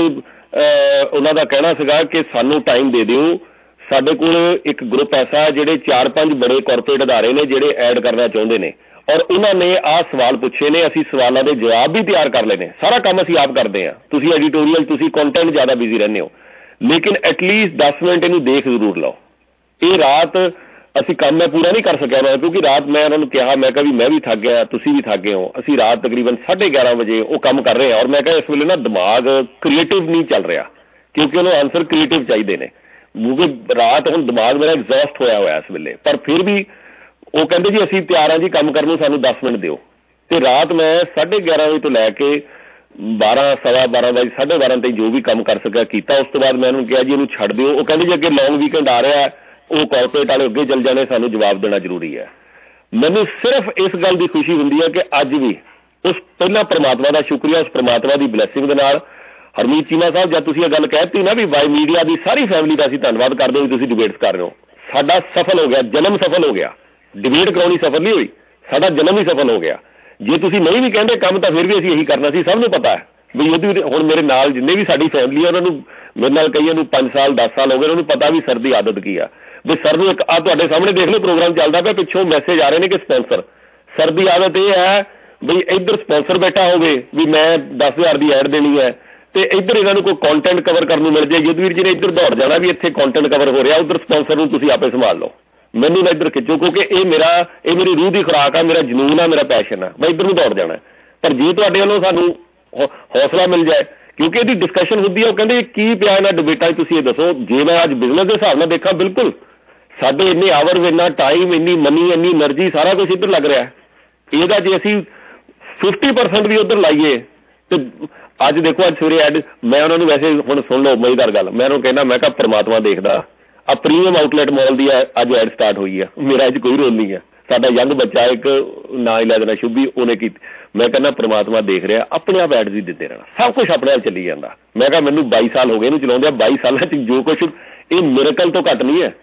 ਉਹਨਾਂ ਦਾ ਕਹਿਣਾ ਸੀਗਾ ਕਿ ਸਾਨੂੰ ਟਾਈਮ ਦੇ ਦਿਓ, ਸਾਡੇ ਕੋਲ ਇੱਕ ਗਰੁੱਪ ਐਸਾ ਜਿਹੜੇ ਚਾਰ ਪੰਜ ਬੜੇ ਕਾਰਪੋਰੇਟ ਅਦਾਰੇ ਨੇ ਜਿਹੜੇ ਐਡ ਕਰਨਾ ਚਾਹੁੰਦੇ ਨੇ ਔਰ ਉਹਨਾਂ ਨੇ ਆਹ ਸਵਾਲ ਪੁੱਛੇ ਨੇ, ਅਸੀਂ ਸਵਾਲਾਂ ਦੇ ਜਵਾਬ ਵੀ ਤਿਆਰ ਕਰ ਲਏ ਨੇ, ਸਾਰਾ ਕੰਮ ਅਸੀਂ ਆਪ ਕਰਦੇ ਹਾਂ। ਤੁਸੀਂ ਐਡੀਟੋਰੀਅਲ, ਤੁਸੀਂ ਕੰਟੈਂਟ ਜ਼ਿਆਦਾ ਬਿਜ਼ੀ ਰਹਿੰਦੇ ਹੋ, ਲੇਕਿਨ ਐਟਲੀਸਟ ਦਸ ਮਿੰਟ ਇਹਨੂੰ ਦੇਖ ਜ਼ਰੂਰ ਲਓ। ਇਹ ਰਾਤ ਅਸੀਂ ਕੰਮ ਮੈਂ ਪੂਰਾ ਨਹੀਂ ਕਰ ਸਕਿਆ ਮੈਂ, ਕਿਉਂਕਿ ਰਾਤ ਮੈਂ ਉਹਨਾਂ ਨੂੰ ਕਿਹਾ, ਮੈਂ ਕਿਹਾ ਵੀ ਮੈਂ ਵੀ ਥੱਕ ਗਿਆ, ਤੁਸੀਂ ਵੀ ਥੱਕ ਗਏ ਹੋ, ਅਸੀਂ ਰਾਤ ਤਕਰੀਬਨ ਸਾਢੇ ਗਿਆਰਾਂ ਵਜੇ ਉਹ ਕੰਮ ਕਰ ਰਹੇ ਹਾਂ ਔਰ ਮੈਂ ਕਿਹਾ ਇਸ ਵੇਲੇ ਨਾ ਦਿਮਾਗ ਕ੍ਰੀਏਟਿਵ ਨਹੀਂ ਚੱਲ ਰਿਹਾ, ਕਿਉਂਕਿ ਉਹਨੂੰ ਆਨਸਰ ਕ੍ਰੀਏਟਿਵ ਚਾਹੀਦੇ ਨੇ, ਕਿਉਂਕਿ ਰਾਤ ਹੁਣ ਦਿਮਾਗ ਮੇਰਾ ਐਗਜ਼ੌਸਟ ਹੋਇਆ ਹੋਇਆ ਇਸ ਵੇਲੇ। ਪਰ ਫਿਰ ਵੀ ਉਹ ਕਹਿੰਦੇ ਜੀ ਅਸੀਂ ਤਿਆਰ ਹਾਂ ਜੀ ਕੰਮ ਕਰਨ ਨੂੰ, ਸਾਨੂੰ ਦਸ ਮਿੰਟ ਦਿਓ। ਤੇ ਰਾਤ ਮੈਂ ਸਾਢੇ ਗਿਆਰਾਂ ਵਜੇ ਤੋਂ ਲੈ ਕੇ ਬਾਰਾਂ ਸਵਾ ਬਾਰਾਂ ਵਜੇ ਸਾਢੇ ਬਾਰਾਂ ਤਾਈਂ ਜੋ ਵੀ ਕੰਮ ਕਰ ਸਕਿਆ ਕੀਤਾ। ਉਸ ਤੋਂ ਬਾਅਦ ਮੈਂ ਉਹਨੂੰ ਕਿਹਾ ਜੀ ਇਹਨੂੰ ਛੱਡ ਦਿਓ। ਉਹ ਕਹਿੰਦੇ ਜੀ ਅੱਗੇ ਲੌਂਗ ਵੀਕਐਂਡ ਆ ਰਿਹਾ, ਉਹ ਕਾਰਪੋਰੇਟ ਵਾਲੇ ਅੱਗੇ ਚੱਲ ਜਾਣੇ, ਸਾਨੂੰ ਜਵਾਬ ਦੇਣਾ ਜ਼ਰੂਰੀ ਹੈ। ਮੈਨੂੰ ਸਿਰਫ ਇਸ ਗੱਲ ਦੀ ਖੁਸ਼ੀ ਹੁੰਦੀ ਹੈ ਕਿ ਅੱਜ ਵੀ ਉਸ ਪਹਿਲਾਂ ਪਰਮਾਤਮਾ ਦਾ ਸ਼ੁਕਰੀਆ, ਉਸ ਪਰਮਾਤਮਾ ਦੀ ਬਲੈਸਿੰਗ ਦੇ ਨਾਲ ਹਰਮੀਤ ਚੀਮਾ ਸਾਹਿਬ, ਜਦ ਤੁਸੀਂ ਇਹ ਗੱਲ ਕਹਿਤੀ ਨਾ ਵੀ ਵਾਈ ਮੀਡੀਆ ਦੀ ਸਾਰੀ ਫੈਮਿਲੀ ਦਾ ਅਸੀਂ ਧੰਨਵਾਦ ਕਰਦੇ ਹੋ, ਤੁਸੀਂ ਡਿਬੇਟਸ ਕਰ ਰਹੇ ਹੋ, ਸਾਡਾ ਸਫਲ ਹੋ ਗਿਆ, ਜਨਮ ਸਫਲ ਹੋ ਗਿਆ। ਡਿਬੇਟ ਕਰਾਉਣੀ ਸਫਲ ਨਹੀਂ ਹੋਈ, ਸਾਡਾ ਜਨਮ ਹੀ ਸਫਲ ਹੋ ਗਿਆ। ਜੇ ਤੁਸੀਂ ਨਹੀਂ ਵੀ ਕਹਿੰਦੇ ਕੰਮ ਤਾਂ ਫਿਰ ਵੀ ਅਸੀਂ ਇਹੀ ਕਰਨਾ ਸੀ, ਸਭ ਨੂੰ ਪਤਾ ਹੈ ਵੀ ਉਹਦੀ। ਹੁਣ ਮੇਰੇ ਨਾਲ ਜਿੰਨੇ ਵੀ ਸਾਡੀ ਫੈਮਿਲੀ ਆ ਉਹਨਾਂ ਨੂੰ, ਮੇਰੇ ਨਾਲ ਕਈਆਂ ਨੂੰ ਪੰਜ ਸਾਲ ਦਸ ਸਾਲ ਹੋ ਗਏ, ਉਹਨਾਂ ਨੂੰ ਪਤਾ ਵੀ ਸਰ ਦੀ ਆਦਤ ਕੀ ਆ। ਵੀ ਸਰ ਨੂੰ ਇੱਕ ਆ ਤੁਹਾਡੇ ਸਾਹਮਣੇ ਦੇਖ ਲਓ ਪ੍ਰੋਗਰਾਮ ਚੱਲਦਾ ਪਿਆ, ਪਿੱਛੋਂ ਮੈਸੇਜ ਆ ਰਹੇ ਨੇ ਕਿ ਸਪਾਂਸਰ, ਸਰ ਦੀ ਆਦਤ ਇਹ ਹੈ ਵੀ ਇੱਧਰ ਸਪਾਂਸਰ ਬੈਠਾ ਹੋਵੇ ਵੀ ਮੈਂ ਦਸ ਹਜ਼ਾਰ ਦੀ ਐਡ ਦੇਣੀ ਹੈ ਤੇ ਇੱਧਰ ਇਹਨਾਂ ਨੂੰ ਕੋਈ ਕੰਟੈਂਟ ਕਵਰ ਕਰਨ ਨੂੰ ਮਿਲ ਜਾਏ, ਯੁੱਧਵੀਰ ਜੀ ਨੇ ਇੱਧਰ ਦੌੜ ਜਾਣਾ ਵੀ ਇੱਥੇ ਕੰਟੈਂਟ ਕਵਰ ਹੋ ਰਿਹਾ, ਉੱਧਰ ਸਪਾਂਸਰ ਨੂੰ ਤੁਸੀਂ ਆਪੇ ਸੰਭਾਲ ਲਓ, ਮੈਨੂੰ ਨਾ ਇੱਧਰ ਖਿੱਚੋ, ਕਿਉਂਕਿ ਇਹ ਮੇਰਾ ਇਹ ਮੇਰੀ ਰੂਹ ਦੀ ਖੁਰਾਕ ਆ, ਮੇਰਾ ਜਨੂਨ ਆ, ਮੇਰਾ ਪੈਸ਼ਨ ਆ, ਮੈਂ ਇੱਧਰ ਨੂੰ ਦੌੜ ਜਾਣਾ। ਪਰ ਜੇ ਤੁਹਾਡੇ ਵੱਲੋਂ ਸਾਨੂੰ ਹੌਸਲਾ ਮਿਲ ਜਾਏ, ਕਿਉਂਕਿ ਇਹਦੀ ਡਿਸਕਸ਼ਨ ਹੁੰਦੀ ਹੈ, ਉਹ ਕਹਿੰਦੇ ਕੀ ਪਿਆ ਇਹਨਾਂ ਡਿਬੇਟਾਂ 'ਚ, ਤੁਸੀਂ ਇਹ ਦੱਸੋ। ਜੇ ਮੈਂ ਅੱਜ ਬਿਜ਼ਨਸ ਦੇ ਹਿਸਾਬ ਨਾਲ ਦੇਖਾਂ, ਬਿਲਕੁਲ ਸਾਡੇ ਇੰਨੇ ਆਵਰ, ਇੰਨਾ ਟਾਈਮ, ਇੰਨੀ ਮਨੀ, ਇੰਨੀ એનર્ਜੀ, ਸਾਰਾ ਕੁਝ ਇੱਧਰ ਲੱਗ ਰਿਹਾ। ਇਹਦਾ ਜੇ ਅਸੀਂ ਫਿਫਟੀ ਪਰਸੈਂਟ ਵੀ ਉੱਧਰ ਲਾਈਏ ਤੇ ਅੱਜ ਦੇਖੋ, ਅੱਜ ਸਵੇਰੇ ਐਡ ਮੈਂ ਉਹਨਾਂ ਨੂੰ, ਵੈਸੇ ਹੁਣ ਸੁਣ ਲਓ ਮਜ਼ੇਦਾਰ ਗੱਲ, ਮੈਂ ਉਹਨੂੰ ਕਹਿੰਦਾ, ਮੈਂ ਕਿਹਾ ਪਰਮਾਤਮਾ ਦੇਖਦਾ, ਆ ਪ੍ਰੀਮੀਅਮ ਆਊਟਲੈਟ ਮਾਲ ਦੀ ਅੱਜ ਐਡ ਸਟਾਰਟ ਹੋਈ ਆ, ਮੇਰਾ ਅੱਜ ਕੋਈ ਰੋਲ ਨਹੀਂ ਆ, ਸਾਡਾ ਯੰਗ ਬੱਚਾ ਇੱਕ ਨਾਂ ਹੀ ਲੈ ਦੇਣਾ ਸ਼ੁਭੀ, ਉਹਨੇ ਕੀਤੀ। ਮੈਂ ਕਹਿੰਦਾ ਪਰਮਾਤਮਾ ਦੇਖ ਰਿਹਾ, ਆਪਣੇ ਆਪ ਐਡ ਵੀ ਦਿੰਦੇ ਰਹਿਣਾ, ਸਭ ਕੁਛ ਆਪਣੇ ਆਪ ਚੱਲੀ ਜਾਂਦਾ। ਮੈਂ ਕਿਹਾ ਮੈਨੂੰ ਬਾਈ ਸਾਲ ਹੋ ਗਏ ਇਹਨੂੰ ਚਲਾਉਂਦੇ ਆ, ਬਾਈ ਸਾਲਾਂ 'ਚ ਜੋ ਕੁਛ, ਇਹ ਮਿਰੇਕਲ ਤੋਂ ਘੱਟ ਨਹੀਂ ਹੈ,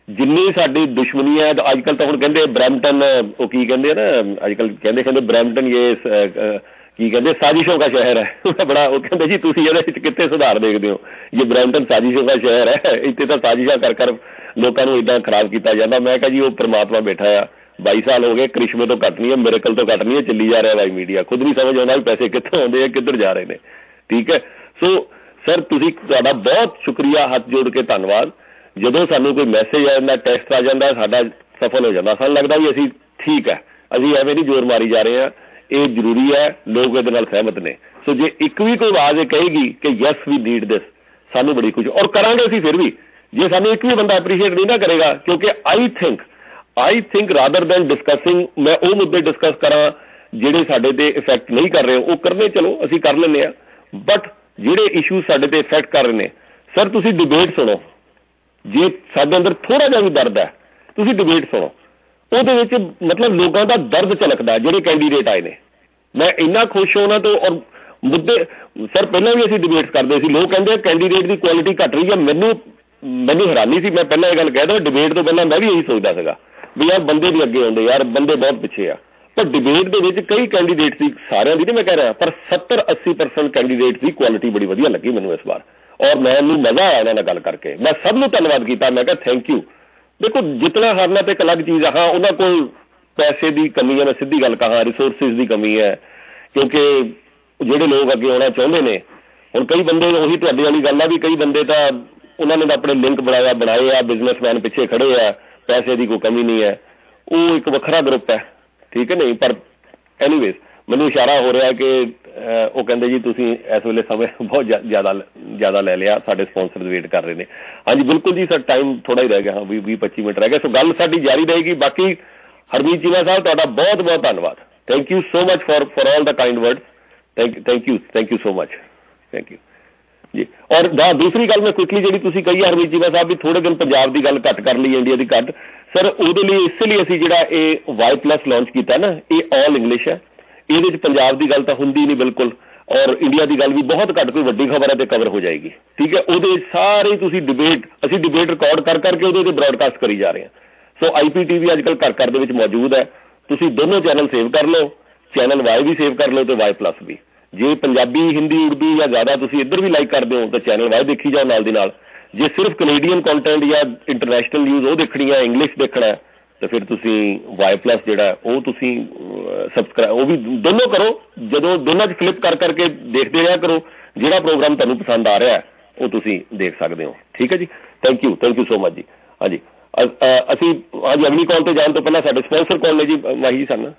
ਜਿੰਨੀ ਸਾਡੀ ਦੁਸ਼ਮਣੀ ਹੈ ਅੱਜ ਕੱਲ੍ਹ ਤਾਂ ਹੁਣ ਕਹਿੰਦੇ ਬਰੈਂਪਟਨ ਉਹ ਕੀ ਕਹਿੰਦੇ ਆ ਨਾ ਅੱਜ ਕੱਲ੍ਹ ਕਹਿੰਦੇ ਕਹਿੰਦੇ ਬਰੈਂਪਟਨ ਇਹ ਕੀ ਕਹਿੰਦੇ ਸਾਜ਼ਿਸ਼ੋਂ ਦਾ ਸ਼ਹਿਰ ਹੈ ਬੜਾ ਉਹ ਕਹਿੰਦੇ ਜੀ ਤੁਸੀਂ ਇਹਦੇ ਵਿੱਚ ਕਿੱਥੇ ਸੁਧਾਰ ਦੇਖਦੇ ਹੋ ਇਹ ਬਰੈਂਪਟਨ ਸਾਜ਼ਿਸ਼ੋਂ ਦਾ ਸ਼ਹਿਰ ਹੈ ਇੱਥੇ ਤਾਂ ਸਾਜ਼ਿਸ਼ਾਂ ਕਰ ਕਰ ਲੋਕਾਂ ਨੂੰ ਇੱਦਾਂ ਖਰਾਬ ਕੀਤਾ ਜਾਂਦਾ। ਮੈਂ ਕਿਹਾ ਜੀ ਉਹ ਪਰਮਾਤਮਾ ਬੈਠਾ ਆ ਬਾਈ ਸਾਲ ਹੋ ਗਏ ਕ੍ਰਿਸ਼ਮੇ ਤੋਂ ਘੱਟ ਨਹੀਂ ਹੈ ਮਿਰੇਕਲ ਤੋਂ ਘੱਟ ਨਹੀਂ ਹੈ ਚੱਲੀ ਜਾ ਰਿਹਾ ਵਾਈ ਮੀਡੀਆ ਖੁਦ ਨਹੀਂ ਸਮਝ ਆਉਂਦਾ ਵੀ ਪੈਸੇ ਕਿੱਥੋਂ ਆਉਂਦੇ ਆ ਕਿੱਧਰ ਜਾ ਰਹੇ ਨੇ। ਠੀਕ ਹੈ ਸੋ ਸਰ ਤੁਸੀਂ ਤੁਹਾਡਾ ਬਹੁਤ ਸ਼ੁਕਰੀਆ ਹੱਥ ਜੋੜ ਕੇ ਧੰਨਵਾਦ। ਜਦੋਂ ਸਾਨੂੰ ਕੋਈ ਮੈਸੇਜ ਆ ਜਾਂਦਾ ਟੈਕਸਟ ਆ ਜਾਂਦਾ ਸਾਡਾ ਸਫਲ ਹੋ ਜਾਂਦਾ ਸਾਨੂੰ ਲੱਗਦਾ ਵੀ ਅਸੀਂ ਠੀਕ ਹੈ ਅਸੀਂ ਐਵੇਂ ਨਹੀਂ ਜ਼ੋਰ ਮਾਰੀ ਜਾ ਰਹੇ ਹਾਂ ਇਹ ਜ਼ਰੂਰੀ ਹੈ ਲੋਕ ਇਹਦੇ ਨਾਲ ਸਹਿਮਤ ਨੇ। ਸੋ ਜੇ ਇੱਕ ਵੀ ਕੋਈ ਆਵਾਜ਼ ਇਹ ਕਹੇਗੀ ਕਿ ਯੈਸ ਵੀ ਨੀਡ ਦਿਸ ਸਾਨੂੰ ਬੜੀ ਖੁਸ਼ੀ ਔਰ ਕਰਾਂਗੇ ਅਸੀਂ ਫਿਰ ਵੀ ਜੇ ਸਾਨੂੰ ਇੱਕ ਵੀ ਬੰਦਾ ਐਪਰੀਸ਼ੀਏਟ ਨਹੀਂ ਨਾ ਕਰੇਗਾ ਕਿਉਂਕਿ I think I think rather than discussing ਮੈਂ ਉਹ ਮੁੱਦੇ ਡਿਸਕਸ ਕਰਾਂ ਜਿਹੜੇ ਸਾਡੇ ਤੇ ਇਫੈਕਟ ਨਹੀਂ ਕਰ ਰਹੇ ਉਹ ਕਰਨੇ ਚਲੋ ਅਸੀਂ ਕਰ ਲੈਂਦੇ ਹਾਂ ਬਟ ਜਿਹੜੇ ਇਸ਼ੂ ਸਾਡੇ ਤੇ ਇਫੈਕਟ ਕਰ ਰਹੇ ਨੇ ਸਰ ਤੁਸੀਂ ਡਿਬੇਟ ਸੁਣੋ ਜੇ ਸਾਡੇ ਅੰਦਰ ਥੋੜਾ ਜਿਹਾ ਵੀ ਦਰਦ ਹੈ ਤੁਸੀਂ ਡਿਬੇਟ ਸੁਣੋ ਉਹਦੇ ਵਿੱਚ ਮਤਲਬ ਲੋਕਾਂ ਦਾ ਦਰਦ ਝਲਕਦਾ ਜਿਹੜੇ ਕੈਂਡੀਡੇਟ ਆਏ ਨੇ। ਮੈਂ ਇੰਨਾ ਖੁਸ਼ ਉਹਨਾਂ ਤੋਂ ਔਰ ਮੁੱਦੇ ਸਰ ਪਹਿਲਾਂ ਵੀ ਅਸੀਂ ਡਿਬੇਟਸ ਕਰਦੇ ਸੀ ਲੋਕ ਕਹਿੰਦੇ ਕੈਂਡੀਡੇਟ ਦੀ ਕੁਆਲਿਟੀ ਘੱਟ ਰਹੀ ਹੈ ਮੈਨੂੰ ਮੈਨੂੰ ਹੈਰਾਨੀ ਸੀ ਮੈਂ ਪਹਿਲਾਂ ਇਹ ਗੱਲ ਕਹਿ ਦਾਂ ਡਿਬੇਟ ਤੋਂ ਪਹਿਲਾਂ ਮੈਂ ਵੀ ਇਹੀ ਸੋਚਦਾ ਸੀਗਾ ਵੀ ਯਾਰ ਬੰਦੇ ਵੀ ਅੱਗੇ ਆਉਂਦੇ ਯਾਰ ਬੰਦੇ ਬਹੁਤ ਪਿੱਛੇ ਆ ਪਰ ਡਿਬੇਟ ਦੇ ਵਿੱਚ ਕਈ ਕੈਂਡੀਡੇਟ ਸੀ ਸਾਰਿਆਂ ਦੀ ਨਹੀਂ ਮੈਂ ਕਹਿ ਰਿਹਾ ਪਰ ਸੱਤਰ ਅੱਸੀ ਪਰਸੈਂਟ ਕੈਂਡੀਡੇਟ ਦੀ ਕੁਆਲਿਟੀ ਬੜੀ ਵਧੀਆ ਲੱਗੀ ਮੈਨੂੰ ਇਸ ਵਾਰ ਔਰ ਮੈਨੂੰ ਮਜ਼ਾ ਆਇਆ ਇਹਨਾਂ ਨਾਲ ਗੱਲ ਕਰਕੇ। ਮੈਂ ਸਭ ਨੂੰ ਧੰਨਵਾਦ ਕੀਤਾ ਮੈਂ ਕਿਹਾ ਥੈਂਕ ਯੂ। ਦੇਖੋ ਜਿਤਨਾ ਹਾਰਨਾ ਤੇ ਇੱਕ ਅਲੱਗ ਚੀਜ਼ ਆ ਹਾਂ ਉਹਨਾਂ ਕੋਲ ਪੈਸੇ ਦੀ ਕਮੀ ਹੈ ਮੈਂ ਸਿੱਧੀ ਗੱਲ ਕਹਾਂ ਰਿਸੋਰਸਿਸ ਦੀ ਕਮੀ ਹੈ ਕਿਉਂਕਿ ਜਿਹੜੇ ਲੋਕ ਅੱਗੇ ਆਉਣਾ ਚਾਹੁੰਦੇ ਨੇ ਹੁਣ ਕਈ ਬੰਦੇ ਉਹੀ ਤੁਹਾਡੀ ਵਾਲੀ ਗੱਲ ਆ ਵੀ ਕਈ ਬੰਦੇ ਤਾਂ ਉਹਨਾਂ ਨੇ ਤਾਂ ਆਪਣੇ ਲਿੰਕ ਬਣਾਇਆ ਬਣਾਏ ਆ ਬਿਜ਼ਨਸਮੈਨ ਪਿੱਛੇ ਖੜੇ ਆ ਪੈਸੇ ਦੀ ਕੋਈ ਕਮੀ ਨਹੀਂ ਹੈ ਉਹ ਇੱਕ ਵੱਖਰਾ ਗਰੁੱਪ ਹੈ ਠੀਕ ਹੈ ਨਹੀਂ ਪਰ ਐਨੀਵੇਜ਼ ਮੈਨੂੰ ਇਸ਼ਾਰਾ ਹੋ ਰਿਹਾ ਕਿ ਉਹ ਕਹਿੰਦੇ ਜੀ ਤੁਸੀਂ ਇਸ ਵੇਲੇ ਸਮੇਂ ਬਹੁਤ ਜ਼ਿਆਦਾ ਜ਼ਿਆਦਾ ਲੈ ਲਿਆ ਸਾਡੇ ਸਪਾਂਸਰ ਵੇਟ ਕਰ ਰਹੇ ਨੇ। ਹਾਂਜੀ ਬਿਲਕੁਲ ਜੀ ਸਰ ਟਾਈਮ ਥੋੜਾ ਹੀ ਰਹਿ ਗਿਆ ਹਾਂ ਵੀਹ ਵੀਹ ਪੱਚੀ ਮਿੰਟ ਰਹਿ ਗਏ ਸੋ ਗੱਲ ਸਾਡੀ ਜਾਰੀ ਰਹੇਗੀ। ਬਾਕੀ ਹਰਮੀਤ ਚੀਮਾ ਸਾਹਿਬ ਤੁਹਾਡਾ ਬਹੁਤ ਬਹੁਤ ਧੰਨਵਾਦ thank you so much for for all the kind words thank thank you thank you so much thank you ਜੀ। ਔਰ ਦਾ ਦੂਸਰੀ ਗੱਲ ਮੈਂ ਕੁਇਕਲੀ ਜਿਹੜੀ ਤੁਸੀਂ ਕਹੀ ਹੈ ਹਰਮੀਤ ਚੀਮਾ ਸਾਹਿਬ ਵੀ ਥੋੜੇ ਦਿਨ ਪੰਜਾਬ ਦੀ ਗੱਲ ਘੱਟ ਕਰ ਲਈ ਇੰਡੀਆ ਦੀ ਘੱਟ ਸਰ ਉਹਦੇ ਲਈ ਇਸੇ ਲਈ ਅਸੀਂ ਜਿਹੜਾ ਇਹ ਵਾਈ ਪਲੱਸ ਲਾਂਚ ਕੀਤਾ ਨਾ ਇਹ ਆਲ ਇੰਗਲਿਸ਼ ਹੈ ਇਹਦੇ ਵਿੱਚ ਪੰਜਾਬ ਦੀ ਗੱਲ ਤਾਂ ਹੁੰਦੀ ਨਹੀਂ ਬਿਲਕੁਲ ਔਰ ਇੰਡੀਆ ਦੀ ਗੱਲ ਵੀ ਬਹੁਤ ਘੱਟ ਕੋਈ ਵੱਡੀ ਖਬਰ ਹੈ ਤੇ ਕਵਰ ਹੋ ਜਾਏਗੀ ਠੀਕ ਹੈ। ਉਹਦੇ ਸਾਰੇ ਤੁਸੀਂ ਡਿਬੇਟ ਅਸੀਂ ਡਿਬੇਟ ਰਿਕਾਰਡ ਕਰ ਕਰਕੇ ਉਹਦੇ 'ਤੇ ਬ੍ਰੌਡਕਾਸਟ ਕਰੀ ਜਾ ਰਹੇ ਹਾਂ। ਸੋ ਆਈ ਪੀ ਟੀ ਵੀ ਅੱਜ ਕੱਲ੍ਹ ਘਰ ਘਰ ਦੇ ਵਿੱਚ ਮੌਜੂਦ ਹੈ ਤੁਸੀਂ ਦੋਨੋਂ ਚੈਨਲ ਸੇਵ ਕਰ ਲਓ ਚੈਨਲ ਵਾਈ ਵੀ ਸੇਵ ਕਰ ਲਓ ਤੇ ਵਾਈ ਪਲੱਸ ਵੀ ਜੇ ਪੰਜਾਬੀ ਹਿੰਦੀ ਉਰਦੂ ਜਾਂ ਜ਼ਿਆਦਾ ਤੁਸੀਂ ਇੱਧਰ ਵੀ ਲਾਈਕ ਕਰਦੇ ਹੋ ਤਾਂ ਚੈਨਲ ਵਾਈ ਦੇਖੀ ਜਾਓ ਨਾਲ ਦੀ ਨਾਲ ਜੇ ਸਿਰਫ ਕੈਨੇਡੀਅਨ ਕੰਟੈਂਟ ਜਾਂ ਇੰਟਰਨੈਸ਼ਨਲ ਨਿਊਜ਼ ਉਹ ਦੇਖਣੀ ਹੈ ਇੰਗਲਿਸ਼ ਦੇਖਣਾ ਤਾਂ ਫਿਰ ਤੁਸੀਂ ਵਾਈ ਪਲੱਸ ਜਿਹੜਾ ਉਹ ਤੁਸੀਂ ਸਬਸਕ੍ਰਾਈਬ ਉਹ ਵੀ ਦੋਨੋਂ ਕਰੋ ਜਦੋਂ ਦੋਨਾਂ 'ਚ ਫਲਿੱਪ ਕਰ ਕਰਕੇ ਦੇਖਦੇ ਰਿਹਾ ਕਰੋ ਜਿਹੜਾ ਪ੍ਰੋਗਰਾਮ ਤੁਹਾਨੂੰ ਪਸੰਦ ਆ ਰਿਹਾ ਉਹ ਤੁਸੀਂ ਦੇਖ ਸਕਦੇ ਹੋ ਠੀਕ ਹੈ ਜੀ। Thank you thank you so much ਜੀ। ਹਾਂਜੀ ਅਸੀਂ ਹਾਂਜੀ ਅਗਲੀ ਕਾਲ ਤੇ ਜਾਣ ਤੋਂ ਪਹਿਲਾਂ ਸਾਡੇ ਸਪਾਂਸਰ ਕੌਣ ਨੇ ਜੀ ਮਾਹੀ ਜੀ ਸਾਨੂੰ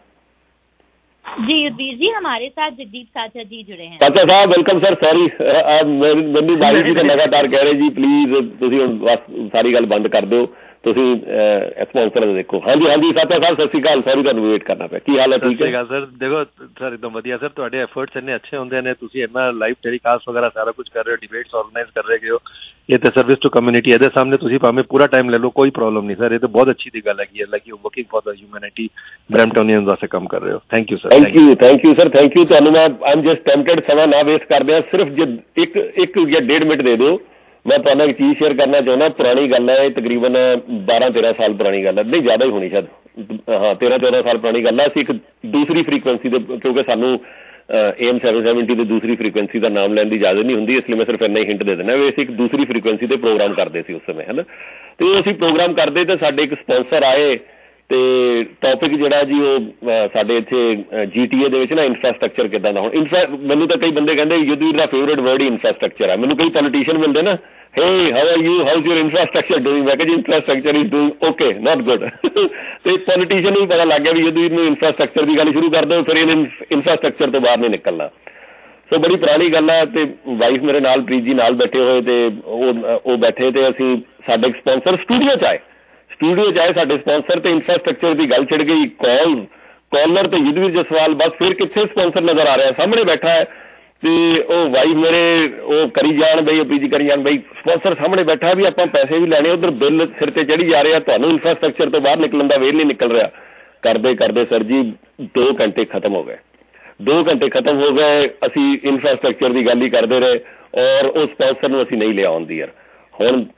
जी युद्धवीर जी हमारे साथ जगदीप चाचा जी जुड़े हैं। चाचा साहब वेलकम सर सॉरी मैनू भाई जी तो लगातार कह रहे जी प्लीज तुसी हुण बस सारी गल बंद कर दो ਤੁਸੀਂ ਸਪਾਂਸਰ ਦੇਖੋ। ਹਾਂਜੀ ਹਾਂਜੀ ਚਾਚਾ ਸਾਹਿਬ ਸਤਿ ਸ਼੍ਰੀ ਅਕਾਲ ਸੌਰੀ ਤੁਹਾਨੂੰ ਵੇਟ ਕਰਨਾ ਪਿਆ ਕੀ ਹਾਲ ਹੈ ਠੀਕ ਹੈ ਸਰ ਦੇਖੋ ਸਰ ਇੱਕਦਮ ਵਧੀਆ ਸਰ ਤੁਹਾਡੇ ਐਫਰਟਸ ਇੰਨੇ ਅੱਛੇ ਹੁੰਦੇ ਨੇ ਤੁਸੀਂ ਇੰਨਾ ਲਾਈਵ ਟੈਲੀਕਾਸਟ ਵਗੈਰਾ ਸਾਰਾ ਕੁਝ ਕਰ ਰਹੇ ਹੋ ਡਿਬੇਟਸ ਆਰਗੇਨਾਈਜ਼ ਕਰ ਰਹੇ ਹੋ ਇਹ ਤਾਂ ਸਰਵਿਸ ਟੂ ਕਮਿਊਨਿਟੀ ਇਹਦੇ ਸਾਹਮਣੇ ਤੁਸੀਂ ਭਾਵੇਂ ਪੂਰਾ ਟਾਈਮ ਲੈ ਲਓ ਕੋਈ ਪ੍ਰੋਬਲਮ ਨਹੀਂ ਸਰ ਇਹ ਤਾਂ ਬਹੁਤ ਅੱਛੀ ਦੀ ਗੱਲ ਹੈ ਕਿ like you working for the humanity Bramptonians ਵਾਸਤੇ ਕੰਮ ਕਰ ਰਹੇ ਹੋ thank you sir thank you thank you sir thank you ਤੁਹਾਨੂੰ ਮੈਂ ਆਮ ਜਸਟ ਟੈਂਪਟਡ ਸਮਾਂ ਨਾ ਵੇਸਟ ਕਰਦੇ ਆ ਸਿਰਫ ਜੇ ਇੱਕ ਇੱਕ ਜਾਂ ਡੇਢ ਮਿੰਟ ਦੇ ਦਿਓ ਮੈਂ ਤੁਹਾਨੂੰ ਇੱਕ ਚੀਜ਼ ਸ਼ੇਅਰ ਕਰਨਾ ਚਾਹੁੰਦਾ ਪੁਰਾਣੀ ਗੱਲ ਹੈ ਇਹ ਤਕਰੀਬਨ ਬਾਰਾਂ ਤੇਰਾਂ ਸਾਲ ਪੁਰਾਣੀ ਗੱਲ ਹੈ ਨਹੀਂ ਜ਼ਿਆਦਾ ਹੀ ਹੋਣੀ ਸ਼ਾਇਦ ਹਾਂ ਤੇਰਾਂ ਚੌਦਾਂ ਸਾਲ ਪੁਰਾਣੀ ਗੱਲ ਹੈ ਅਸੀਂ ਇੱਕ ਦੂਸਰੀ ਫਰੀਕੁਐਂਸੀ ਦੇ ਕਿਉਂਕਿ ਸਾਨੂੰ ਏ ਐਮ ਸੈਵਨ ਸੈਵਨਟੀ ਦੇ ਦੂਸਰੀ ਫਰੀਕੁਐਂਸੀ ਦਾ ਨਾਮ ਲੈਣ ਦੀ ਇਜਾਜ਼ਤ ਨਹੀਂ ਹੁੰਦੀ ਇਸ ਲਈ ਮੈਂ ਸਿਰਫ ਇੰਨਾ ਹੀ ਹਿੰਟ ਦੇ ਦਿੰਦਾ ਵੀ ਅਸੀਂ ਇੱਕ ਦੂਸਰੀ ਫਰੀਕੁਐਂਸੀ ਤੇ ਪ੍ਰੋਗਰਾਮ ਕਰਦੇ ਸੀ ਉਸ ਸਮੇਂ ਹੈ ਨਾ ਅਤੇ ਅਸੀਂ ਪ੍ਰੋਗਰਾਮ ਕਰਦੇ ਤੇ ਸਾਡੇ ਇੱਕ ਸਪਾਂਸਰ ਆਏ ਤੇ ਟੌਪਿਕ ਜਿਹੜਾ ਜੀ ਉਹ ਸਾਡੇ ਇੱਥੇ ਜੀ ਟੀ ਏ ਦੇ ਵਿੱਚ ਨਾ ਇਨਫਰਾਸਟਰਕਚਰ ਕਿੱਦਾਂ ਦਾ ਹੁਣ ਇਨਫਰਾ ਮੈਨੂੰ ਤਾਂ ਕਈ ਬੰਦੇ ਕਹਿੰਦੇ ਯੁੱਧਵੀਰ ਦਾ ਫੇਵਰੇਟ ਵਰਡ ਹੀ ਇਨਫਰਾਸਟਰਕਚਰ ਹੈ ਮੈਨੂੰ ਕਈ ਪੋਲੀਟੀਸ਼ੀਅਨ ਮਿਲਦੇ ਨਾ hey how are you how's your infrastructure doing ਮੈਂ ਕਿਹਾ ਜੀ infrastructure is doing okay not good ਤੇ ਪੋਲੀਟੀਸ਼ੀਅਨ ਨੂੰ ਪਤਾ ਲੱਗ ਗਿਆ ਵੀ ਯੁੱਧਵੀਰ ਨੂੰ ਇਨਫਰਾਸਟਰਕਚਰ ਦੀ ਗੱਲ ਸ਼ੁਰੂ ਕਰ ਦਿਓ ਫਿਰ ਇਹਨੇ ਇਨਫਰਾਸਟਰਕਚਰ ਤੋਂ ਬਾਹਰ ਨਹੀਂ ਨਿਕਲਣਾ ਸੋ ਬੜੀ ਪੁਰਾਣੀ ਗੱਲ ਹੈ ਤੇ ਵਾਈਫ ਮੇਰੇ ਨਾਲ ਪ੍ਰੀਤ ਜੀ ਨਾਲ ਬੈਠੇ ਹੋਏ ਤੇ ਉਹ ਉਹ ਬੈਠੇ ਤੇ ਅਸੀਂ ਸਾਡੇ ਸਪਾਂਸਰ ਸਟੂਡੀਓ 'ਚ ਆਏ ਸਟੂਡੀਓ 'ਚ ਆਏ ਸਾਡੇ ਸਪਾਂਸਰ ਤੇ ਇਨਫਰਾਸਟਰਕਚਰ ਦੀ ਗੱਲ ਛਿੜ ਗਈ ਕਾਲ ਕਾਲਰ ਤੇ ਯੁੱਧਵੀਰ ਜਸਵਾਲ ਬਸ ਫਿਰ ਕਿੱਥੇ ਸਪਾਂਸਰ ਨਜ਼ਰ ਆ ਰਿਹਾ ਸਾਹਮਣੇ ਬੈਠਾ ਹੈ ਤੇ ਉਹ ਵਾਈਫ ਮੇਰੇ ਉਹ ਕਰੀ ਜਾਣ ਬਈ ਅਪੀਲ ਕਰੀ ਜਾਣ ਬਈ ਸਪਾਂਸਰ ਸਾਹਮਣੇ ਬੈਠਾ ਵੀ ਆਪਾਂ ਪੈਸੇ ਵੀ ਲੈਣੇ ਉੱਧਰ ਬਿੱਲ ਸਿਰ ਤੇ ਚੜੀ ਜਾ ਰਿਹਾ ਤੁਹਾਨੂੰ ਇਨਫਰਾਸਟਰਕਚਰ ਤੋਂ ਬਾਹਰ ਨਿਕਲਣ ਦਾ ਵੇਲ ਨਹੀਂ ਨਿਕਲ ਰਿਹਾ ਕਰਦੇ ਕਰਦੇ ਸਰ ਜੀ ਦੋ ਘੰਟੇ ਖਤਮ ਹੋ ਗਏ ਦੋ ਘੰਟੇ ਖਤਮ ਹੋ ਗਏ ਅਸੀਂ ਇਨਫਰਾਸਟਰਕਚਰ ਦੀ ਗੱਲ ਹੀ ਕਰਦੇ ਰਹੇ ਔਰ ਉਸ ਸਪਾਂਸਰ ਨੂੰ ਅਸੀਂ ਨਹੀਂ ਲਿਆ ਆਉਂਦੀ ਯਾਰ ਹੁਣ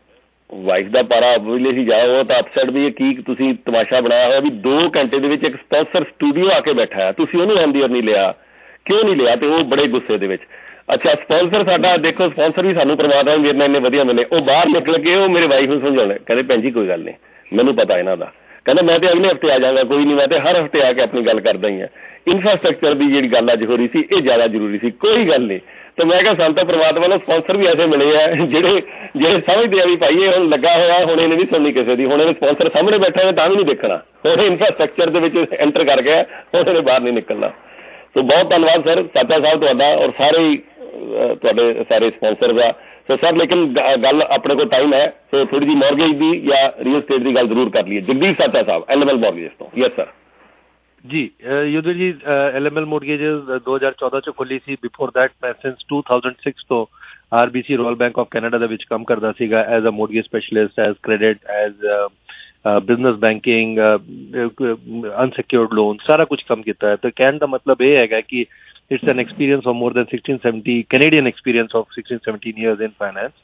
ਵਾਈਫ ਦਾ ਪਾਰਾ ਅਬਵੀਅਸਲੀ ਸੀ ਜ਼ਿਆਦਾ, ਉਹ ਤਾਂ ਅਪਸੈਟ ਵੀ ਕੀ ਤੁਸੀਂ ਤਮਾਸ਼ਾ ਬਣਾਇਆ ਹੋਇਆ ਵੀ ਦੋ ਘੰਟੇ ਦੇ ਵਿੱਚ ਇੱਕ ਸਪਾਂਸਰ ਸਟੂਡੀਓ ਆ ਕੇ ਬੈਠਾ ਹੈ, ਤੁਸੀਂ ਉਹਨੂੰ ਆਨ ਦੀ ਏਅਰ ਨਹੀਂ ਲਿਆ, ਕਿਉਂ ਨਹੀਂ ਲਿਆ? ਤੇ ਉਹ ਬੜੇ ਗੁੱਸੇ ਦੇ ਵਿੱਚ। ਅੱਛਾ ਸਪਾਂਸਰ ਸਾਡਾ ਦੇਖੋ, ਸਪਾਂਸਰ ਵੀ ਸਾਨੂੰ ਪਰਮਾਤਮਾ ਮੇਰੇ ਨਾਲ ਇੰਨੇ ਵਧੀਆ ਮਿਲੇ, ਉਹ ਬਾਹਰ ਨਿਕਲ ਕੇ ਉਹ ਮੇਰੇ ਵਾਈਫ ਨੂੰ ਸਮਝਾਉਣਾ, ਕਹਿੰਦੇ ਭੈਣ ਜੀ ਕੋਈ ਗੱਲ ਨਹੀਂ, ਮੈਨੂੰ ਪਤਾ ਇਹਨਾਂ ਦਾ, ਕਹਿੰਦਾ ਮੈਂ ਤੇ ਅਗਲੇ ਹਫ਼ਤੇ ਆ ਜਾਵਾਂਗਾ, ਕੋਈ ਨਹੀਂ ਮੈਂ ਤੇ ਹਰ ਹਫ਼ਤੇ ਆ ਕੇ ਆਪਣੀ ਗੱਲ ਕਰਦਾ ਹੀ ਹਾਂ। ਇਨਫਰਾਸਟਰਕਚਰ ਦੀ ਜਿਹੜੀ ਗੱਲ ਅੱਜ ਹੋ ਰਹੀ ਸੀ ਇਹ ਜ਼ਿਆਦਾ ਜ਼ਰੂਰੀ ਸੀ, ਕੋਈ ਗੱਲ ਨਹੀਂ। ਤੇ ਮੈਂ ਕਿਹਾ ਸਾਨੂੰ ਤਾਂ ਪਰਮਾਤਮਾ ਨੂੰ ਸਪਾਂਸਰ ਵੀ ਐਸੇ ਮਿਲੇ ਆ ਜਿਹੜੇ ਜਿਹੜੇ ਸਮਝਦੇ ਆ ਵੀ ਭਾਈ ਇਹ ਹੁਣ ਲੱਗਾ ਹੋਇਆ, ਹੁਣ ਇਹਨੇ ਨਹੀਂ ਸੁਣਨੀ ਕਿਸੇ ਦੀ, ਹੁਣ ਇਹਨੇ ਸਪਾਂਸਰ ਸਾਹਮਣੇ ਬੈਠਾ ਹੈ ਤਾਂ ਵੀ ਨਹੀਂ ਦੇਖਣਾ, ਹੁਣ ਇਨਫਰਾਸਟਰਕਚਰ ਦੇ ਵਿੱਚ ਐਂਟਰ ਕਰ ਗਿਆ, ਹੁਣ ਇਹਨੇ ਬਾਹਰ ਨਹੀਂ ਨਿਕਲਣਾ। ਸੋ ਬਹੁਤ ਧੰਨਵਾਦ ਸਰ ਚਾਚਾ ਸਾਹਿਬ ਤੁਹਾਡਾ ਔਰ ਸਾਰੇ ਹੀ ਤੁਹਾਡੇ ਸਾਰੇ ਸਪਾਂਸਰ ਦਾ। ਸੋ ਸਰ ਲੇਕਿਨ ਗੱਲ ਆਪਣੇ ਕੋਲ ਟਾਈਮ ਹੈ, ਸੋ ਥੋੜੀ ਜਿਹੀ ਮੌਰਗੇਜ ਦੀ ਜਾਂ ਰੀਅਲ ਸਟੇਟ ਦੀ ਗੱਲ ਜ਼ਰੂਰ ਕਰ ਲਈਏ। ਜਗਦੀਪ ਚਾਚਾ ਸਾਹਿਬ ਐਲ ਐਮ ਐਲ ਮੌਰਗੇਜ ਤੋਂ। ਯੈਸ ਸਰ ਜੀ ਯੁਧਵੀਰ ਜੀ, ਐਲ ਐਮ ਐਲ ਮੋਰਗੇजेस ਦੋ ਹਜ਼ਾਰ ਚੌਦਾਂ ਚ ਖੁੱਲੀ ਸੀ। ਬਿਫੋਰ ਦੈਟ ਮੈਂ ਸਿੰਸ ਟੂ ਥਾਊਜ਼ੈਂਡ ਸਿਕਸ ਤੋਂ R B C Royal Bank of Canada ਦੇ ਵਿੱਚ ਕੰਮ ਕਰਦਾ ਸੀਗਾ as a mortgage specialist, as credit, as business banking, unsecured loan, ਸਾਰਾ ਕੁਝ ਕੰਮ ਕੀਤਾ ਹੈ। ਤਾਂ ਕਹਿਣ ਦਾ ਮਤਲਬ ਇਹ ਹੈਗਾ ਕਿ it's an experience of more than sixteen seventy Canadian experience of sixteen seventeen years in finance।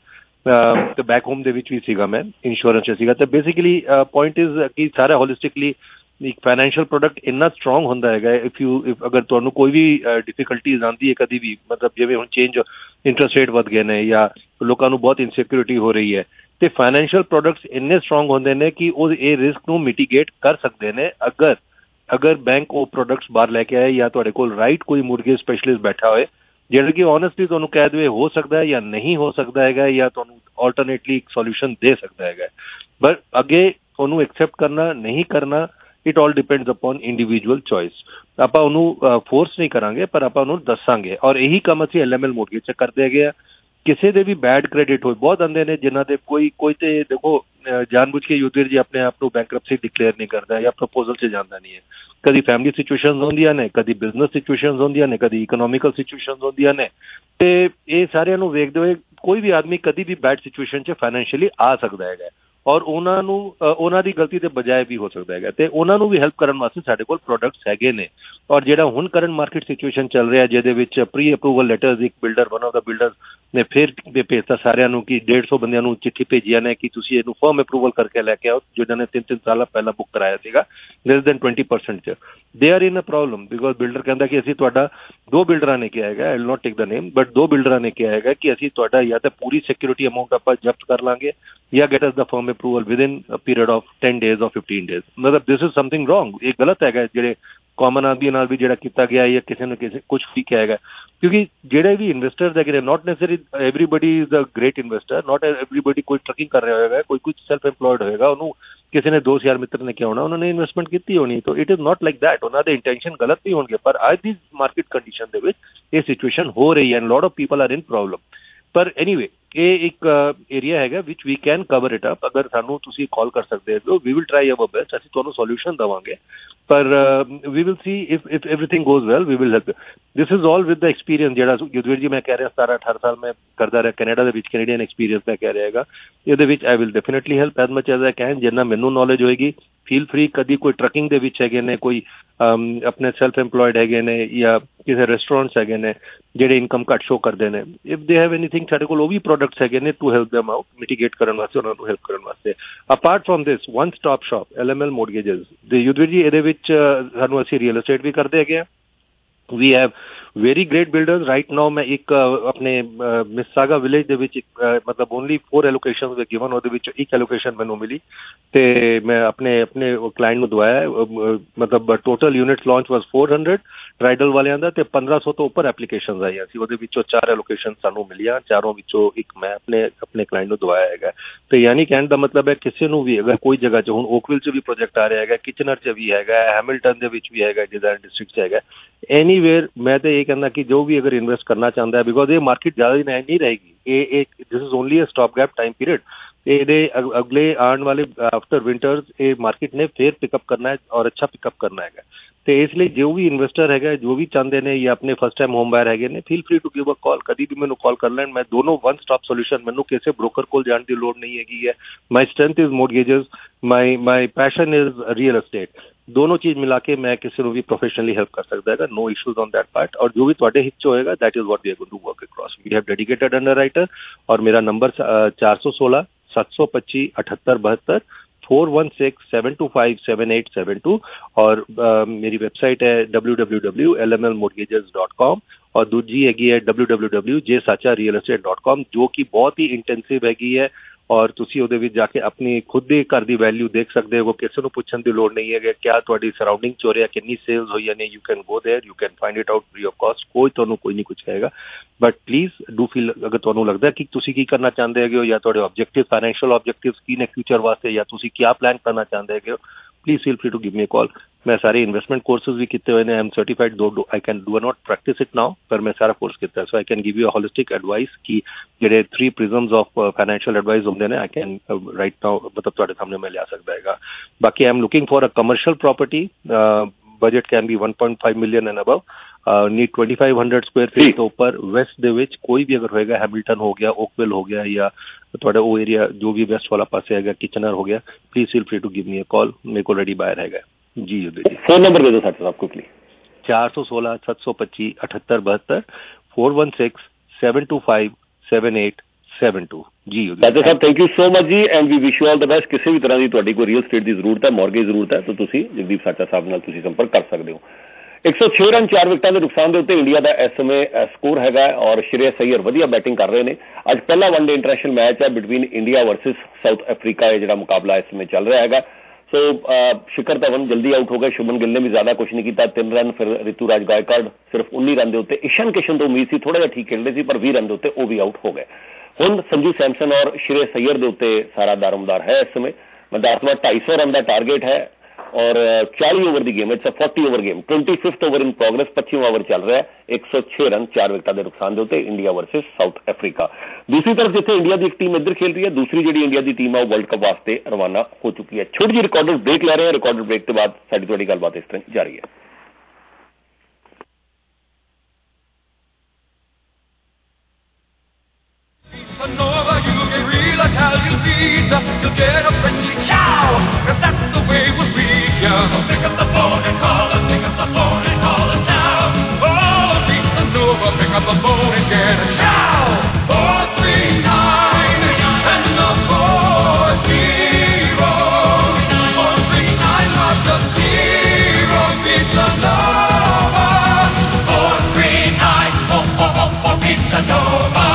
ਤੇ ਬੈਕ ਹੋਮ ਦੇ ਵਿੱਚ ਵੀ ਸੀਗਾ ਮੈਂ, ਇੰਸ਼ੋਰੈਂਸ 'ਚ ਸੀਗਾ। ਤੇ ਬੇਸਿਕਲੀ ਪੁਆਇੰਟ ਇਜ਼ ਕਿ ਸਾਰਾ ਹੋਲਿਸਟਿਕਲੀ ਇੱਕ ਫਾਈਨੈਂਸ਼ੀਅਲ ਪ੍ਰੋਡਕਟ ਇੰਨਾ ਸਟਰੋਂਗ ਹੁੰਦਾ ਹੈਗਾ, ਇਫ ਯੂ ਇਫ ਅਗਰ ਤੁਹਾਨੂੰ ਕੋਈ ਵੀ ਡਿਫੀਕਲਟੀਜ਼ ਆਉਂਦੀ ਹੈ ਕਦੀ ਵੀ, ਮਤਲਬ ਜਿਵੇਂ ਹੁਣ ਚੇਂਜ ਇੰਟਰਸਟ ਰੇਟ ਵੱਧ ਗਏ ਨੇ ਜਾਂ ਲੋਕਾਂ ਨੂੰ ਬਹੁਤ ਇਨਸਿਕਿਉਰਿਟੀ ਹੋ ਰਹੀ ਹੈ, ਤੇ ਫਾਈਨੈਂਸ਼ੀਅਲ ਪ੍ਰੋਡਕਟਸ ਇੰਨੇ ਸਟਰੋਂਗ ਹੁੰਦੇ ਨੇ ਕਿ ਉਹ ਇਹ ਰਿਸਕ ਨੂੰ ਮਿਟੀਗੇਟ ਕਰ ਸਕਦੇ ਨੇ ਅਗਰ ਅਗਰ ਬੈਂਕ ਉਹ ਪ੍ਰੋਡਕਟਸ ਬਾਹਰ ਲੈ ਕੇ ਆਏ ਜਾਂ ਤੁਹਾਡੇ ਕੋਲ ਰਾਈਟ ਕੋਈ ਮੋਰਗੇਜ ਸਪੈਸ਼ਲਿਸਟ ਬੈਠਾ ਹੋਏ ਜਿਹੜਾ ਕਿ ਓਨੈਸਟਲੀ ਤੁਹਾਨੂੰ ਕਹਿ ਦੇਵੇ ਹੋ ਸਕਦਾ ਹੈ ਜਾਂ ਨਹੀਂ ਹੋ ਸਕਦਾ ਹੈਗਾ, ਜਾਂ ਤੁਹਾਨੂੰ ਆਲਟਰਨੇਟਲੀ ਇੱਕ ਸੋਲਿਊਸ਼ਨ ਦੇ ਸਕਦਾ ਹੈਗਾ। ਬਟ ਅੱਗੇ ਉਹਨੂੰ ਐਕਸੈਪਟ ਕਰਨਾ ਨਹੀਂ ਕਰਨਾ, it all depends upon individual choice. ਆਪਾਂ ਉਹਨੂੰ ਫੋਰਸ ਨਹੀਂ ਕਰਾਂਗੇ ਪਰ ਆਪਾਂ ਉਹਨੂੰ ਦੱਸਾਂਗੇ, ਔਰ ਇਹੀ ਕੰਮ ਅਸੀਂ ਐਲ ਐਮ ਐਲ ਮੋਰਗੇਜ 'ਚ ਕਰਦੇ ਹੈਗੇ ਆ। ਕਿਸੇ ਦੇ ਵੀ ਬੈਡ ਕ੍ਰੈਡਿਟ ਹੋਏ ਬਹੁਤ ਆਉਂਦੇ ਨੇ ਜਿਨ੍ਹਾਂ ਦੇ ਕੋਈ ਕੋਈ ਤੇ ਦੇਖੋ ਜਾਣਬੁੱਝ ਕੇ ਯੂਧਵੀਰ ਜੀ ਆਪਣੇ ਆਪ ਨੂੰ ਬੈਂਕਰਪਸੀ ਡਿਕਲੇਅਰ ਨਹੀਂ ਕਰਦਾ ਜਾਂ ਪ੍ਰਪੋਜ਼ਲ 'ਚ ਜਾਂਦਾ ਨਹੀਂ ਹੈ। ਕਦੀ ਫੈਮਿਲੀ ਸਿਚੁਏਸ਼ਨਸ ਹੁੰਦੀਆਂ ਨੇ, ਕਦੀ ਬਿਜ਼ਨਸ ਸਿਚੁਏਸ਼ਨਸ ਹੁੰਦੀਆਂ ਨੇ, ਕਦੀ ਇਕਨੋਮਿਕਲ ਸਿਚੁਏਸ਼ਨਸ ਹੁੰਦੀਆਂ ਨੇ, ਤੇ ਇਹ ਸਾਰਿਆਂ ਨੂੰ ਵੇਖਦੇ ਹੋਏ ਕੋਈ ਵੀ ਆਦਮੀ ਕਦੀ ਵੀ ਬੈਡ ਸਿਚੁਏਸ਼ਨ 'ਚ ਫਾਈਨੈਂਸ਼ੀਅਲੀ ਆ ਸਕਦਾ ਹੈਗਾ, ਔਰ ਉਹਨਾਂ ਨੂੰ ਉਹਨਾਂ ਦੀ ਗਲਤੀ ਦੇ ਬਜਾਏ ਵੀ ਹੋ ਸਕਦਾ ਹੈਗਾ, ਤੇ ਉਹਨਾਂ ਨੂੰ ਵੀ ਹੈਲਪ ਕਰਨ ਵਾਸਤੇ ਸਾਡੇ ਕੋਲ ਪ੍ਰੋਡਕਟਸ ਹੈਗੇ ਨੇ। ਔਰ ਜਿਹੜਾ ਹੁਣ ਕਰੰਟ ਮਾਰਕੀਟ ਸਿਚੁਏਸ਼ਨ ਚੱਲ ਰਿਹਾ ਜਿਹਦੇ ਵਿੱਚ ਪ੍ਰੀ ਅਪਰੂਵਲ ਲੈਟਰਸ, ਇੱਕ builder one of the builders ਨੇ ਫਿਰ ਭੇਜਤਾ ਸਾਰਿਆਂ ਨੂੰ ਕਿ ਡੇਢ ਸੌ ਬੰਦਿਆਂ ਨੂੰ ਚਿੱਠੀ ਭੇਜੀਆਂ ਨੇ ਕਿ ਤੁਸੀਂ ਇਹਨੂੰ ਫਰਮ ਅਪਰੂਵਲ ਕਰਕੇ ਲੈ ਕੇ ਆਓ, ਜਿਹਨਾਂ ਨੇ ਤਿੰਨ ਤਿੰਨ ਸਾਲ ਪਹਿਲਾਂ ਬੁੱਕ ਕਰਾਇਆ ਸੀਗਾ ਲੈਸ ਦੈਨ ਟਵੈਂਟੀ ਪਰਸੈਂਟ 'ਚ। They are in a problem because builder ਕਹਿੰਦਾ ਕਿ ਅਸੀਂ ਤੁਹਾਡਾ, ਦੋ ਬਿਲਡਰਾਂ ਨੇ ਕਿਹਾ ਹੈਗਾ, I will not take the name, but ਦੋ ਬਿਲਡਰਾਂ ਨੇ ਕਿਹਾ ਹੈਗਾ ਕਿ ਅਸੀਂ ਤੁਹਾਡਾ ਜਾਂ ਤਾਂ ਪੂਰੀ ਸਿਕਿਉਰਿਟੀ ਅਮਾਊਂਟ ਆਪਾਂ ਜ਼ਬਤ ਕਰ ਲਾਂਗੇ ਜਾਂ get us the firm approval within a period of ten days or fifteen days. ਮਤਲਬ ਦਿਸ ਇਜ਼ ਸਮਥਿੰਗ ਰੋਂਗ, ਇਹ ਗਲਤ ਹੈਗਾ ਜਿਹੜੇ ਕਾਮਨ ਆਦਮੀ ਨਾਲ ਵੀ ਜਿਹੜਾ ਕੀਤਾ ਗਿਆ ਜਾਂ ਕਿਸੇ ਨੂੰ ਕਿਸੇ ਕੁਛ ਵੀ ਕਿਹਾ ਹੈਗਾ, ਕਿਉਂਕਿ ਜਿਹੜੇ ਵੀ ਇਨਵੈਸਟਰਸ ਹੈਗੇ ਨੇ, not necessary everybody is a great investor, not everybody ਕੋਈ ਟਰਕਿੰਗ ਕਰ ਰਿਹਾ ਹੋਏਗਾ, ਕੋਈ ਕੁਝ ਸੈਲਫ ਐਮਪਲੋਇਡ ਹੋਏਗਾ, ਉਹਨੂੰ ਕਿਸੇ ਨੇ ਦੋਸਤ ਯਾਰ ਮਿੱਤਰ ਨੇ ਕਿਹਾ ਹੋਣਾ, ਉਹਨਾਂ ਨੇ ਇਨਵੈਸਟਮੈਂਟ ਕੀਤੀ ਹੋਣੀ, ਤਾਂ it is not like that, ਉਹਨਾਂ ਦੇ ਇੰਟੈਂਸ਼ਨ ਗਲਤ ਨਹੀਂ ਹੋਣਗੇ, ਪਰ ਅੱਜ ਦੀ ਮਾਰਕੀਟ ਕੰਡੀਸ਼ਨ ਦੇ ਵਿੱਚ ਇਹ ਸਿਚੁਏਸ਼ਨ ਹੋ ਰਹੀ ਹੈ and lot of people are in problem. ਪਰ ਐਨੀਵੇ ਇਹ ਇੱਕ ਏਰੀਆ ਹੈਗਾ which we can cover it up. ਅਗਰ ਸਾਨੂੰ ਤੁਸੀਂ ਕਾਲ ਕਰ ਸਕਦੇ ਹੋ, we will try our best, ਅਸੀਂ ਤੁਹਾਨੂੰ ਸੋਲਿਊਸ਼ਨ ਦੇਵਾਂਗੇ, ਪਰ we will see if if everything goes well we will help. This is all with the experience ਜਿਹੜਾ ਯੁਧਵੀਰ ਜੀ ਮੈਂ ਕਹਿ ਰਿਹਾ ਸਤਾਰਾਂ ਅਠਾਰਾਂ ਸਾਲ ਮੈਂ ਕਰਦਾ ਰਿਹਾ ਕੈਨੇਡਾ ਦੇ ਵਿੱਚ, ਕੈਨੇਡੀਅਨ ਐਕਸਪੀਰੀਅੰਸ ਮੈਂ ਕਹਿ ਰਿਹਾ ਹੈਗਾ, ਇਹਦੇ ਵਿੱਚ I will definitely help as much as I can. ਜਿੰਨਾ ਮੈਨੂੰ ਨੌਲੇਜ ਹੋਏਗੀ ਫੀਲ ਫਰੀ। ਕਦੀ ਕੋਈ ਟਰਕਿੰਗ ਦੇ ਵਿੱਚ ਹੈਗੇ ਨੇ, ਕੋਈ ਆਪਣੇ ਸੈਲਫ ਐਮਪਲੋਇਡ ਹੈਗੇ ਨੇ ਜਾਂ ਕਿਸੇ ਰੈਸਟੋਰੈਂਟਸ ਹੈਗੇ ਨੇ ਜਿਹੜੇ ਇਨਕਮ ਘੱਟ ਸ਼ੋ ਕਰਦੇ ਨੇ, ਇਫ ਦੇ ਹੈਵ ਐਨੀਥਿੰਗ ਸਾਡੇ ਕੋਲ ਉਹ ਵੀ ਪ੍ਰੋਡਕਟਸ ਹੈਗੇ ਨੇ to help them out, mitigate ਕਰਨ ਵਾਸਤੇ, ਉਹਨਾਂ ਨੂੰ ਹੈਲਪ ਕਰਨ ਵਾਸਤੇ। Apart from this one stop shop L M L mortgages ਦੇ ਯੁਧਵੀਰ ਜੀ, ਇਹਦੇ ਵਿੱਚ ਸਾਨੂੰ ਅਸੀਂ ਰੀਅਲ ਐਸਟੇਟ ਵੀ ਕਰਦੇ ਹੈਗੇ ਆ। We have very great builders right now। ਮੈਂ ਇੱਕ ਆਪਣੇ ਮਿਸਾਗਾ ਵਿਲੇਜ ਦੇ ਵਿੱਚ ਮਤਲਬ only four allocations were given, ਉਹਦੇ ਵਿੱਚ ਇੱਕ ਐਲੋਕੇਸ਼ਨ ਮੈਨੂੰ ਮਿਲੀ ਤੇ ਮੈਂ ਆਪਣੇ ਆਪਣੇ ਕਲਾਇੰਟ ਨੂੰ ਦਵਾਇਆ। ਮਤਲਬ total units launch was four hundred Tridel ਵਾਲਿਆਂ ਦਾ, ਤੇ ਪੰਦਰਾਂ ਸੌ ਤੋਂ ਉੱਪਰ ਐਪਲੀਕੇਸ਼ਨਸ ਆਈਆਂ ਸੀ, ਉਹਦੇ ਵਿੱਚੋਂ ਚਾਰ ਐਲੋਕੇਸ਼ਨ ਸਾਨੂੰ ਮਿਲੀਆਂ, ਚਾਰੋਂ ਵਿੱਚੋਂ ਇੱਕ ਮੈਂ ਆਪਣੇ ਆਪਣੇ ਕਲਾਇੰਟ ਨੂੰ ਦਵਾਇਆ ਹੈਗਾ। ਤੇ ਯਾਨੀ ਕਹਿਣ ਦਾ ਮਤਲਬ ਹੈ ਕਿਸੇ ਨੂੰ ਵੀ ਅਗਰ ਕੋਈ ਜਗ੍ਹਾ 'ਚ, ਹੁਣ ਓਕਵਿਲ 'ਚ ਵੀ ਪ੍ਰੋਜੈਕਟ ਆ ਰਿਹਾ ਹੈਗਾ, ਕਿਚਨਰ 'ਚ ਵੀ ਹੈਗਾ, ਹੈਮਿਲਟਨ ਦੇ ਵਿੱਚ ਵੀ ਹੈਗਾ, ਡਿਜ਼ਾਇਰ ਡਿਸਟ੍ਰਿਕਟ 'ਚ ਹੈਗਾ, ਐਨੀਵੇਅਰ। ਮੈਂ ਤਾਂ ਇਹ ਕਹਿੰਦਾ ਕਿ ਜੋ ਵੀ ਅਗਰ ਇਨਵੈਸਟ ਕਰਨਾ ਚਾਹੁੰਦਾ ਹੈ, ਬਿਕੋਜ਼ ਇਹ ਮਾਰਕੀਟ ਜ਼ਿਆਦਾ ਦਿਨ ਨਹੀਂ ਰਹੇਗੀ, ਇਹ ਇੱਕ this is only a stop gap time period. ਇਹਦੇ ਅਗਲੇ ਆਉਣ ਵਾਲੇ ਆਫਟਰ ਵਿੰਟਰਸ ਇਹ ਮਾਰਕੀਟ ਨੇ ਫੇਰ ਪਿਕਅਪ ਕਰਨਾ ਹੈ ਔਰ ਅੱਛਾ ਪਿਕਅਪ ਕਰਨਾ ਹੈਗਾ। ਤੇ ਇਸ ਲਈ ਜੋ ਵੀ ਇਨਵੈਸਟਰ ਹੈਗਾ, ਜੋ ਵੀ ਚਾਹੁੰਦੇ ਨੇ ਜਾਂ ਆਪਣੇ ਫਸਟ ਟਾਈਮ ਹੋਮ ਬਾਇਰ ਹੈਗੇ ਨੇ, feel free to give a call, ਕਦੀ ਵੀ ਮੈਨੂੰ ਕਾਲ ਕਰ ਲੈਣ। ਮੈਂ ਦੋਨੋਂ ਵਨ ਸਟਾਪ ਸੋਲਿਊਸ਼ਨ, ਮੈਨੂੰ ਕਿਸੇ ਬ੍ਰੋਕਰ ਕੋਲ ਜਾਣ ਦੀ ਲੋੜ ਨਹੀਂ ਹੈਗੀ ਹੈ। My strength is mortgages, my my passion is real estate. ਦੋਨੋਂ ਚੀਜ਼ ਮਿਲਾ ਕੇ ਮੈਂ ਕਿਸੇ ਨੂੰ ਵੀ ਪ੍ਰੋਫੈਸ਼ਨਲੀ ਹੈਲਪ ਕਰ ਸਕਦਾ ਹੈਗਾ, no issues on that part. ਔਰ ਜੋ ਵੀ ਤੁਹਾਡੇ ਹਿੱਤ 'ਚ ਹੋਏਗਾ that is what we are going to work across. We have dedicated underwriter, ਔਰ ਮੇਰਾ ਨੰਬਰ ਚਾਰ ਸੌ ਸੋਲਾਂ सत्त सौ पच्ची अठहत्तर बहत्तर four one six seven two five seven eight seven two और uh, मेरी वेबसाइट है W W W L M L mortgages dot com और दूजी हैगी है डब्ल्यू डब्ल्यू डब्ल्यू जे साचा रियल एस्टेट डॉट कॉम जो कि बहुत ही इंटेंसिव हैगी है और ਤੁਸੀਂ ਉਹਦੇ ਵਿੱਚ ਜਾ ਕੇ ਆਪਣੀ ਖੁਦ ਦੇ ਘਰ ਦੀ ਵੈਲਿਊ ਦੇਖ ਸਕਦੇ ਹੋ ਕਿਸੇ ਨੂੰ ਪੁੱਛਣ ਦੀ ਲੋੜ ਨਹੀਂ ਹੈ ਕਿ ਕਿਆ ਤੁਹਾਡੀ ਸਰਾਊਂਡਿੰਗ ਚ ਹੋ ਰਿਹਾ ਕਿੰਨੀ ਸੇਲਸ ਹੋਈਆਂ ਨੇ you can go there you can find it out free of cost ਕੋਈ ਤੁਹਾਨੂੰ ਕੋਈ ਨਹੀਂ ਕੁਝ ਕਹੇਗਾ ਬਟ ਪਲੀਜ਼ ਡੂ ਫੀਲ ਅਗਰ ਤੁਹਾਨੂੰ ਲੱਗਦਾ ਕਿ ਤੁਸੀਂ ਕੀ ਕਰਨਾ ਚਾਹੁੰਦੇ ਹੈਗੇ ਹੋ ਜਾਂ ਤੁਹਾਡੇ ਆਬਜੈਕਟਿਵ ਫਾਈਨੈਂਸ਼ੀਅਲ ਆਬਜੈਕਟਿਵਸ ਕੀ ਨੇ ਫਿਊਚਰ ਵਾਸਤੇ ਜਾਂ ਤੁਸੀਂ ਕੀ ਪਲਾਨ ਕਰਨਾ ਚਾਹੁੰਦੇ ਹੈਗੇ ਹੋ please feel free to give me a call मैं सारे इन्वेस्टमेंट कोर्सेज भी किए हुए हैं आई am certified though I can do not practise it now पर मैं सारा कोर्स किया so I can give you a holistic advice कि जेडे three prisms of financial advice होंगे ने आई कैन राइट नाउ मतलब तुहाडे सामने मैं लिया सकता है बाकी I am looking for a commercial property budget can be one point five million and above need twenty five hundred square feet तो ऊपर वेस्ट दे विच कोई भी अगर होएगा हैमिल्टन हो गया ओकविल हो गया या ਤੁਹਾਡਾ ਉਹ ਏਰੀਆ ਜੋ ਵੀ ਵੈਸਟ ਵਾਲਾ ਪਾਸੇ ਹੈਗਾ ਕਿਚਨਰ ਹੋ ਗਿਆ please feel free to give me a call ਮੇਰੇ ਕੋਲ ਰੈਡੀ ਬਾਇਰ ਹੈਗਾ ਜੀ ਜੀ ਫੋਨ ਨੰਬਰ ਦੇ ਦਿਓ ਸਾਡਾ ਆਪ ਕੁਇਕਲੀ ਚਾਰ ਸੌ ਸੋਲਾਂ ਸੱਤ ਸੌ ਪੱਚੀ ਅਠੱਤਰ ਬਹੱਤਰ four one six seven two five seven eight seven two ਜੀ ਸਾਜਾ ਸਾਹਿਬ ਥੈਂਕ ਯੂ ਸੋ ਮਚ ਜੀ and we wish you all the best ਕਿਸੇ ਵੀ ਤਰ੍ਹਾਂ ਦੀ ਤੁਹਾਡੀ ਕੋਈ ਰੀਅਲ ਸਟੇਟ ਦੀ ਜ਼ਰੂਰਤ ਹੈ ਮੌਰਗੇਜ ਜ਼ਰੂਰਤ ਹੈ ਤਾਂ ਤੁਸੀਂ ਜਗਦੀਪ ਸਾਚਾ ਸਾਹਿਬ ਨਾਲ ਤੁਸੀਂ ਸੰਪਰਕ ਕਰ ਸਕਦੇ ਹੋ एक सौ छह रन चार विकटां के नुकसान के उत्ते इंडिया का इस समय स्कोर है और श्रेयस अय्यर वधिया बैटिंग कर रहे हैं अज पहला वनडे इंटरनेशनल मैच है between India versus South Africa है जो मुकाबला इस समय चल रहा है सो शिखर धवन जल्दी आउट हो गए शुभमन गिल ने भी ज्यादा कुछ नहीं किया तीन रन फिर ऋतुराज गायकवाड़ सिर्फ उन्नी रन के उत्ते ईशान किशन तो उम्मीद सी थोड़ा जिहा ठीक खेल रहे थे पर बीस रन के उत्ते वो भी आउट हो गए हुण संजू सैमसन और श्रेयस अय्यर के उत्ते सारा दारोमदार है इस समय मैं दसवां ढाई सौ रन का टारगेट है और चालीस ओवर की game it's a forty over game twenty fifth over in progress पच्चीवां ओवर चल रहा है एक सौ छह रन चार विकटा के नुकसान के उत्ते इंडिया वर्सिस साउथ अफ्रीका दूसरी तरफ जिथे इंडिया की एक टीम इधर खेल रही है दूसरी जी इंडिया की टीम है वर्ल्ड कप वास्ते रवाना हो चुकी है छोटी जी रिकॉर्डेड ब्रेक ले रहे हैं रिकॉर्डेड ब्रेक के बाद साडी तुहाडी गलबात इस तरह जारी है Nova, you get real Italian pizza. You'll get a friendly ciao, 'cause that's the way we treat ya. So pick up the phone and call us, pick up the phone and call us now. Oh, Pizza Nova, pick up the phone and get a ciao. Four three nine and the four zero. Four three nine, lots of zero. Pizza Nova. Four three nine, oh oh oh, for Pizza Nova.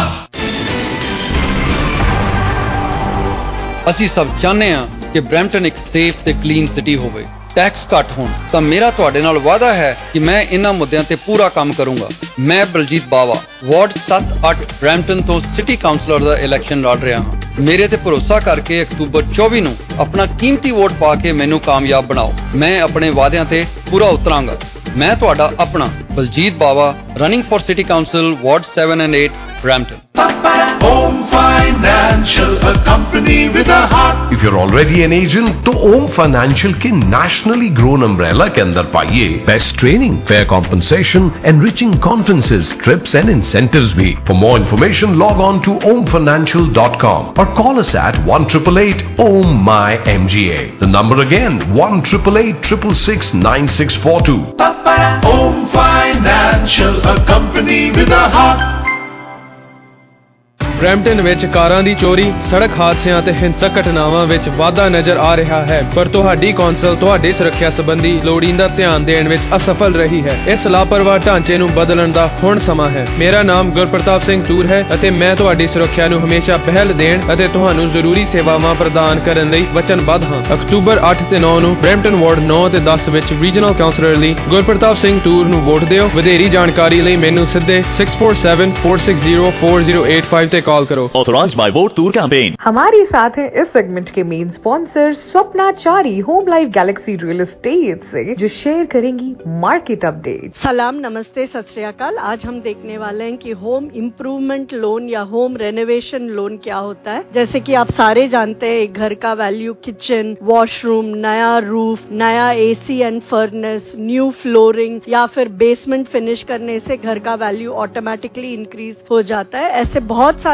ਅਸੀਂ ਸਭ ਚਾਹੁੰਦੇ ਹਾਂ ਕਿ Brampton ਇੱਕ safe ਤੇ clean city ਹੋਵੇ tax ਘੱਟ ਹੋਣ ਤਾਂ ਮੇਰਾ ਤੁਹਾਡੇ ਨਾਲ ਵਾਅਦਾ ਹੈ ਕਿ ਮੈਂ ਇਹਨਾਂ ਮੁੱਦਿਆਂ ਤੇ ਪੂਰਾ ਕੰਮ ਕਰੂੰਗਾ ਮੈਂ ਬਲਜੀਤ ਬਾਵਾ ਵਾਰਡ ਸੱਤ ਅੱਠ ਬਰੈਂਪਟਨ ਤੋਂ ਸਿਟੀ ਕਾਉਂਸਲਰ ਦਾ ਇਲੈਕਸ਼ਨ ਲੜ ਰਿਹਾ ਹਾਂ ਮੇਰੇ ਤੇ ਭਰੋਸਾ ਕਰਕੇ ਅਕਤੂਬਰ ਚੌਵੀ ਨੂੰ ਆਪਣਾ ਕੀਮਤੀ ਵੋਟ ਪਾ ਕੇ ਮੈਨੂੰ ਕਾਮਯਾਬ ਬਣਾਓ ਮੈਂ ਆਪਣੇ ਵਾਅਦਿਆਂ ਤੇ ਪੂਰਾ ਉਤਰਾਂਗਾ ਮੈਂ ਤੁਹਾਡਾ ਆਪਣਾ Baljit Bawa running for city council ward seven and eight Brampton Om Financial, a company with a heart. If you're already an agent, तो Om Financial के nationally grown umbrella के अंदर पाइए best training, fair compensation, enriching conferences, trips and incentives भी. For more information, log on to om financial dot com or call us at one eight eight eight O M M Y M G A. The number again, one eight eight eight six six six nine six four two. Om Financial, a company with a heart. Brampton ਵਿੱਚ ਕਾਰਾਂ ਦੀ ਚੋਰੀ ਸੜਕ ਹਾਦਸਿਆਂ ਤੇ ਹਿੰਸਕ ਘਟਨਾਵਾਂ ਵਿੱਚ ਵਾਧਾ ਨਜ਼ਰ ਆ ਰਿਹਾ ਹੈ ਪਰ ਤੁਹਾਡੀ ਕੌਂਸਲ ਤੁਹਾਡੀ ਸੁਰੱਖਿਆ ਸੰਬੰਧੀ ਲੋੜੀਂਦਾ ਧਿਆਨ ਦੇਣ ਵਿੱਚ ਅਸਫਲ ਰਹੀ ਹੈ ਇਸ ਲਾਪਰਵਾਹ ਢਾਂਚੇ ਨੂੰ ਬਦਲਣ ਦਾ ਹੁਣ ਸਮਾਂ ਹੈ ਮੇਰਾ ਨਾਮ ਗੁਰਪ੍ਰਤਾਪ ਸਿੰਘ ਟੂਰ ਹੈ ਅਤੇ ਮੈਂ ਤੁਹਾਡੀ ਸੁਰੱਖਿਆ ਨੂੰ ਹਮੇਸ਼ਾ ਪਹਿਲ ਦੇਣ ਅਤੇ ਤੁਹਾਨੂੰ ਜ਼ਰੂਰੀ ਸੇਵਾਵਾਂ ਪ੍ਰਦਾਨ ਕਰਨ ਲਈ ਵਚਨਬੱਧ ਹਾਂ ਅਕਤੂਬਰ ਅੱਠ ਤੇ ਨੌ ਨੂੰ ਬਰੈਂਪਟਨ ਵਾਰਡ ਨੌ ਤੇ ਦਸ ਵਿੱਚ ਰੀਜਨਲ ਕਾਉਂਸਲਰ ਲਈ ਗੁਰਪ੍ਰਤਾਪ ਸਿੰਘ ਟੂਰ ਨੂੰ ਵੋਟ ਦਿਓ ਵਧੇਰੀ ਜਾਣਕਾਰੀ ਲਈ ਮੈਨੂੰ ਸਿੱਧੇ six four seven four six zero four zero eight five ਤੇ कॉल करो authorised by vote Toor campaign हमारे साथ हैं इस सेगमेंट के main sponsor Swapna Chari home life galaxy real estate से जो शेयर करेंगी मार्केट अपडेट। सलाम नमस्ते सत श्री अकाल। आज हम देखने वाले हैं कि होम इम्प्रूवमेंट लोन या होम रेनोवेशन लोन क्या होता है। जैसे कि आप सारे जानते हैं एक घर का वैल्यू किचन वॉशरूम नया रूफ नया AC and furnace new flooring या फिर बेसमेंट फिनिश करने से घर का वैल्यू ऑटोमेटिकली इंक्रीज हो जाता है। ऐसे बहुत सारे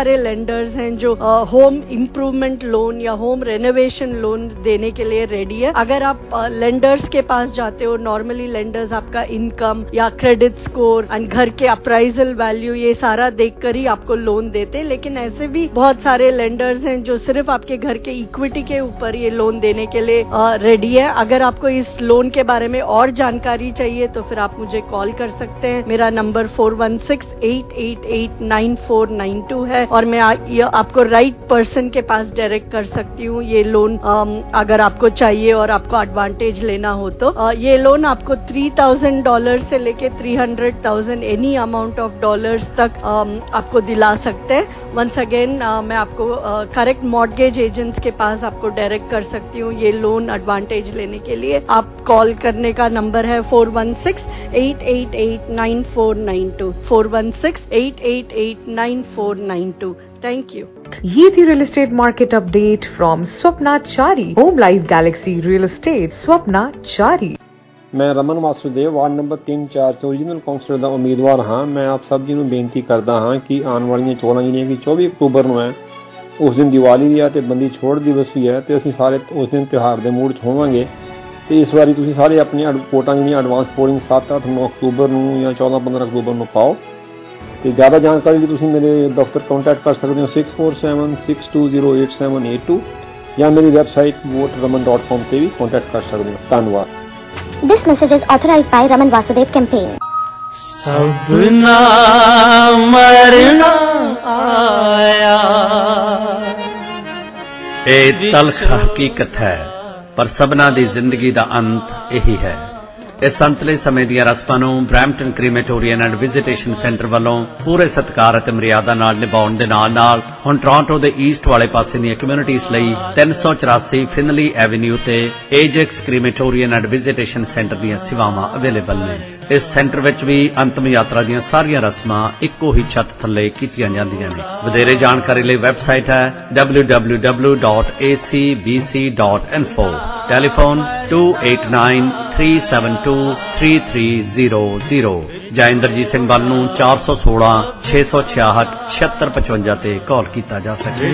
सारे लेंडर्स हैं जो होम इम्प्रूवमेंट लोन या होम रेनोवेशन लोन देने के लिए रेडी है। अगर आप लेंडर्स के पास जाते हो, नॉर्मली लेंडर्स आपका इनकम या क्रेडिट स्कोर एंड घर के अप्राइजल वैल्यू ये सारा देखकर ही आपको लोन देते हैं, लेकिन ऐसे भी बहुत सारे लेंडर्स हैं जो सिर्फ आपके घर के इक्विटी के ऊपर ये लोन देने के लिए रेडी है। अगर आपको इस लोन के बारे में और जानकारी चाहिए तो फिर आप मुझे कॉल कर सकते हैं। मेरा number four one six eight eight eight nine four nine two है और मैं आ, आपको राइट पर्सन के पास डायरेक्ट कर सकती हूँ ये लोन अगर आपको चाहिए और आपको एडवांटेज लेना हो तो। आ, ये लोन आपको थ्री थाउजेंड डॉलर से लेके three hundred thousand any amount of dollars तक आ, आपको दिला सकते हैं। वंस अगेन मैं आपको करेक्ट मॉर्गेज एजेंट्स के पास आपको डायरेक्ट कर सकती हूँ ये लोन एडवांटेज लेने के लिए। आप कॉल करने का नंबर है four one six eight eight eight nine four nine two four one six eight eight eight nine four nine two. Thank you. ये थी real estate market update from Swapna Chari, home life galaxy real estate, Swapna Chari. मैं Raman Vasudev ward number तीन चार ਚ original councillor ਦਾ ਉਮੀਦਵਾਰ ਹਾਂ। ਮੈਂ ਆਪ ਸਭ ਜੀ ਨੂੰ ਬੇਨਤੀ ਕਰਦਾ ਹਾਂ ਕਿ ਆਉਣ ਵਾਲੀਆਂ ਚੋਣਾਂ ਜਿਹੜੀਆਂ ਕਿ ਚੌਵੀ ਅਕਤੂਬਰ ਨੂੰ ਹੈ, ਉਸ ਦਿਨ ਦੀਵਾਲੀ ਵੀ ਹੈ ਤੇ ਬੰਦੀ ਛੋੜ ਦਿਵਸ ਵੀ ਹੈ ਤੇ ਅਸੀਂ ਸਾਰੇ ਉਸ ਦਿਨ ਤਿਉਹਾਰ ਦੇ ਮੂਡ 'ਚ ਹੋਵਾਂਗੇ ਤੇ ਇਸ ਵਾਰੀ ਤੁਸੀਂ ਸਾਰੇ ਆਪਣੀਆਂ ਵੋਟਾਂ ਜਿਹੜੀਆਂ ਐਡਵਾਂਸ ਪੋਲਿੰਗ ਸੱਤ ਅੱਠ ਨੌ ਅਕਤੂਬਰ ਨੂੰ ਜਾਂ ਚੌਦਾਂ ਪੰਦਰਾਂ ਅਕਤੂਬਰ ਨੂੰ ਪਾਓ। ਤੇ ਜ਼ਿਆਦਾ ਜਾਣਕਾਰੀ ਲਈ ਤੁਸੀਂ ਮੇਰੇ ਦਫ਼ਤਰ ਕੰਟੈਕਟ ਕਰ ਸਕਦੇ ਹੋ six four seven six two zero eight seven eight two ਜਾਂ ਮੇਰੀ website vote Raman dot com ਤੇ ਵੀ ਕੰਟੈਕਟ ਕਰ ਸਕਦੇ ਹੋ। ਧੰਨਵਾਦ। This message is authorized by Raman Vasudev campaign. सबना मरना आया, ਇਹ ਤਲਖ ਹਕੀਕਤ ਹੈ ਪਰ ਸਭਨਾ ਦੀ ਜ਼ਿੰਦਗੀ ਦਾ ਅੰਤ ਇਹੀ ਹੈ। ਇਸ ਅੰਤਲੇ ਸਮੇਂ ਦੀਆਂ ਰਸਮਾਂ ਨੂੰ Brampton crematorium and visitation centre ਵੱਲੋਂ ਪੂਰੇ ਸਤਿਕਾਰ ਅਤੇ ਮਰਿਆਦਾ ਨਾਲ ਨਿਭਾਉਣ ਦੇ ਨਾਲ ਨਾਲ ਹੁਣ ਟੋਰਾਂਟੋ ਦੇ ਈਸਟ ਵਾਲੇ ਪਾਸੇ ਦੀਆਂ ਕਮਿਊਨਿਟੀਜ਼ ਲਈ ਤਿੰਨ ਸੌ ਚੁਰਾਸੀ ਫਿਨਲੀ ਐਵਨਿਊ ਤੇ Ajax crematorium and visitation centre ਦੀਆਂ ਸੇਵਾਵਾਂ ਅਵੇਲੇਬਲ ਨੇ। ਇਸ ਸੈਂਟਰ ਵਿੱਚ ਵੀ ਅੰਤਮ ਯਾਤਰਾ ਦੀਆਂ ਸਾਰੀਆਂ ਰਸਮਾਂ ਇੱਕੋ ਹੀ ਛੱਤ ਥੱਲੇ ਕੀਤੀਆਂ ਜਾਂਦੀਆਂ ਨੇ। ਵਧੇਰੇ ਜਾਣਕਾਰੀ ਲਈ ਵੈਬਸਾਈਟ ਹੈ W W W dot A C B C dot info. Telephone two eight nine three seven two three three zero zero ਜਾਂ ਇੰਦਰਜੀਤ ਸਿੰਘ ਵੱਲ ਨੂੰ ਚਾਰ ਸੌ ਸੋਲਾਂ ਛੇ ਸੌ ਛਿਆਹਠ ਛਿਅੱਤਰ ਪਚਵੰਜਾ ਤੇ ਕਾਲ ਕੀਤਾ ਜਾ ਸਕੇ।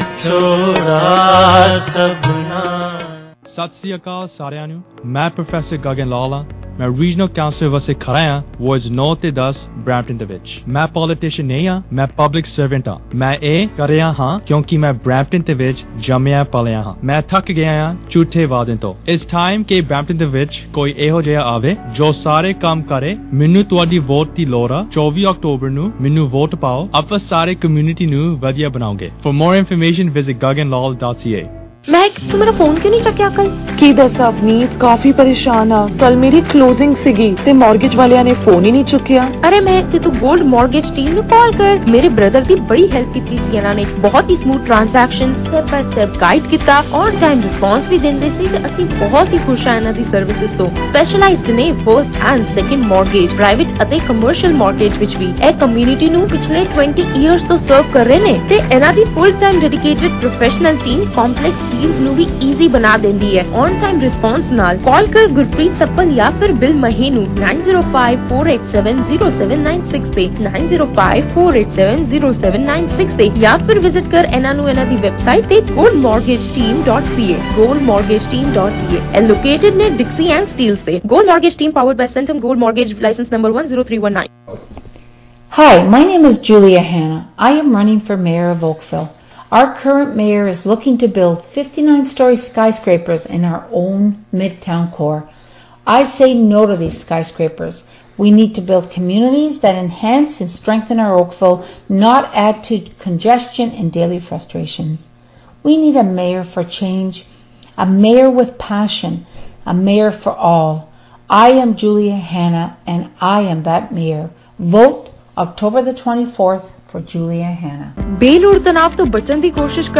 ਸਤਿ ਸ੍ਰੀ ਅਕਾਲ ਸਾਰਿਆਂ ਨੂੰ। ਮੈਂ ਪ੍ਰੋਫੈਸਰ ਗਗਨ ਲਾਲਾ, ਮੈਂ ਰੀਜਨਲ ਕਾਉਂਸਲਰ ਵਸੇ ਖੜਾ ਹਾਂ ਵਾਰਡਸ ਨੌ ਤੇ ਦਸ ਬਰੈਂਪਟਨ ਦੇ ਵਿੱਚ। ਮੈਂ ਪੋਲੀਟੀਸ਼ੀਅਨ ਨਹੀਂ ਹਾਂ, ਮੈਂ ਪਬਲਿਕ ਸਰਵੈਂਟ ਹਾਂ। ਮੈਂ ਇਹ ਕਰ ਰਿਹਾ ਹਾਂ ਕਿਉਂਕਿ ਮੈਂ ਬਰੈਂਪਟਨ ਦੇ ਵਿੱਚ ਜੰਮਿਆ ਪਲਿਆ ਹਾਂ। ਮੈਂ ਥੱਕ ਗਿਆ ਹਾਂ ਝੂਠੇ ਵਾਅਦਿਆਂ ਤੋਂ। ਇਸ ਟਾਈਮ ਕਿ ਬਰੈਂਪਟਨ ਦੇ ਵਿੱਚ ਕੋਈ ਇਹੋ ਜਿਹਾ ਆਵੇ ਜੋ ਸਾਰੇ ਕੰਮ ਕਰੇ। ਮੈਨੂੰ ਤੁਹਾਡੀ ਵੋਟ ਦੀ ਲੋੜ ਆ। ਚੌਵੀ ਅਕਤੂਬਰ ਨੂੰ ਮੈਨੂੰ ਵੋਟ ਪਾਓ। ਆਪਾਂ ਸਾਰੇ ਕਮਿਊਨਿਟੀ ਨੂੰ ਵਧੀਆ ਬਣਾਉਂਗੇ। For more information visit gagan lal dot c a। महक तू मेरा फोन क्यों नहीं चुकिया कल? की दस अवनीत काफी परेशान आ। कल मेरी क्लोजिंग सीगी ते मॉर्गेज वालियां ने फोन ही नहीं चुकिया। अरे महक ते तू गोल्ड मॉर्गेज टीम नु कॉल कर। मेरे ब्रदर दी बड़ी हेल्प कीती सी इन्हां ने। बहुत ही smooth transaction step by step guide कीता। ऑन टाइम रिस्पांस भी देंदे सी ते असि बहुत ही खुश आ इन्हां दी सर्विसेज तो। स्पेशलाइज्ड ने first and second mortgage, private अते कमर्शियल मॉर्गेज विच भी। ए कम्युनिटी नु पिछले ट्वेंटी इयर्स तो सर्व कर रहे ने ते इन्हां दी full time dedicated professional team complex deals नु भी इजी बना देंदी है। ऑन टाइम रिस्पांस नाल कॉल कर गुरप्रीत सप्पल या फिर बिल महीनू nine zero five four eight seven zero seven nine six पे nine zero five four eight seven zero seven nine six पे या फिर विजिट कर इन्हां नु इन्हां दी वेबसाइट ते gold mortgage team dot c a gold mortgage team dot c a and located near Dixie and Steel से। Gold Mortgage Team powered by Centum Gold Mortgage, license number one zero three one nine. Hi, my name is Julia Hanna. I am running for mayor of Oakville. Our current mayor is looking to build fifty-nine story skyscrapers in our own midtown core. I say no to these skyscrapers. We need to build communities that enhance and strengthen our Oakville, not add to congestion and daily frustrations. We need a mayor for change, a mayor with passion, a mayor for all. I am Julia Hanna and I am that mayor. Vote October the twenty-fourth for Julia Hanna. बेलोड़ तनाव तो बचन की कोशिश कर रहे हो?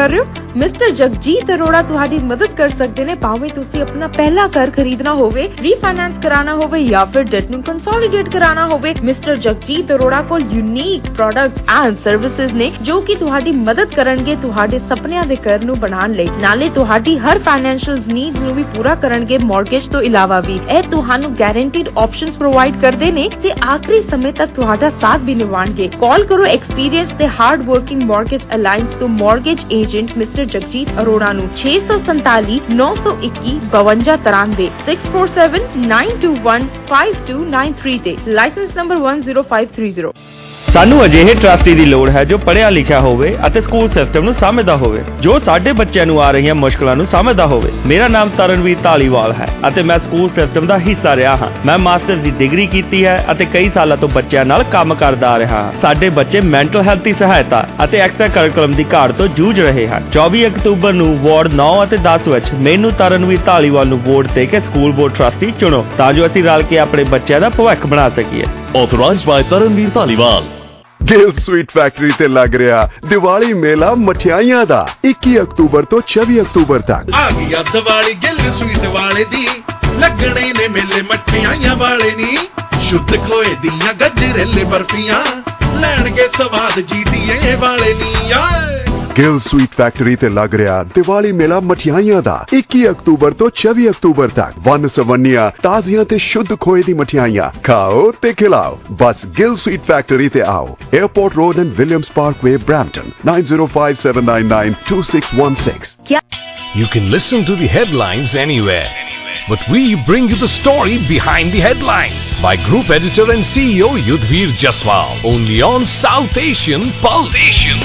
Mister Jagjit Arora ਤੁਹਾਡੀ ਮਦਦ ਕਰ ਸਕਦੇ ਨੇ, ਭਾਵੇਂ ਤੁਸੀਂ ਆਪਣਾ ਪਹਿਲਾ ਘਰ ਖਰੀਦਣਾ ਹੋਵੇ, ਰੀਫਾਈਨੈਂਸ ਕਰਾਉਣਾ ਹੋਵੇ ਜਾਂ ਫਿਰ ਡੈਟ ਨੂੰ ਕੰਸੋਲੀਡੇਟ ਕਰਾਉਣਾ ਹੋਵੇ। ਮਿਸਟਰ ਜਗਜੀਤ ਅਰੋੜਾ ਕੋਲ ਯੂਨੀਕ ਪ੍ਰੋਡਕਟਸ ਐਂਡ ਸਰਵਿਸਿਜ਼ ਨੇ ਜੋ ਕਿ ਤੁਹਾਡੀ ਮਦਦ ਕਰਨਗੇ ਤੁਹਾਡੇ ਸੁਪਨਿਆਂ ਦੇ ਘਰ ਨੂੰ ਬਣਾਉਣ ਲਈ। ਨਾਲੇ ਤੁਹਾਡੀ ਹਰ ਫਾਈਨੈਂਸ਼ੀਅਲ ਨੀਡਸ ਨੂੰ ਵੀ ਪੂਰਾ ਕਰਨਗੇ ਮਾਰਗੇਜ ਤੋਂ ਇਲਾਵਾ ਵੀ। ਇਹ ਤੁਹਾਨੂੰ ਗਾਰੰਟੀਡ ਆਪਸ਼ਨਸ ਪ੍ਰੋਵਾਈਡ ਕਰਦੇ ਨੇ ਤੇ ਆਖਰੀ ਸਮੇਂ ਤੱਕ ਤੁਹਾਡਾ ਸਾਥ ਵੀ ਨਿਭਾਉਣਗੇ। ਕਾਲ ਕਰੋ ਐਕਸਪੀਰੀਅੰਸ ਤੇ ਹਾਰਡ ਵਰਕਿੰਗ ਮਾਰਗੇਜ ਅਲਾਈਅੰਸ ਤੋਂ mortgage agent mister Jagjit Arora ਨੂੰ ਛੇ ਸੌ ਸੰਤਾਲੀ ਨੌ ਸੌ ਇੱਕੀ ਬਵੰਜਾ ਤਰਾਨਵੇਂ six four seven nine two one five two nine three ਤੇ licence number one zero five three zero. ਸਾਨੂੰ ਅਜਿਹੇ ਟਰਸਟੀ ਦੀ ਲੋੜ ਹੈ ਜੋ ਪੜ੍ਹਿਆ ਲਿਖਿਆ ਹੋਵੇ ਅਤੇ ਸਕੂਲ ਸਿਸਟਮ ਨੂੰ ਸਮਝਦਾ ਹੋਵੇ, ਜੋ ਸਾਡੇ ਬੱਚਿਆਂ ਨੂੰ ਆ ਰਹੀਆਂ ਮੁਸ਼ਕਲਾਂ ਨੂੰ ਸਮਝਦਾ ਹੋਵੇ। ਮੇਰਾ ਨਾਮ ਤਰਨਵੀਰ ਧਾਲੀਵਾਲ ਹੈ ਅਤੇ ਮੈਂ ਸਕੂਲ ਸਿਸਟਮ ਦਾ ਹਿੱਸਾ ਰਿਹਾ ਹਾਂ। ਮੈਂ ਮਾਸਟਰ ਦੀ ਡਿਗਰੀ ਕੀਤੀ ਹੈ ਅਤੇ ਕਈ ਸਾਲਾਂ ਤੋਂ ਬੱਚਿਆਂ ਨਾਲ ਕੰਮ ਕਰਦਾ ਆ ਰਿਹਾ ਹਾਂ। ਸਾਡੇ ਬੱਚੇ ਮੈਂਟਲ ਹੈਲਥ ਦੀ ਸਹਾਇਤਾ ਅਤੇ ਐਕਸਟਰਾ ਕਰਿਕੂਲਮ ਦੀ ਘਾਟ ਤੋਂ ਜੂਝ ਰਹੇ ਹਨ। ਚੌਵੀ ਅਕਤੂਬਰ ਨੂੰ ਵਾਰਡ ਨੌ ਅਤੇ ਦਸ ਵਿੱਚ ਮੈਨੂੰ ਤਰਨਵੀਰ ਧਾਲੀਵਾਲ ਨੂੰ ਵੋਟ ਦੇ ਕੇ ਸਕੂਲ ਬੋਰਡ ਟਰਸਟੀ ਚੁਣੋ ਤਾਂ ਜੋ ਅਸੀਂ ਰਲ ਕੇ ਆਪਣੇ ਬੱਚਿਆਂ ਦਾ ਭਵਿੱਖ ਬਣਾ ਸਕੀਏ। Authorized by Tarnveer Dhaliwal. Gill sweet factory ਤੇ ਲੱਗ ਰਿਹਾ ਦੀਵਾਲੀ ਮੇਲਾ ਮਠਿਆਈਆਂ ਦਾ ਇੱਕੀ ਅਕਤੂਬਰ ਤੋਂ ਚੌਵੀ ਅਕਤੂਬਰ ਤੱਕ। ਆ ਗਿਆ ਦੀਵਾਲੀ ਗਿਲ ਸਵੀਟ ਵਾਲੇ ਦੀ, ਲੱਗਣੇ ਨੇ ਮੇਲੇ ਮਠਿਆਈਆਂ ਵਾਲੇ ਨੀ। ਸ਼ੁੱਧ ਖੋਏ ਦੀਆਂ ਗਜਰੇਲੇ ਬਰਫੀਆਂ, ਲੈਣਗੇ ਸਵਾਦ ਜੀਟੀਏ ਵਾਲੇ ਨੀ। ਆਏ ਗਿਲ ਸਵੀਟ ਫੈਕਟਰੀ ਤੇ ਲੱਗ ਰਿਹਾ ਦੀਵਾਲੀ ਮੇਲਾ ਮਠਿਆਈਆਂ ਦਾ ਇੱਕੀ ਅਕਤੂਬਰ ਤੋਂ ਚੌਵੀ ਅਕਤੂਬਰ ਤੱਕ। ਵੰਨ ਸਵੰਨੀਆਂ ਤਾਜ਼ੀਆਂ ਤੇ ਸ਼ੁੱਧ ਖੋਏ ਦੀ ਮਠਿਆਈਆਂ ਖਾਓ ਤੇ ਖਿਲਾਓ। ਬਸ ਗਿਲ ਸਵੀਟ ਫੈਕਟਰੀ ਤੇ ਆਓ। Airport road and Williams Parkway, Brampton nine zero five seven nine nine two six one six. You can listen to the headlines anywhere, but we bring you the story behind the headlines by Group Editor and C E O Yudhvir Jaswal, only on South Asian Pulse.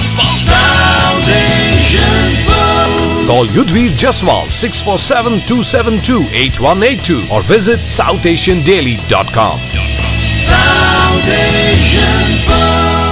South Asian Pulse. Call Yudhvir Jaswal six four seven, two seven two, eight one eight two or visit south asian daily dot com. South Asian Pulse.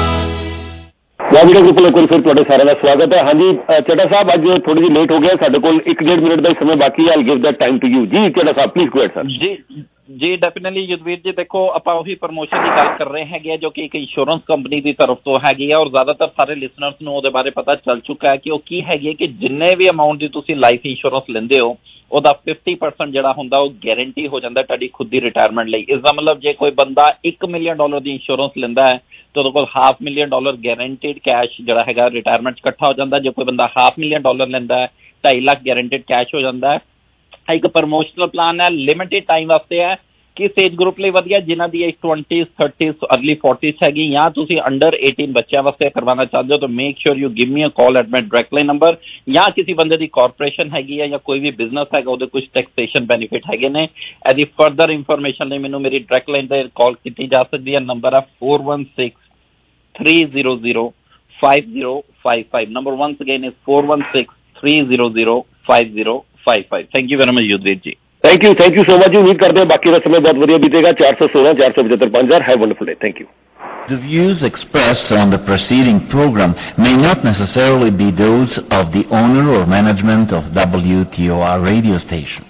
Video group ਲਈ ਕੋਈ ਫਿਰ ਤੁਹਾਡੇ ਸਾਰਿਆਂ ਦਾ ਸਵਾਗਤ ਹੈ। ਹਾਂਜੀ ਚੱਡਾ ਸਾਹਿਬ, ਅੱਜ ਥੋੜੀ ਜਿਹੀ ਲੇਟ ਹੋ ਗਿਆ, ਸਾਡੇ ਕੋਲ ਇੱਕ ਡੇਢ ਮਿੰਟ ਦਾ ਹੀ ਸਮਾਂ ਬਾਕੀ ਹੈ। I give that time to you. ਜੀ Chadda Sahib please go ahead sir. ਜੀ ਜੀ ਡੈਫੀਨਿਟਲੀ ਯੁਧਵੀਰ ਜੀ, ਦੇਖੋ ਆਪਾਂ ਉਹੀ ਪ੍ਰਮੋਸ਼ਨ ਦੀ ਗੱਲ ਕਰ ਰਹੇ ਹੈਗੇ ਜੋ ਕਿ ਇੱਕ ਇੰਸ਼ੋਰੈਂਸ ਕੰਪਨੀ ਦੀ ਤਰਫ ਤੋਂ ਹੈਗੀ ਆ, ਔਰ ਜ਼ਿਆਦਾਤਰ ਸਾਰੇ ਲਿਸਨਰਸ ਨੂੰ ਉਹਦੇ ਬਾਰੇ ਪਤਾ ਚੱਲ ਚੁੱਕਾ ਹੈ ਕਿ ਉਹ ਕੀ ਹੈਗੀ ਹੈ ਕਿ ਜਿੰਨੇ ਵੀ ਅਮਾਊਂਟ ਦੀ ਤੁਸੀਂ ਲਾਈਫ ਇੰਸ਼ੋਰੈਂਸ ਲੈਂਦੇ ਹੋ ਉਹਦਾ ਫਿਫਟੀ ਪਰਸੈਂਟ ਜਿਹੜਾ ਹੁੰਦਾ ਉਹ ਗਾਰੰਟੀ ਹੋ ਜਾਂਦਾ ਤੁਹਾਡੀ ਖੁਦ ਦੀ ਰਿਟਾਇਰਮੈਂਟ ਲਈ। ਇਸ ਦਾ ਮਤਲਬ ਜੇ ਕੋਈ ਬੰਦਾ ਇੱਕ ਮਿਲੀਅਨ ਡਾਲਰ ਦੀ ਇੰਸ਼ੋਰੈਂਸ ਲੈਂਦਾ ਹੈ ਤਾਂ ਉਹਦੇ ਕੋਲ half million dollar guaranteed cash ਜਿਹੜਾ ਹੈਗਾ ਰਿਟਾਇਰਮੈਂਟ 'ਚ ਇਕੱਠਾ ਹੋ ਜਾਂਦਾ। ਜੇ ਕੋਈ ਬੰਦਾ ਹਾਫ ਮਿਲੀਅਨ ਡਾਲਰ ਲੈਂਦਾ ਹੈ ਢਾਈ ਲੱਖ ਗਾਰੰਟੀਡ ਕੈਸ਼ ਹੋ ਜਾਂਦਾ ਹੈ। ਇੱਕ ਪ੍ਰਮੋਸ਼ਨਲ ਪਲਾਨ ਹੈ, ਲਿਮਿਟਿਡ ਟਾਈਮ ਵਾਸਤੇ ਹੈ। ਕਿਸ ਏਜ ਗਰੁੱਪ ਲਈ ਵਧੀਆ? ਜਿਨ੍ਹਾਂ ਦੀ age twenties thirties early forties ਹੈਗੀ, ਜਾਂ ਤੁਸੀਂ ਅੰਡਰ ਏਟੀਨ ਬੱਚਿਆਂ ਵਾਸਤੇ ਕਰਵਾਉਣਾ ਚਾਹੁੰਦੇ ਹੋ ਤਾਂ make sure you give me a call at my direct line number. ਜਾਂ ਕਿਸੇ ਬੰਦੇ ਦੀ ਕਾਰਪੋਰੇਸ਼ਨ ਹੈਗੀ ਹੈ ਜਾਂ ਕੋਈ ਵੀ ਬਿਜ਼ਨਸ ਹੈਗਾ ਉਹਦੇ ਕੁਝ ਟੈਕਸੇਸ਼ਨ ਬੈਨੀਫਿਟ ਹੈਗੇ ਨੇ। ਇਹਦੀ ਫਰਦਰ ਇਨਫੋਰਮੇਸ਼ਨ ਲਈ ਮੈਨੂੰ ਮੇਰੀ ਡਾਇਰੈਕਟ ਲਾਈਨ 'ਤੇ ਕਾਲ ਕੀਤੀ ਜਾ ਸਕਦੀ ਹੈ। ਨੰਬਰ ਹੈ four one six three zero zero five zero five five. Number once again is four one six three zero zero five zero five five. Thank you very much Yudhvir ji. Thank you thank you so much. ਉਮੀਦ ਕਰਦੇ ਹਾਂ ਬਾਕੀ ਦਾ ਸਮੇਂ ਬਹੁਤ ਵਧੀਆ ਬੀਤੇਗਾ। ਚਾਰ ਸੌ ਸੋਲਾਂ ਚਾਰ ਸੌ ਪਝੱਤਰ ਪੰਜ ਹਜ਼ਾਰ। Have wonderful day. Thank you. The views expressed on the preceding program may not necessarily be those of the owner or management of W T O R radio station.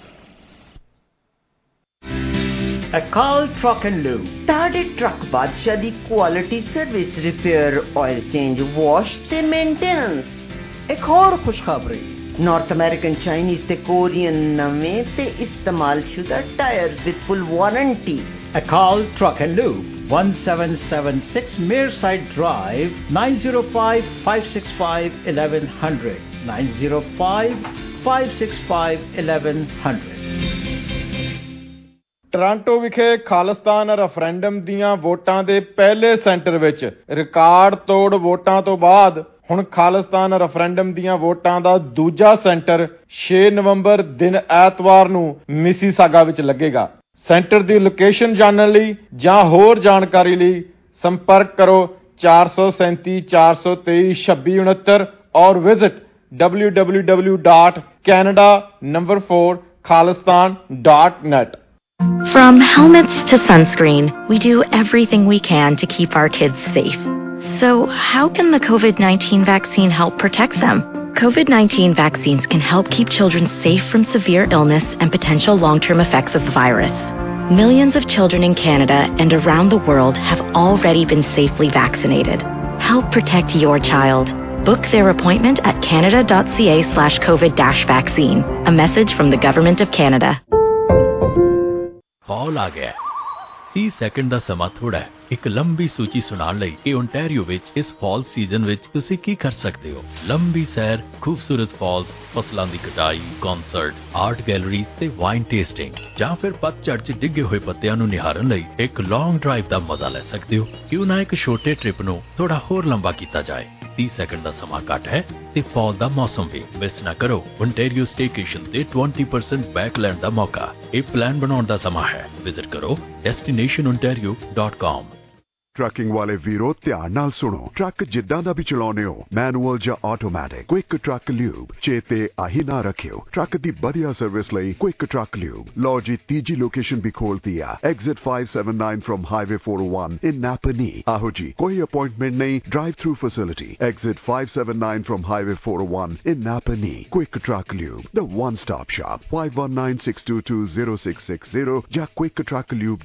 Akal Truck and Lube ਤੁਹਾਡੇ truck ਬਾਦਸ਼ਾਹ ਦੀ quality service, repair, oil change, wash ਤੇ maintenance. ਇੱਕ ਹੋਰ ਖੁਸ਼ਖਬਰੀ, North American, Chinese ਤੇ Korean ਨਵੇਂ ਤੇ ਇਸਤੇਮਾਲ ਸ਼ੁਦਾ tyres with full warranty. Akal Truck and Lube, one seven seven six Mearside Drive, nine zero five, five six five, eleven hundred, nine zero five, five six five, eleven hundred। Toronto ਵਿਖੇ Khalistan referendum ਦੀਆਂ ਵੋਟਾਂ ਦੇ ਪਹਿਲੇ centre ਵਿੱਚ record ਤੋੜ ਵੋਟਾਂ ਤੋਂ ਬਾਅਦ ਹੁਣ ਖਾਲਿਸਤਾਨ ਰੈਫਰੈਂਡਮ ਦੀਆਂ ਵੋਟਾਂ ਦਾ ਦੂਜਾ ਸੈਂਟਰ ਛੇ ਨਵੰਬਰ ਦਿਨ ਐਤਵਾਰ ਨੂੰ ਮਿਸੀਸਾਗਾ ਵਿੱਚ ਲੱਗੇਗਾ। ਸੈਂਟਰ ਦੀ ਲੋਕੇਸ਼ਨ ਜਾਣਨ ਲਈ ਜਾਂ ਹੋਰ ਜਾਣਕਾਰੀ ਲਈ ਸੰਪਰਕ ਕਰੋ ਚਾਰ ਸੌ ਸੈਂਤੀ ਚਾਰ ਸੌ ਤੇਈ ਛੱਬੀ ਉਣੱਤਰ or visit W W W dot Canada number four Khalistan dot net. From helmets to sunscreen, we do everything we can to keep our kids safe. So how can the COVID nineteen vaccine help protect them? COVID nineteen vaccines can help keep children safe from severe illness and potential long-term effects of the virus. Millions of children in Canada and around the world have already been safely vaccinated. Help protect your child. Book their appointment at canada.ca slash COVID dash vaccine. A message from the Government of Canada. Fall ਆ ਗਿਆ तीस second ਦਾ ਸਮਾਂ ਥੋੜਾ ਹੈ ਇੱਕ ਲੰਬੀ ਸੂਚੀ ਸੁਣਾਉਣ ਲਈ ਕਿ ਓਨਟਾਰੀਓ ਵਿੱਚ ਇਸ ਫਾਲ ਸੀਜ਼ਨ ਵਿੱਚ ਤੁਸੀਂ ਕੀ ਕਰ ਸਕਦੇ ਹੋ ਲੰਬੀ ਸੈਰ ਖੂਬਸੂਰਤ ਫਾਲਸ ਫਸਲਾਂ ਦੀ ਕਟਾਈ ਕਨਸਰਟ ਆਰਟ ਗੈਲਰੀਜ਼ ਤੇ ਵਾਈਨ ਟੇਸਟਿੰਗ ਜਾਂ ਫਿਰ ਪਤਝੜ 'ਚ ਡਿੱਗੇ ਹੋਏ ਪੱਤਿਆਂ ਨੂੰ ਨਿਹਾਰਨ ਲਈ ਇੱਕ ਲੌਂਗ ਡਰਾਈਵ ਦਾ ਮਜ਼ਾ ਲੈ ਸਕਦੇ ਹੋ ਕਿਉਂ ਨਾ ਇੱਕ ਛੋਟੇ ਟ੍ਰਿਪ ਨੂੰ ਥੋੜਾ ਹੋਰ ਲੰਬਾ ਕੀਤਾ ਜਾਏ तीस ਸੈਕਿੰਡ ਦਾ ਸਮਾਂ ਘੱਟ ਹੈ ਤੇ ਫਾਲ ਦਾ ਮੌਸਮ ਵੀ ਮਿਸ ਨਾ ਕਰੋ ਓਨਟਾਰੀਓ ਸਟੇਕੇਸ਼ਨ ਤੇ twenty percent ਬੈਕ ਲੈਣ ਦਾ ਮੌਕਾ ਇਹ ਪਲਾਨ ਬਣਾਉਣ ਦਾ ਸਮਾਂ ਹੈ ਵਿਜ਼ਿਟ ਕਰੋ destination ontario dot com trucking ਵਾਲੇ ਵੀਰੋ ਧਿਆਨ ਨਾਲ ਸੁਣੋ ਟਰੱਕ ਜਿੱਦਾਂ ਦਾ ਵੀ ਚਲਾਉਨੇ ਹੋ ਮੈਨੂਅਲ ਜਾਂ ਆਟੋਮੈਟਿਕ ਕੁਇਕ ਟਰੱਕ ਲਿਊਬ ਚੇਤੇ ਆਹੀ ਨਾ ਰੱਖਿਓ ਟਰੱਕ ਦੀ ਵਧੀਆ ਸਰਵਿਸ ਲਈ ਕੁਇਕ ਟਰੱਕ ਲਿਊਬ ਲਓ ਜੀ ਤੀਜੀ ਲੋਕੇਸ਼ਨ ਵੀ ਖੋਲਤੀ ਆ exit five seventy-nine from highway four oh one in Napanee ਆਹੋ ਜੀ ਕੋਈ ਅਪਾਇੰਟਮੈਂਟ ਨਹੀਂ drive through facility exit five seventy-nine from highway four oh one in Napanee quick truck lube the one stop shop five one nine six two two zero six six zero ਜਾਂ quick truck lube